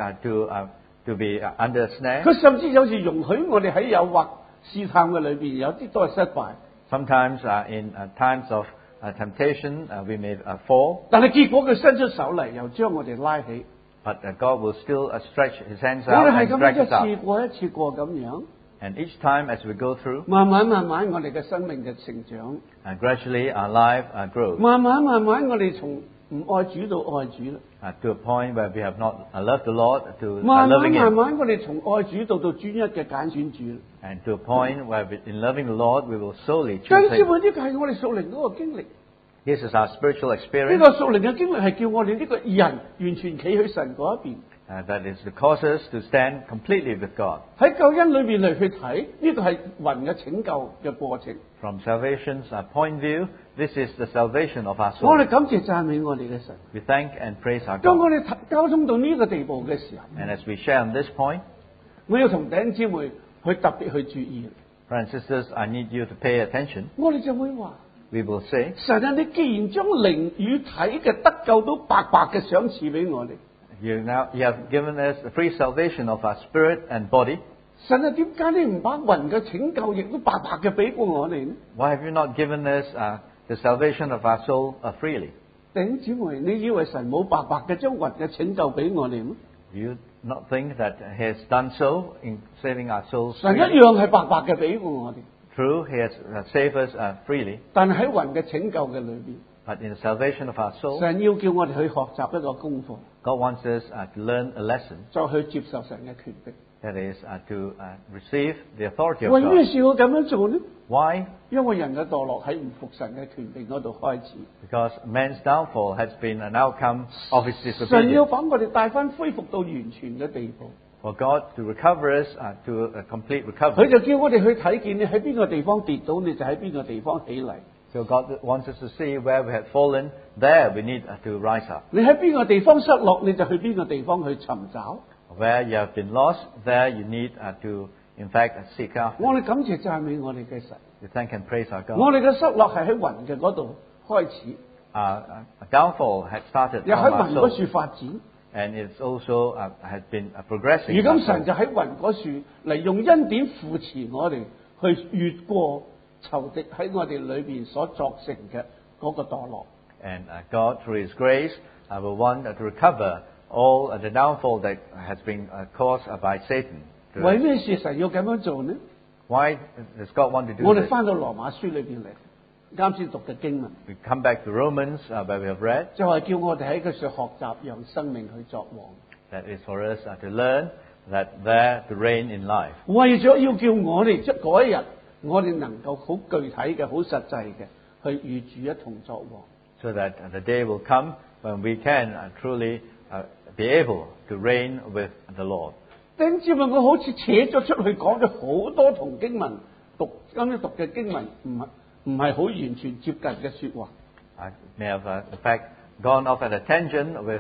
to be under a snare. 佢甚至有時容許我哋喺誘惑試探嘅裏邊，有啲都係失敗。 Sometimes in times of temptation we may fall, 但係結果佢伸出手嚟，又將我哋拉起。 but God will still stretch His hands 我 out 哋係 and 咁 drag 樣 us out. 一次過一次過咁樣， And each time as we go through, 慢慢我哋嘅生命嘅成長， gradually our life grows 慢慢我哋從唔愛主到愛主啦。 to a point where we have not loved the Lord to 慢 loving Him. 慢我哋從愛主到專一嘅揀選主啦。 And to a point where in loving the Lord we will solely 弟 choose 兄姊 Him. 妹，呢個係我哋屬靈嗰個經歷。 This is our spiritual 呢 experience 個屬靈嘅經歷係叫我哋呢個人完全企喺神嗰一邊。 that is to cause us to stand completely with God. 喺救恩裏邊嚟去睇，呢個係雲嘅拯救嘅過程。 From salvation's point of view, this is the salvation of our 我 soul. 哋感謝讚美我哋嘅神。 We thank and praise our 當我 God. 哋交通到呢個地步嘅時候， And as we share on this point, 我要同弟兄姊妹去特別去注意。 brothers and sisters, I need you to pay attention. 我哋就會話： We will say, 神啊，你既然將靈與體嘅得救都白白嘅賞賜俾我哋， you have given us the free salvation of our spirit and body. 神啊，點解你唔把雲嘅拯救亦都白白嘅俾過我哋呢？ Why have you not given us the salvation of our soul freely? 弟兄姊妹，你以為神冇白白嘅將雲嘅拯救俾我哋咩？ Do you not think that He has done so in saving our souls 神一 freely? 樣係白白嘅俾過我哋， True, He has saved us freely, 但係喺雲嘅拯救嘅裏邊， but in the salvation of our soul, 神要叫我哋去學習一個功課， God wants us to learn a lesson. 再去接受神嘅權柄。 That is to receive the authority of 為咩 God. 事要咁樣做呢？ Why? 因為人嘅墮落喺唔服神嘅權柄嗰度開始。 Because man's downfall has been an outcome of his 神要 disobedience. 把我哋帶翻恢復到完全嘅地步， For God to recover us to a complete 佢 recovery. 就叫我哋去睇見你喺邊個地方跌倒，你就喺邊個地方起嚟； So God wants us to see where we have fallen. There we need to rise up. 你喺邊個地方失落，你就去邊個地方去尋找。 Where you have been lost, there you need to, in fact, seek after. 我哋感謝讚美我哋嘅神， We thank and praise our 我 God. 哋嘅失落係喺雲嘅嗰度開始， downfall had started 又 from 喺 our 雲嗰 soul, 處發展。 and it's also has been progressing. 如 in our 今神 soul. 就喺雲嗰處嚟用恩典扶持我哋，去越過仇敵喺我哋裏邊所作成嘅嗰個墮落。 And God, through His grace, will want to recover all the downfall that has been caused by Satan. 為咩事神要咁樣做呢？ Why does God want to do 我哋 this? 翻到羅馬書裏邊嚟，啱先讀嘅經文， We come back to Romans, where we have read 就係叫我哋喺佢上學習，讓生命去作王。 that is for us to learn that there to reign in life. 為咗要叫我哋即嗰一日，我哋能夠好具體嘅、好實際嘅去與主一同作王。 So that the day will come when we can truly be able to reign with the Lord. 丁知咪我好似扯咗出去講咗好多同經文啱啱讀嘅經文唔係好完全接近嘅説話。 I may have, in fact, gone off at a tangent with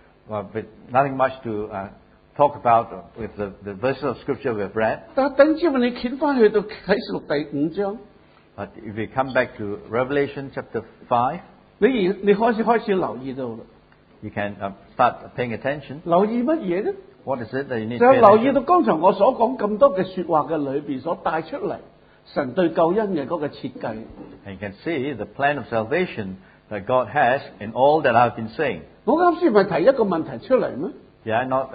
nothing much to talk about with the verses of Scripture we've read. 但係丁知咪你掀翻去到啟示錄第5章， But if we come back to Revelation chapter 5, 你開始留意到啦， you can start paying attention. 留意乜嘢呢？ What is it that you need 就 to 係 pay 留意到 attention? 剛才我所講咁多嘅説話嘅裏邊所帶出嚟，神對救恩嘅嗰個設計。 And you can see the plan of salvation that God has in all that I've been saying. 我啱先咪提一個問題出嚟咩？ Did I not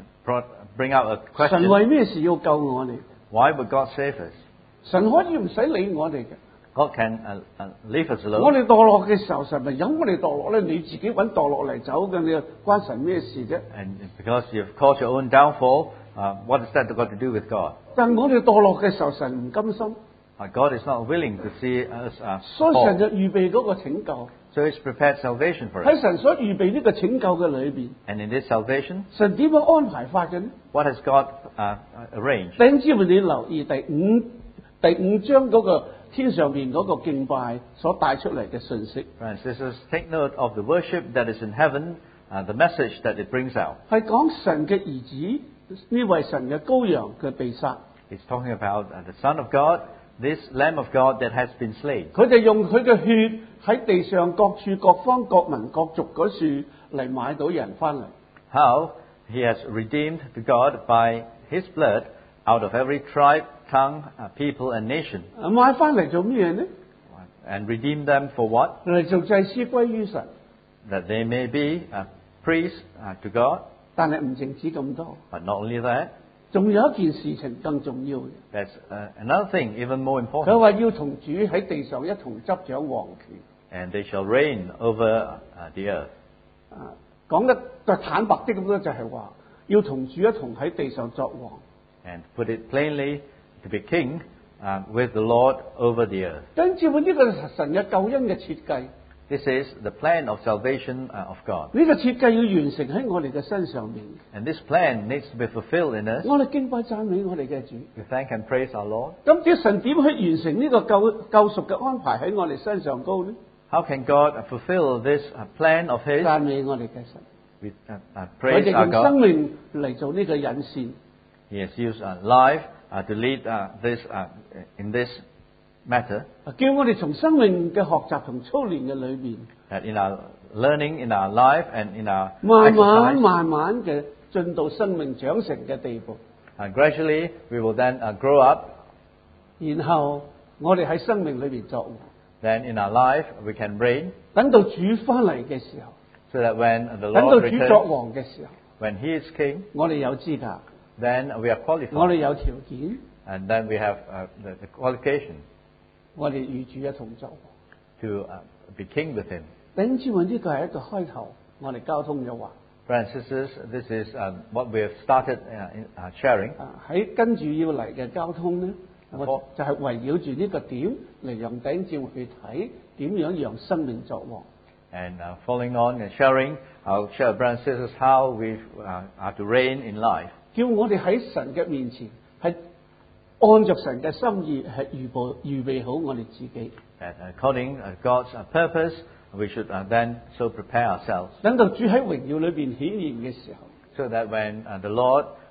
bring out a 神 question? 為咩事要救我哋？ Why would God save us? 神可以唔使理我哋嘅。 God can leave us 我 alone. 哋墮落嘅時候，神咪由我哋墮落咧？你自己揾墮落嚟走嘅，你又關神咩事啫？ And because you've caused your own downfall, what has that got to do with God? 但我哋墮落嘅時候，神唔甘心， God is not willing to see us 所以神 fall. 就預備嗰個拯救。 So He's prepared salvation for us. 喺神所預備呢個拯救嘅裏邊， And in this salvation, 神點樣安排法嘅呢？ what has God arranged? 弟兄姊妹，你留意第五章嗰個天上邊嗰個敬拜所帶出嚟嘅信息， Friends, sisters, take note of the worship that is in heaven, the message that it brings out. 係講神嘅兒子呢位神嘅羔羊嘅被殺， It's talking about the Son of God, this Lamb of God that has been slain. 佢哋用佢嘅血喺地上各處各方各民各族嗰處嚟買到人翻嚟。 How He has redeemed to God by His blood out of every tribe, tongue, people, and nation. 買翻嚟做咩呢？ And redeemed them for what? 嚟做祭司歸於神， That they may be priests to God. 但係唔淨止咁多， But not only that, 仲有一件事情更重要嘅。 there's another thing even more 佢 important. 話要同主喺地上一同執掌王權。 And they shall reign over the earth. 講得就坦白啲咁多，就係話要同主一同喺地上作王。 And put it plainly, to be king with the Lord over the earth. 跟住呢個神嘅救恩嘅設計， This is the plan of salvation of God. 呢個設計要完成喺我哋嘅身上面。 And this plan needs to be fulfilled in us. 我哋敬拜讚美我哋嘅主。 We thank and praise our Lord. 咁即係神點去完成呢個救贖嘅安排喺我哋身上高呢？ How can God fulfill this plan of His? 讚美我哋嘅神， We 佢 praise 哋 our 用生 God. 命嚟做呢個引線。 He has used life to lead this in this matter. 叫我哋從生命嘅學習同操練嘅裏邊， That in our learning, in our life, and in our 慢慢 exercise, 嘅進到生命長成嘅地步， gradually we will then grow up. 然後我哋喺生命裏邊作王。 Then in our life we can reign. 等到主翻嚟嘅時候， So that when the 等到 Lord 主作 returns, 王嘅時候， when He is King, 我哋有資格， then we are 我 qualified. 哋有條件， And then we have the qualification 我哋與主一同作王。 to be king with Him. 弟兄姊妹，呢個係一個開頭，我哋交通嘅話。 Brothers and sisters, this is what we have started sharing. 喺跟住要嚟嘅交通咧，我就係圍繞住呢個點嚟讓弟兄姊妹去睇點樣讓生命作王。 And following on and sharing, I'll share, brothers and sisters, how we are to reign in life. 叫我哋喺神嘅面前係按着神嘅心意係預備好我哋自己。 That according to God's purpose, we should then so prepare ourselves 等到主喺榮耀裏邊顯現嘅時候， so that when the Lord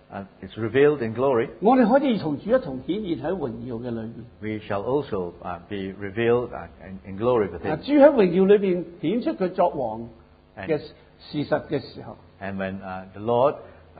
is revealed in glory, 我哋可以同主一同顯現喺榮耀嘅裏邊。 we shall also be revealed in glory with 主 him. 喺榮耀裏邊顯出佢作王嘅事實嘅時候， And when the Lord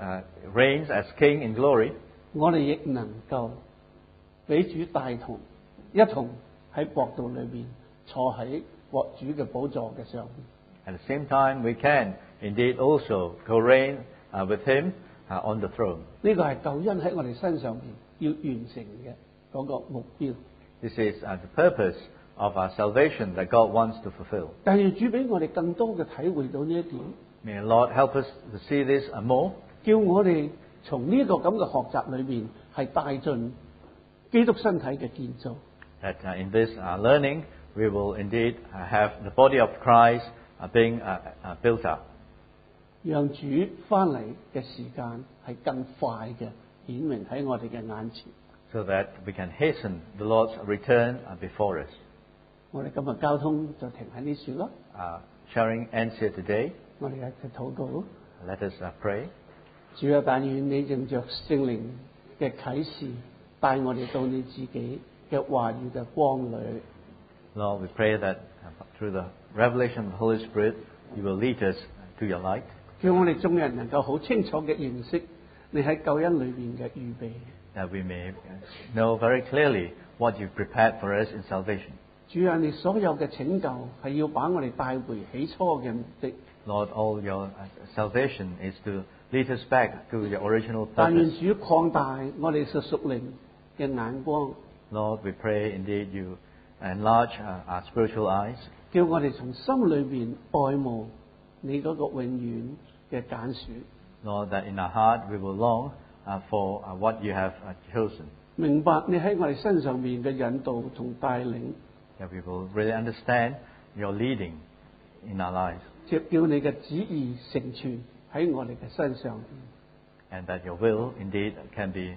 reigns as King in glory, 我哋亦能夠俾主帶同一同喺國度裏邊坐喺國主嘅寶座嘅上邊。 at the same time we can indeed also co-reign with him on the throne. 呢個係救恩喺我哋身上邊要完成嘅嗰個目標。 This is the purpose of our salvation that God wants to fulfill. 但係主俾我哋更多嘅體會到呢一點， May the Lord help us to see this more, 叫我哋從呢個咁嘅學習裏邊係帶進基督身體嘅建造。 that in this learning we will indeed have the body of Christ being built up, 讓主翻嚟嘅時間係更快嘅顯明喺我哋嘅眼前。 so that we can hasten the Lord's return before us. 我哋今日交通就停喺呢處咯。 Sharing ends here today. 我哋一齊禱告。 Let us pray. 主啊，但願你藉着聖靈嘅啟示，帶我哋到你自己嘅話語嘅光裏。 Lord, we pray that through the revelation of the Holy Spirit, you will lead us to your light, 叫我哋眾人能夠好清楚嘅認識你喺救恩裏邊嘅預備。 that we may know very clearly what you've prepared for us in salvation. 主啊，你所有嘅拯救係要把我哋帶回起初嘅目的。 Lord, all your salvation is to lead us back to your original 但願 purpose. 主擴大我哋屬靈嘅眼光， Lord, we pray indeed you enlarge our spiritual eyes, 叫我哋從心裏邊愛慕你嗰個永遠嘅揀選， Lord, that in our heart we will long for what you have chosen, 明白你喺我哋身上面嘅引導同帶領， that we will really understand your leading in our lives, 藉叫你嘅旨意成全喺我哋嘅身上邊， and that your will indeed can be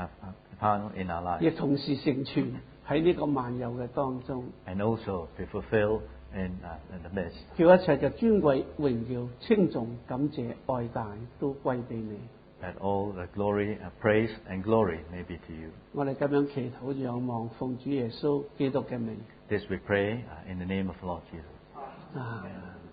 found in our 亦 lives, 同時成全喺呢個萬有嘅當中， and also be fulfilled in the midst. 叫一切嘅尊貴、榮耀、稱頌、感謝、愛戴都歸俾你。 That all the glory, praise and glory may be to you. 我哋咁樣祈禱仰望，奉主耶穌基督嘅名。 This we pray in the name of the Lord Jesus. 啊